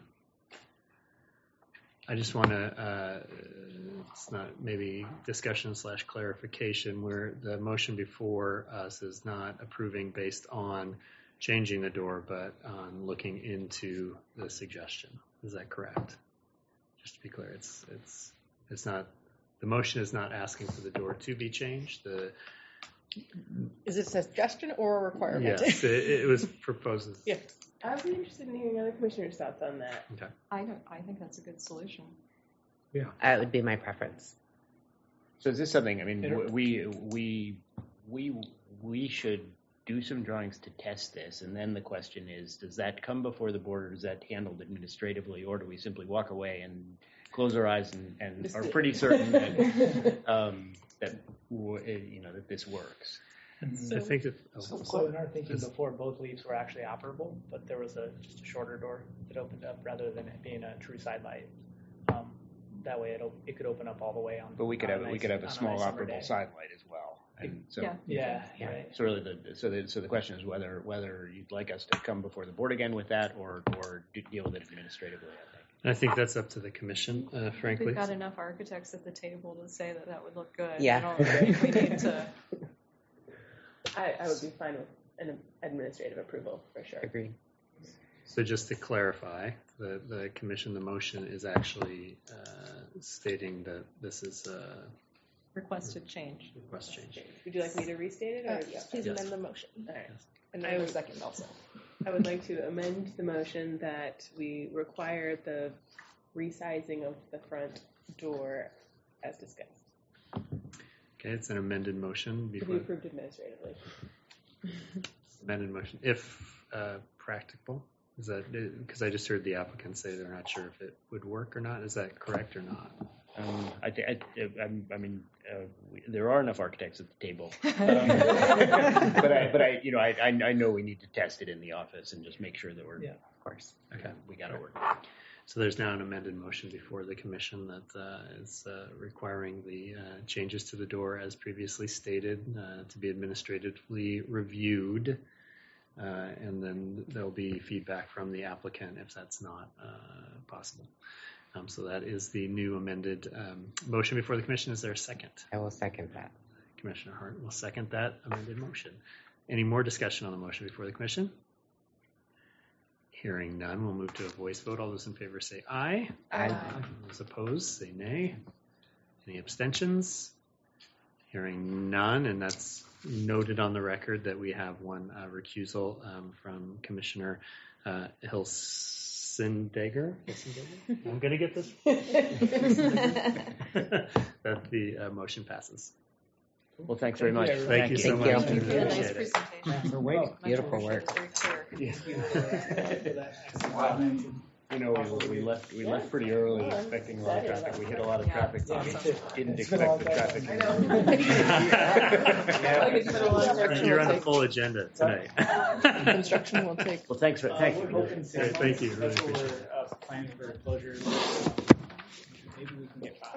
I just want to, uh, it's not maybe discussion slash clarification where the motion before us is not approving based on changing the door, but on looking into the suggestion. Is that correct? Just to be clear, it's, it's, it's not, the motion is not asking for the door to be changed. The, Is it a suggestion or a requirement? yes, it, it was proposed. as- I would be interested in hearing other commissioners' thoughts on that. Okay. I don't, I think that's a good solution. Yeah. That would be my preference. So is this something, I mean, w- we, we, we, we should do some drawings to test this, and then the question is, does that come before the board, or is that handled administratively, or do we simply walk away and close our eyes and, and are pretty certain that, um, that, w- you know, that this works? So, I think that, oh, so, so in our thinking before, both leaves were actually operable, but there was a just a shorter door that opened up rather than it being a true side light. Um, that way, it op- it could open up all the way on. But we could on have, a we nice- could have a on small nice summer operable day. side light as well. And so, Yeah. Yeah, yeah. Right. So really, the, so the, so the question is whether, whether you'd like us to come before the board again with that, or, or do- deal with it administratively, I think. I think that's up to the commission, uh, frankly. We've got enough architects at the table to say that that would look good. Yeah. I don't think we need to. I, I would be fine with an administrative approval for sure. Agreed. So just to clarify, the, the commission, the motion is actually uh, stating that this is a Requested change. request change. Would you like me to restate it? Or Uh, yeah. please Yes. amend the motion. All right. And I I will would- second also. I would like to amend the motion that we require the resizing of the front door as discussed, Okay, it's an amended motion to be before, approved administratively. amended motion, if uh, practicable. Is that, because I just heard the applicant say they're not sure if it would work or not. Is that correct or not? Um, I, thi- I, I'm- I mean, uh, we, there are enough architects at the table. Um, but I, but I, you know, I, I I know we need to test it in the office and just make sure that we're, Yeah. Of course. Okay. we got to work. So there's now an amended motion before the commission that uh, is uh, requiring the uh, changes to the door as previously stated uh, to be administratively reviewed. Uh, and then there'll be feedback from the applicant if that's not uh, possible. Um, so that is the new amended um, motion before the commission. Is there a second? I will second that. Commissioner Hart will second that amended motion. Any more discussion on the motion before the commission? Hearing none, we'll move to a voice vote. All those in favor say aye. Aye. Those opposed say nay. Any abstentions? Hearing none, and that's noted on the record that we have one uh, recusal um, from Commissioner uh, Hilsendeger. Hilsendeger? I'm going to get this. That the uh, motion passes. Well, thanks very much. Thank, Thank you so Thank much. you. We Thank you. Nice appreciate it. presentation. For waiting. Beautiful work. You know, we, we left we left pretty early, expecting a lot of traffic. We hit a lot of traffic. Yeah, me too. Didn't It's been a long expect the day. traffic. You're on the full agenda tonight. Construction will take. Well, thanks for Uh, thank we're you. hoping six Great, thank you. months. Really That's what appreciate we're uh, planning for closure. Maybe we can get five.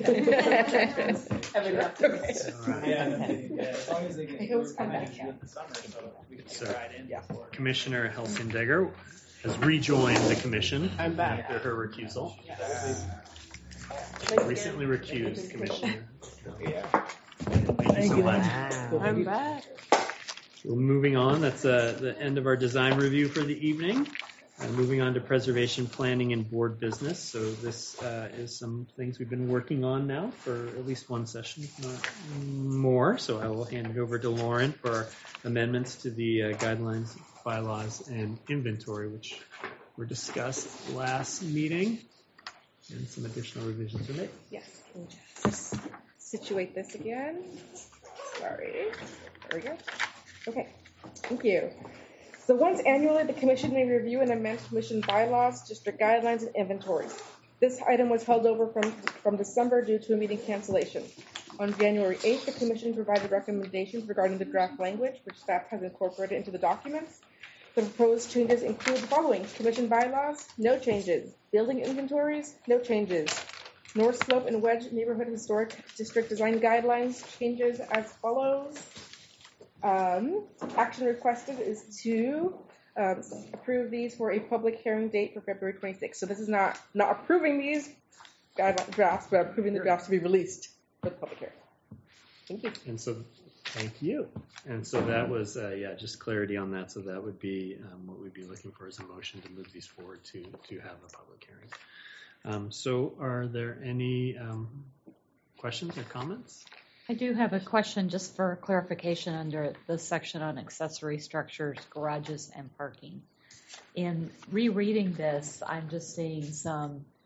Have enough. All right. Yeah, no kidding. Yeah, as long as they get. I hope it's we're come planning back, to do it in the summer, so we can So- get right in before. Commissioner Hilsendeger has rejoined the commission. I'm back. After her recusal. Thanks Recently again. recused, Commissioner. Yeah. Thank you so much. Wow. I'm back. So moving on, that's uh, the end of our design review for the evening. Uh, moving on to preservation planning and board business. So this uh, is some things we've been working on now for at least one session, if not more. So I will hand it over to Lauren for our amendments to the uh, guidelines, bylaws, and inventory, which were discussed last meeting, and some additional revisions were made. Yes. Can you just situate this again? Sorry. There we go. Okay. Thank you. So once annually, the commission may review and amend commission bylaws, district guidelines, and inventories. This item was held over from, from December due to a meeting cancellation. On January eighth, the commission provided recommendations regarding the draft language, which staff has incorporated into the documents. The proposed changes include the following: commission bylaws, no changes. Building inventories, no changes. North Slope and Wedge Neighborhood Historic District Design Guidelines, changes as follows. Um, action requested is to um, approve these for a public hearing date for February twenty-sixth. So this is not, not approving these guideline drafts, but approving the drafts to be released for the public hearing. Thank you. And so, thank you. And so that was, uh, yeah, just clarity on that. So that would be um, what we'd be looking for is a motion to move these forward to to have a public hearing. Um, so are there any um, questions or comments? I do have a question just for clarification under the section on accessory structures, garages, and parking. In rereading this, I'm just seeing some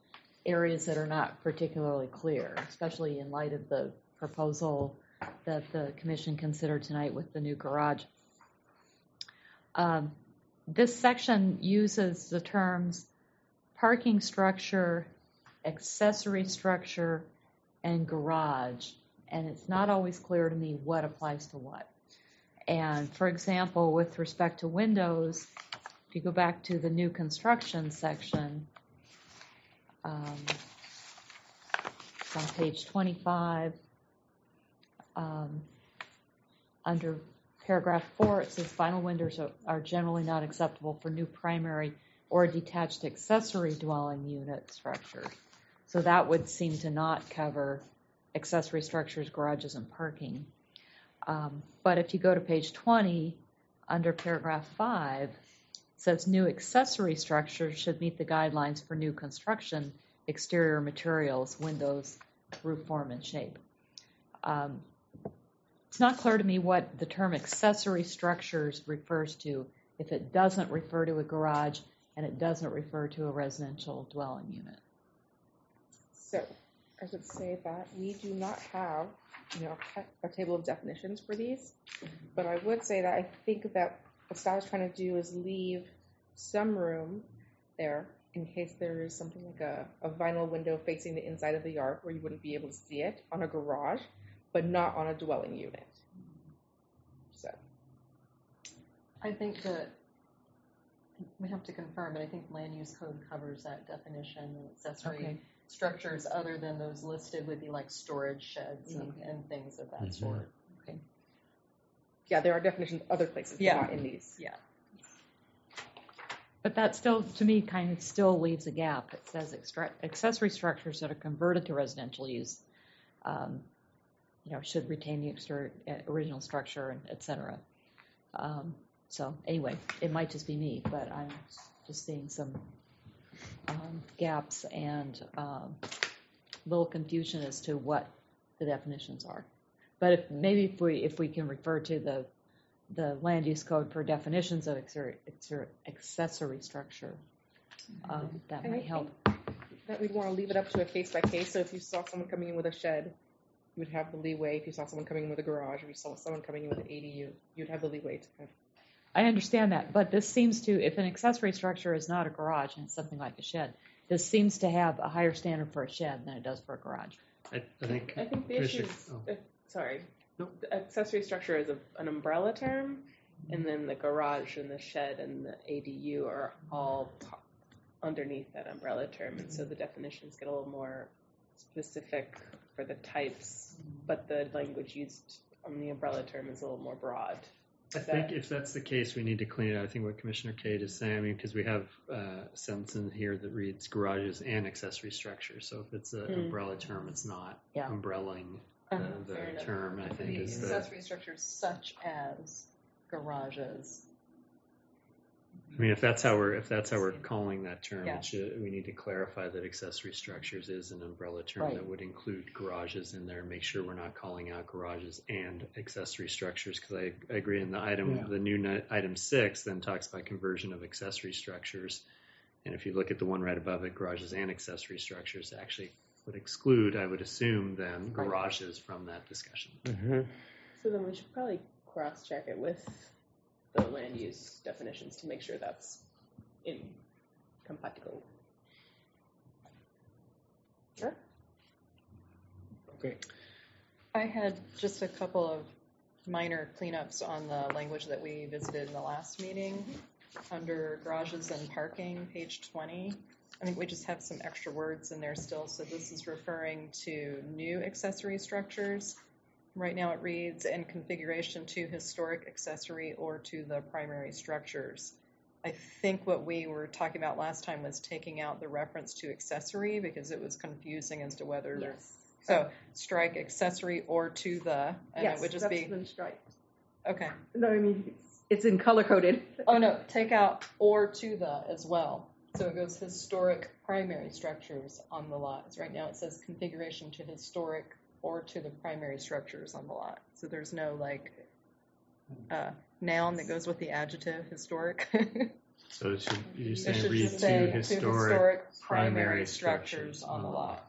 areas that are not particularly clear, especially in light of the proposal that the commission considered tonight with the new garage. Um, this section uses the terms parking structure, accessory structure, and garage, and it's not always clear to me what applies to what. And for example, with respect to windows, if you go back to the new construction section, um, it's on page twenty-five, um, under paragraph four, it says final windows are, are generally not acceptable for new primary or detached accessory dwelling unit structures. So that would seem to not cover accessory structures, garages, and parking. Um, but if you go to page twenty, under paragraph five, it says new accessory structures should meet the guidelines for new construction, exterior materials, windows, roof form, and shape. Um, it's not clear to me what the term accessory structures refers to if it doesn't refer to a garage and it doesn't refer to a residential dwelling unit. So I would say that we do not have, you know, a table of definitions for these, but I would say that I think that what Scott is trying to do is leave some room there in case there is something like a, a vinyl window facing the inside of the yard where you wouldn't be able to see it on a garage, but not on a dwelling unit. So I think that we have to confirm, but I think land use code covers that definition. And accessory Okay. structures other than those listed would be like storage sheds and, Okay. and things of that Mhm. sort. Okay. yeah, there are definitions other places, Yeah. but not in these. Yeah. But that still, to me, kind of still leaves a gap. It says extra- accessory structures that are converted to residential use, um, you know, should retain the exter- uh, original structure, and et cetera. Um, so anyway, it might just be me, but I'm just seeing some um, gaps and um, little confusion as to what the definitions are. But if maybe if we if we can refer to the the land use code for definitions of exer- exer- accessory structure, um, that And I might help. think that we'd want to leave it up to a case by case. So if you saw someone coming in with a shed, you would have the leeway. If you saw someone coming in with a garage, or you saw someone coming in with an A D U, you'd have the leeway to kind of. I understand that, but this seems to, if an accessory structure is not a garage and it's something like a shed, this seems to have a higher standard for a shed than it does for a garage. I, I think. I think the issue is, oh. uh, sorry, the accessory structure is a, an umbrella term, and then the garage and the shed and the A D U are all p- underneath that umbrella term, and so the definitions get a little more specific for the types, but the language used on the umbrella term is a little more broad. I think if that's the case, we need to clean it out. I think what Commissioner Cade is saying, I mean, because we have uh, a sentence in here that reads garages and accessory structures. So if it's an Mm. umbrella term, it's not Yeah. umbrelling uh, Uh-huh. the Fair enough. term, I think, The is the. accessory structures such as garages. I mean, if that's how we're if that's how we're calling that term, Yeah. it should, we need to clarify that accessory structures is an umbrella term Right. that would include garages in there. Make sure we're not calling out garages and accessory structures, because I, I agree. In the item, Yeah. the new ni- item six then talks about conversion of accessory structures, and if you look at the one right above it, garages and accessory structures actually would exclude, I would assume, then garages from that discussion. Mm-hmm. So then we should probably cross-check it with the land use definitions to make sure that's incompatible. Sure. Okay. I had just a couple of minor cleanups on the language that we visited in the last meeting. Under garages and parking, page twenty, I think we just have some extra words in there still. So this is referring to new accessory structures. Right now it reads, and configuration to historic accessory or to the primary structures. I think what we were talking about last time was taking out the reference to accessory because it was confusing as to whether. Yes. So strike accessory or to the, and yes, it would just that's be. been striped. Okay. No, I mean it's in color coded. Oh no, take out or to the as well. So it goes historic primary structures on the lots. Right now it says configuration to historic or to the primary structures on the lot. So there's no like uh, noun that goes with the adjective historic. So it should, you're It saying should read just say two to historic, historic primary primary structures structures on the lot.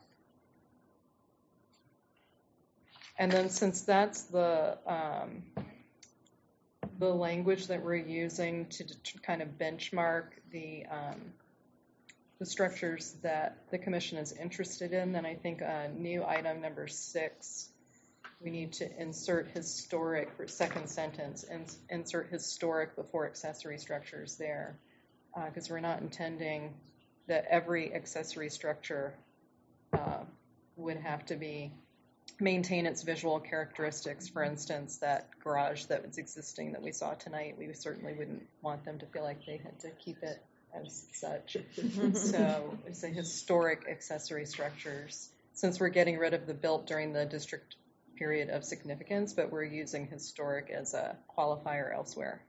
And then since that's the, um, the language that we're using to det- kind of benchmark the, um, the structures that the commission is interested in, then I think uh, new item number six, we need to insert historic for second sentence, and insert historic before accessory structures there, because uh, we're not intending that every accessory structure uh, would have to be maintain its visual characteristics. For instance, that garage that was existing that we saw tonight, we certainly wouldn't want them to feel like they had to keep it as such. So it's a historic accessory structures, since we're getting rid of the built during the district period of significance, but we're using historic as a qualifier elsewhere.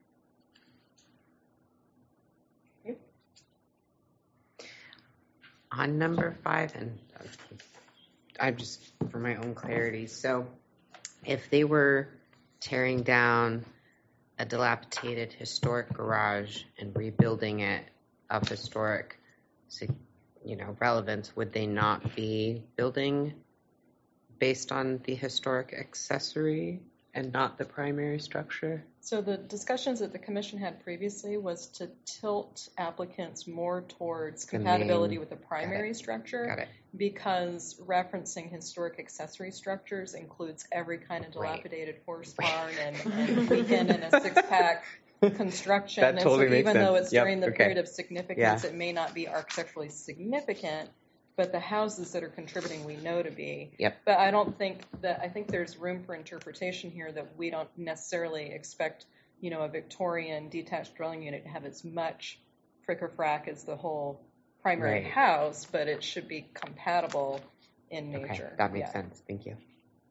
On number five, and I'm just for my own clarity, so if they were tearing down a dilapidated historic garage and rebuilding it of historic, you know, relevance, would they not be building based on the historic accessory and not the primary structure? So the discussions that the commission had previously was to tilt applicants more towards The compatibility main- with the primary got it. structure, Got it. because referencing historic accessory structures includes every kind of dilapidated horse barn and, and weekend and a six-pack construction. That totally and so makes even though sense. it's Yep, during the okay. period of significance, Yeah. it may not be architecturally significant, but the houses that are contributing we know to be. Yep. But I don't think that, I think there's room for interpretation here that we don't necessarily expect, you know, a Victorian detached dwelling unit to have as much frick-or-frack as the whole primary Right. house, but it should be compatible in Okay, nature. that makes Yeah. sense. Thank you.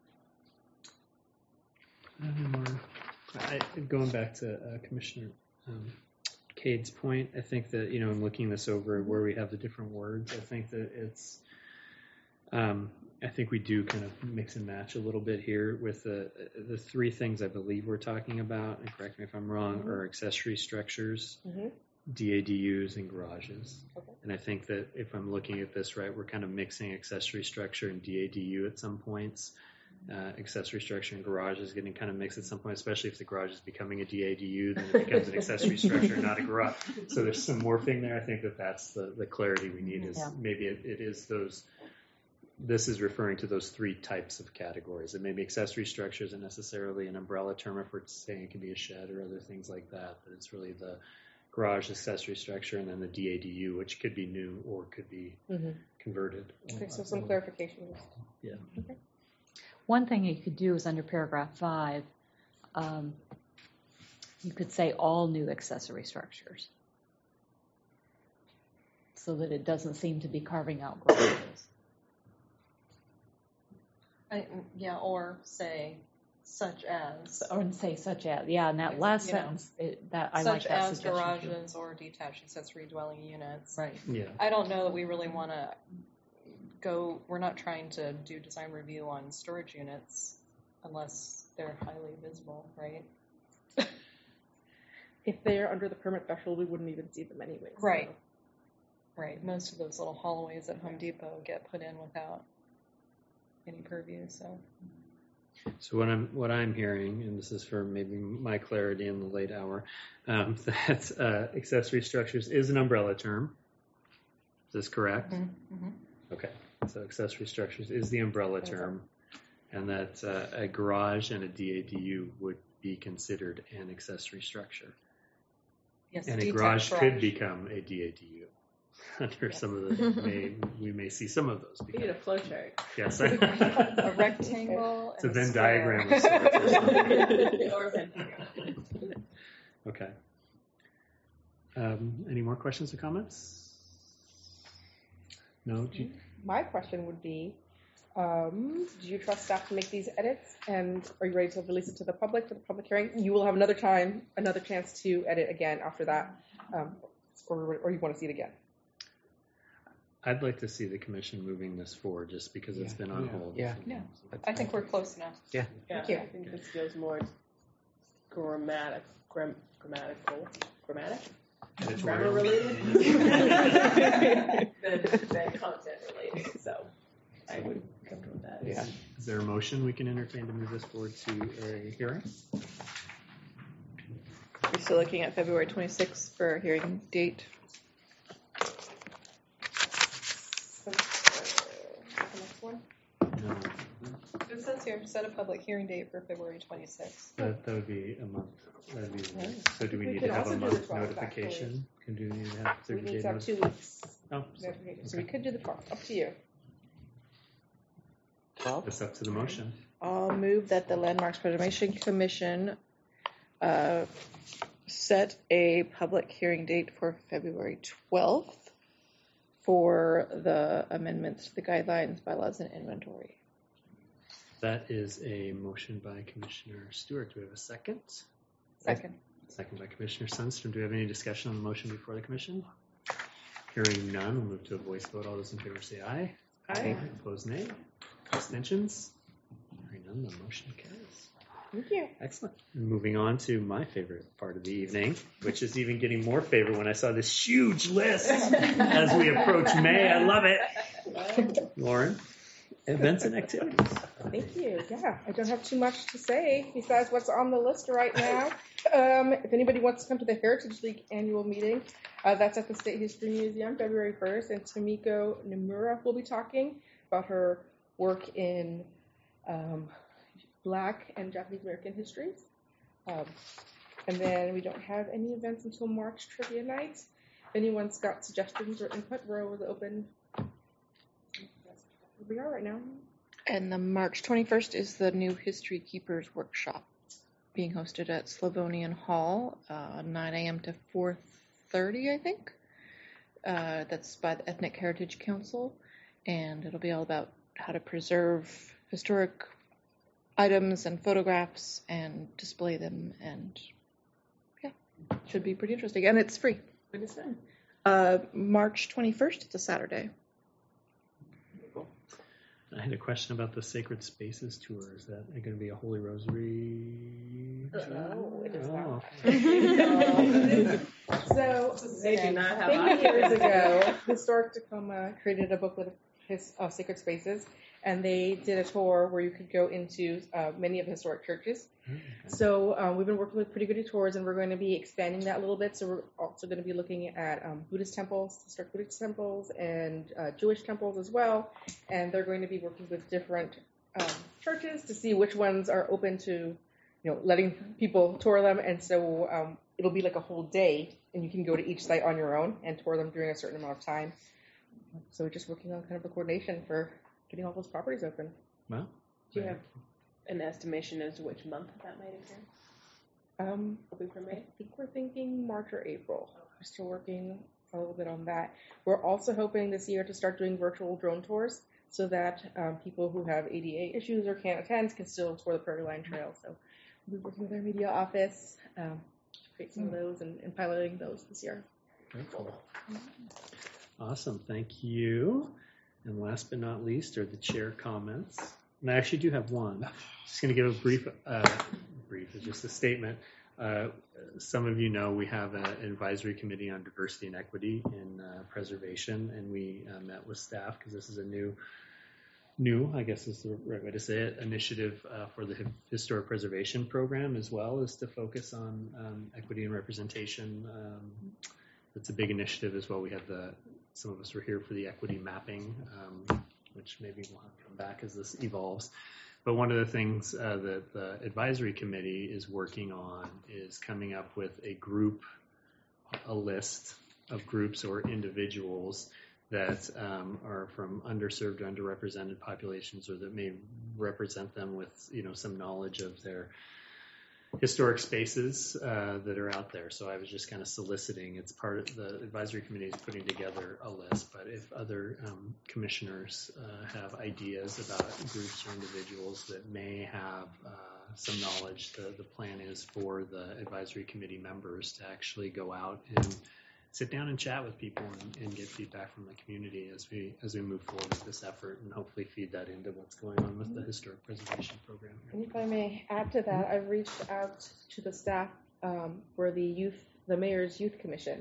Um, I, going back to uh, Commissioner um, Cade's point, I think that, you know, in looking this over where we have the different words, I think that it's, um, I think we do kind of mix and match a little bit here with the the three things I believe we're talking about, and correct me if I'm wrong, Mhm. are accessory structures, Mhm. D A D Us, and garages. Okay. And I think that if I'm looking at this right, we're kind of mixing accessory structure and D A D U at some points. Uh, accessory structure and garage is getting kind of mixed at some point, especially if the garage is becoming a D A D U, then it becomes an accessory structure, not a garage. So there's some morphing there. I think that that's the, the clarity we need, is Yeah. maybe it, it is those, this is referring to those three types of categories. And maybe accessory structure isn't necessarily an umbrella term if we're saying it can be a shed or other things like that, but it's really the garage accessory structure and then the D A D U, which could be new or could be Mhm. converted. Okay, so some clarification. Yeah. Okay. One thing you could do is under paragraph five, um, you could say all new accessory structures, so that it doesn't seem to be carving out garages. I, yeah, or say such as. Or say such as, yeah, and that last You know, sentence, it, that I such like that as suggestion too. garages or detached accessory dwelling units. Right. Yeah. I don't know that we really want to go, we're not trying to do design review on storage units unless they're highly visible, right? If they're under the permit threshold, we wouldn't even see them anyways. Right. Right. Most of those little hallways at Home Depot get put in without any purview, so. So what I'm what I'm hearing, and this is for maybe my clarity in the late hour, um, that uh, accessory structures is an umbrella term. Is this correct? Mm-hmm. Okay. So accessory structures is the umbrella term, and that uh, a garage and a D A D U would be considered an accessory structure. Yes, And a detached garage garage. could become a D A D U. Under some of the, may, we may see some of those. We need a flow chart. Yes. A rectangle It's a and Venn square. diagram of sorts. Or Venn diagram. Okay. Um, any more questions or comments? No? Do you, My question would be, um, do you trust staff to make these edits, and are you ready to release it to the public for the public hearing? You will have another time, another chance to edit again after that, um, or, or you want to see it again. I'd like to see the commission moving this forward just because it's Yeah. been on Yeah. hold. Yeah. Yeah, I think we're close enough. Yeah. Yeah, Thank you. I think this goes more grammatic, gram, grammatical, grammatic, grammar related than, than content related. So I would come with that. Yeah. Is there a motion we can entertain to move this forward to a hearing? We're still looking at February twenty-sixth for a hearing date. The next one? No. It says here, set a public hearing date for February twenty-sixth. That, that would be a month. That'd be, Yeah. so do we We need can to have also a do the month twelfth, notification? Can do we need to have We thirty need day to have notice? two weeks. Oh, notification. So we could do the twelfth. Up to you. It's up to the motion. I'll move that the Landmarks Preservation Commission uh, set a public hearing date for February twelfth for the amendments to the guidelines, bylaws, and inventory. That is a motion by Commissioner Stewart. Do we have a second? Second. Second by Commissioner Sundstrom. Do we have any discussion on the motion before the commission? Hearing none, we'll move to a voice vote. All those in favor say aye. Aye. Opposed, nay. Abstentions? Hearing none, the motion carries. Thank you. Excellent. And moving on to my favorite part of the evening, which is even getting more favorite when I saw this huge list as we approach May. I love it. Lauren, events and activities. Thank you. Yeah, I don't have too much to say besides what's on the list right now. Um, if anybody wants to come to the Heritage League annual meeting, uh, that's at the State History Museum February first, and Tomiko Nomura will be talking about her work in um, Black and Japanese American histories. Um, and then we don't have any events until March Trivia Night. If anyone's got suggestions or input, we're always open. That's where we are right now. And the March twenty-first is the new History Keepers workshop being hosted at Slavonian Hall, uh, nine a.m. to four thirty, I think. Uh, that's by the Ethnic Heritage Council, and it'll be all about how to preserve historic items and photographs and display them, and yeah, should be pretty interesting. And it's free. When is that? Uh, March twenty-first, it's a Saturday. I had a question about the Sacred Spaces tour. Is that going to be a Holy Rosary? No, it is Oh. not. So, They do not have many options. years ago, Historic Tacoma created a booklet of his uh, Sacred Spaces, and they did a tour where you could go into uh, many of the historic churches. So um, we've been working with Pretty Goody Tours, and we're going to be expanding that a little bit. So we're also going to be looking at um, Buddhist temples, historic Buddhist temples, and uh, Jewish temples as well. And they're going to be working with different um, churches to see which ones are open to, you know, letting people tour them. And so um, it'll be like a whole day, and you can go to each site on your own and tour them during a certain amount of time. So we're just working on kind of the coordination for getting all those properties open. Wow. Do you have an estimation as to which month that might occur? Um, Hoping for May? I think we're thinking March or April. We're still working a little bit on that. We're also hoping this year to start doing virtual drone tours so that um, people who have A D A issues or can't attend can still tour the Prairie Line Trail. So we'll be working with our media office um, to create some of those and, and piloting those this year. Very cool. Awesome. Thank you. And last but not least are the chair comments. And I actually do have one. Just going to give a brief, uh, brief, it's just a statement. Uh, some of you know we have an advisory committee on diversity and equity in uh, preservation, and we uh, met with staff because this is a new, new, I guess is the right way to say it, initiative uh, for the historic preservation program as well, is to focus on um, equity and representation. Um, it's a big initiative as well. We had the, some of us were here for the equity mapping, um, which maybe we'll have to come back as this evolves. But one of the things uh, that the advisory committee is working on is coming up with a group, a list of groups or individuals that um, are from underserved, underrepresented populations, or that may represent them with, you know, some knowledge of their historic spaces uh, that are out there. So I was just kind of soliciting. It's part of the advisory committee is putting together a list, but if other um, commissioners uh, have ideas about groups or individuals that may have uh, some knowledge, the, the plan is for the advisory committee members to actually go out and sit down and chat with people and, and get feedback from the community as we as we move forward with this effort, and hopefully feed that into what's going on with the historic preservation program here. And if I may add to that, I've reached out to the staff um, for the youth, the mayor's youth commission,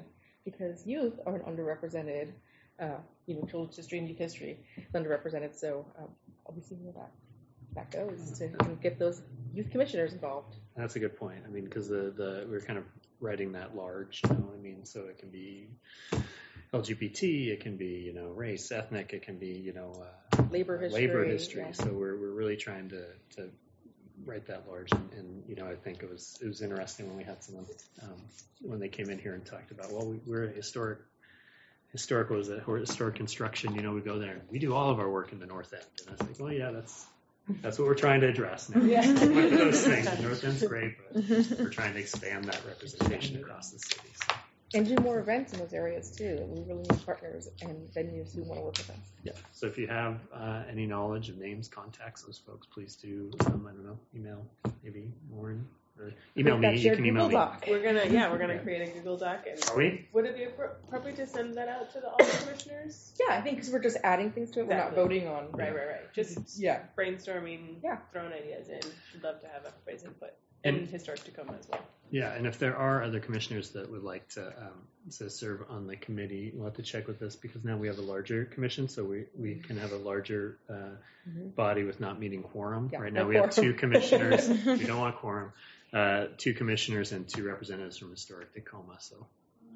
because youth are an underrepresented, uh, you know, children's history and youth history is underrepresented. So um, I'll be seeing where that that goes to you know, get those youth commissioners involved. That's a good point. I mean, because the, the we're kind of writing that large, you know. I mean, so it can be L G B T, it can be you know race, ethnic, it can be you know uh, labor history. Labor history. Yeah. So we're we're really trying to to write that large. And, and you know, I think it was it was interesting when we had someone um, when they came in here and talked about, well, we, we're a historic. Historical is a historic construction. You know, we go there and we do all of our work in the North End. And I was like, well, yeah, that's. That's what we're trying to address now. Yeah. One of those things. The North End's great, but we're trying to expand that representation across the city. So. And do more events in those areas too. We really need partners and venues who want to work with us. Yeah. So if you have uh, any knowledge of names, contacts those folks, please do. Um, I don't know, email maybe Lauren or email me. You can email me. We're gonna yeah, we're gonna Yeah. create a Google Doc. And Are we? Would it be appro- appropriate to send that out to the, all the commissioners? Yeah, I think because we're just adding things to it. Exactly. We're not voting on. Right, right, right. Just yeah, brainstorming, yeah, throwing ideas in. Should love to have everybody's input. And- And Historic Tacoma as well. Yeah, and if there are other commissioners that would like to um, to serve on the committee, we'll have to check with this because now we have a larger commission, so we, we can have a larger uh, Mhm. body with not meeting quorum. Yeah, right no now we have quorum. two commissioners. We don't want quorum. Uh, two commissioners and two representatives from Historic Tacoma. So,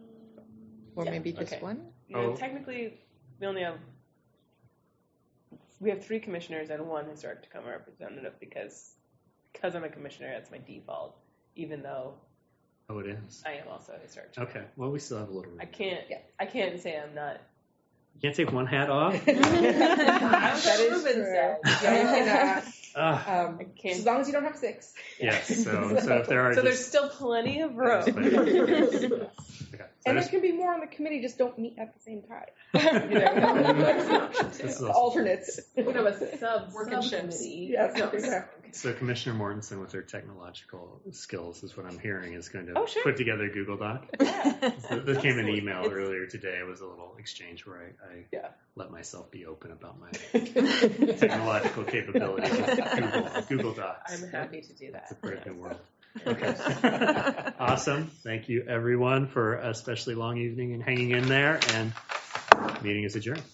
Or Yeah, maybe just okay. one? You know, Oh. technically, we only have we have three commissioners and one Historic Tacoma representative because because I'm a commissioner, that's my default. Even though oh, it is. I am also a Historic Tacoma. Okay. Well, we still have a little room. I can't. I can't say I'm not. You can't take one hat off. That's That what is Ruben true. said. Yeah, you cannot. Ah, Um, I can't. as long as you don't have six. yes. So, so if there are So just, there's still plenty of room. okay. So And there just- can be more on the committee, just don't meet at the same time. You know, This is also- alternates. We could have a sub Working ships. subcommittee. Yes, No. exactly. So Commissioner Mortensen, with her technological skills, is what I'm hearing, is going to Oh, sure. put together a Google Doc. Yeah. So there came an Absolutely. email It's- earlier today. It was a little exchange where I, I Yeah. let myself be open about my technological capabilities with Google, Google Docs. I'm happy to do that. It's a brave new world. Okay. Awesome. Thank you, everyone, for a especially long evening and hanging in there. And meeting is adjourned.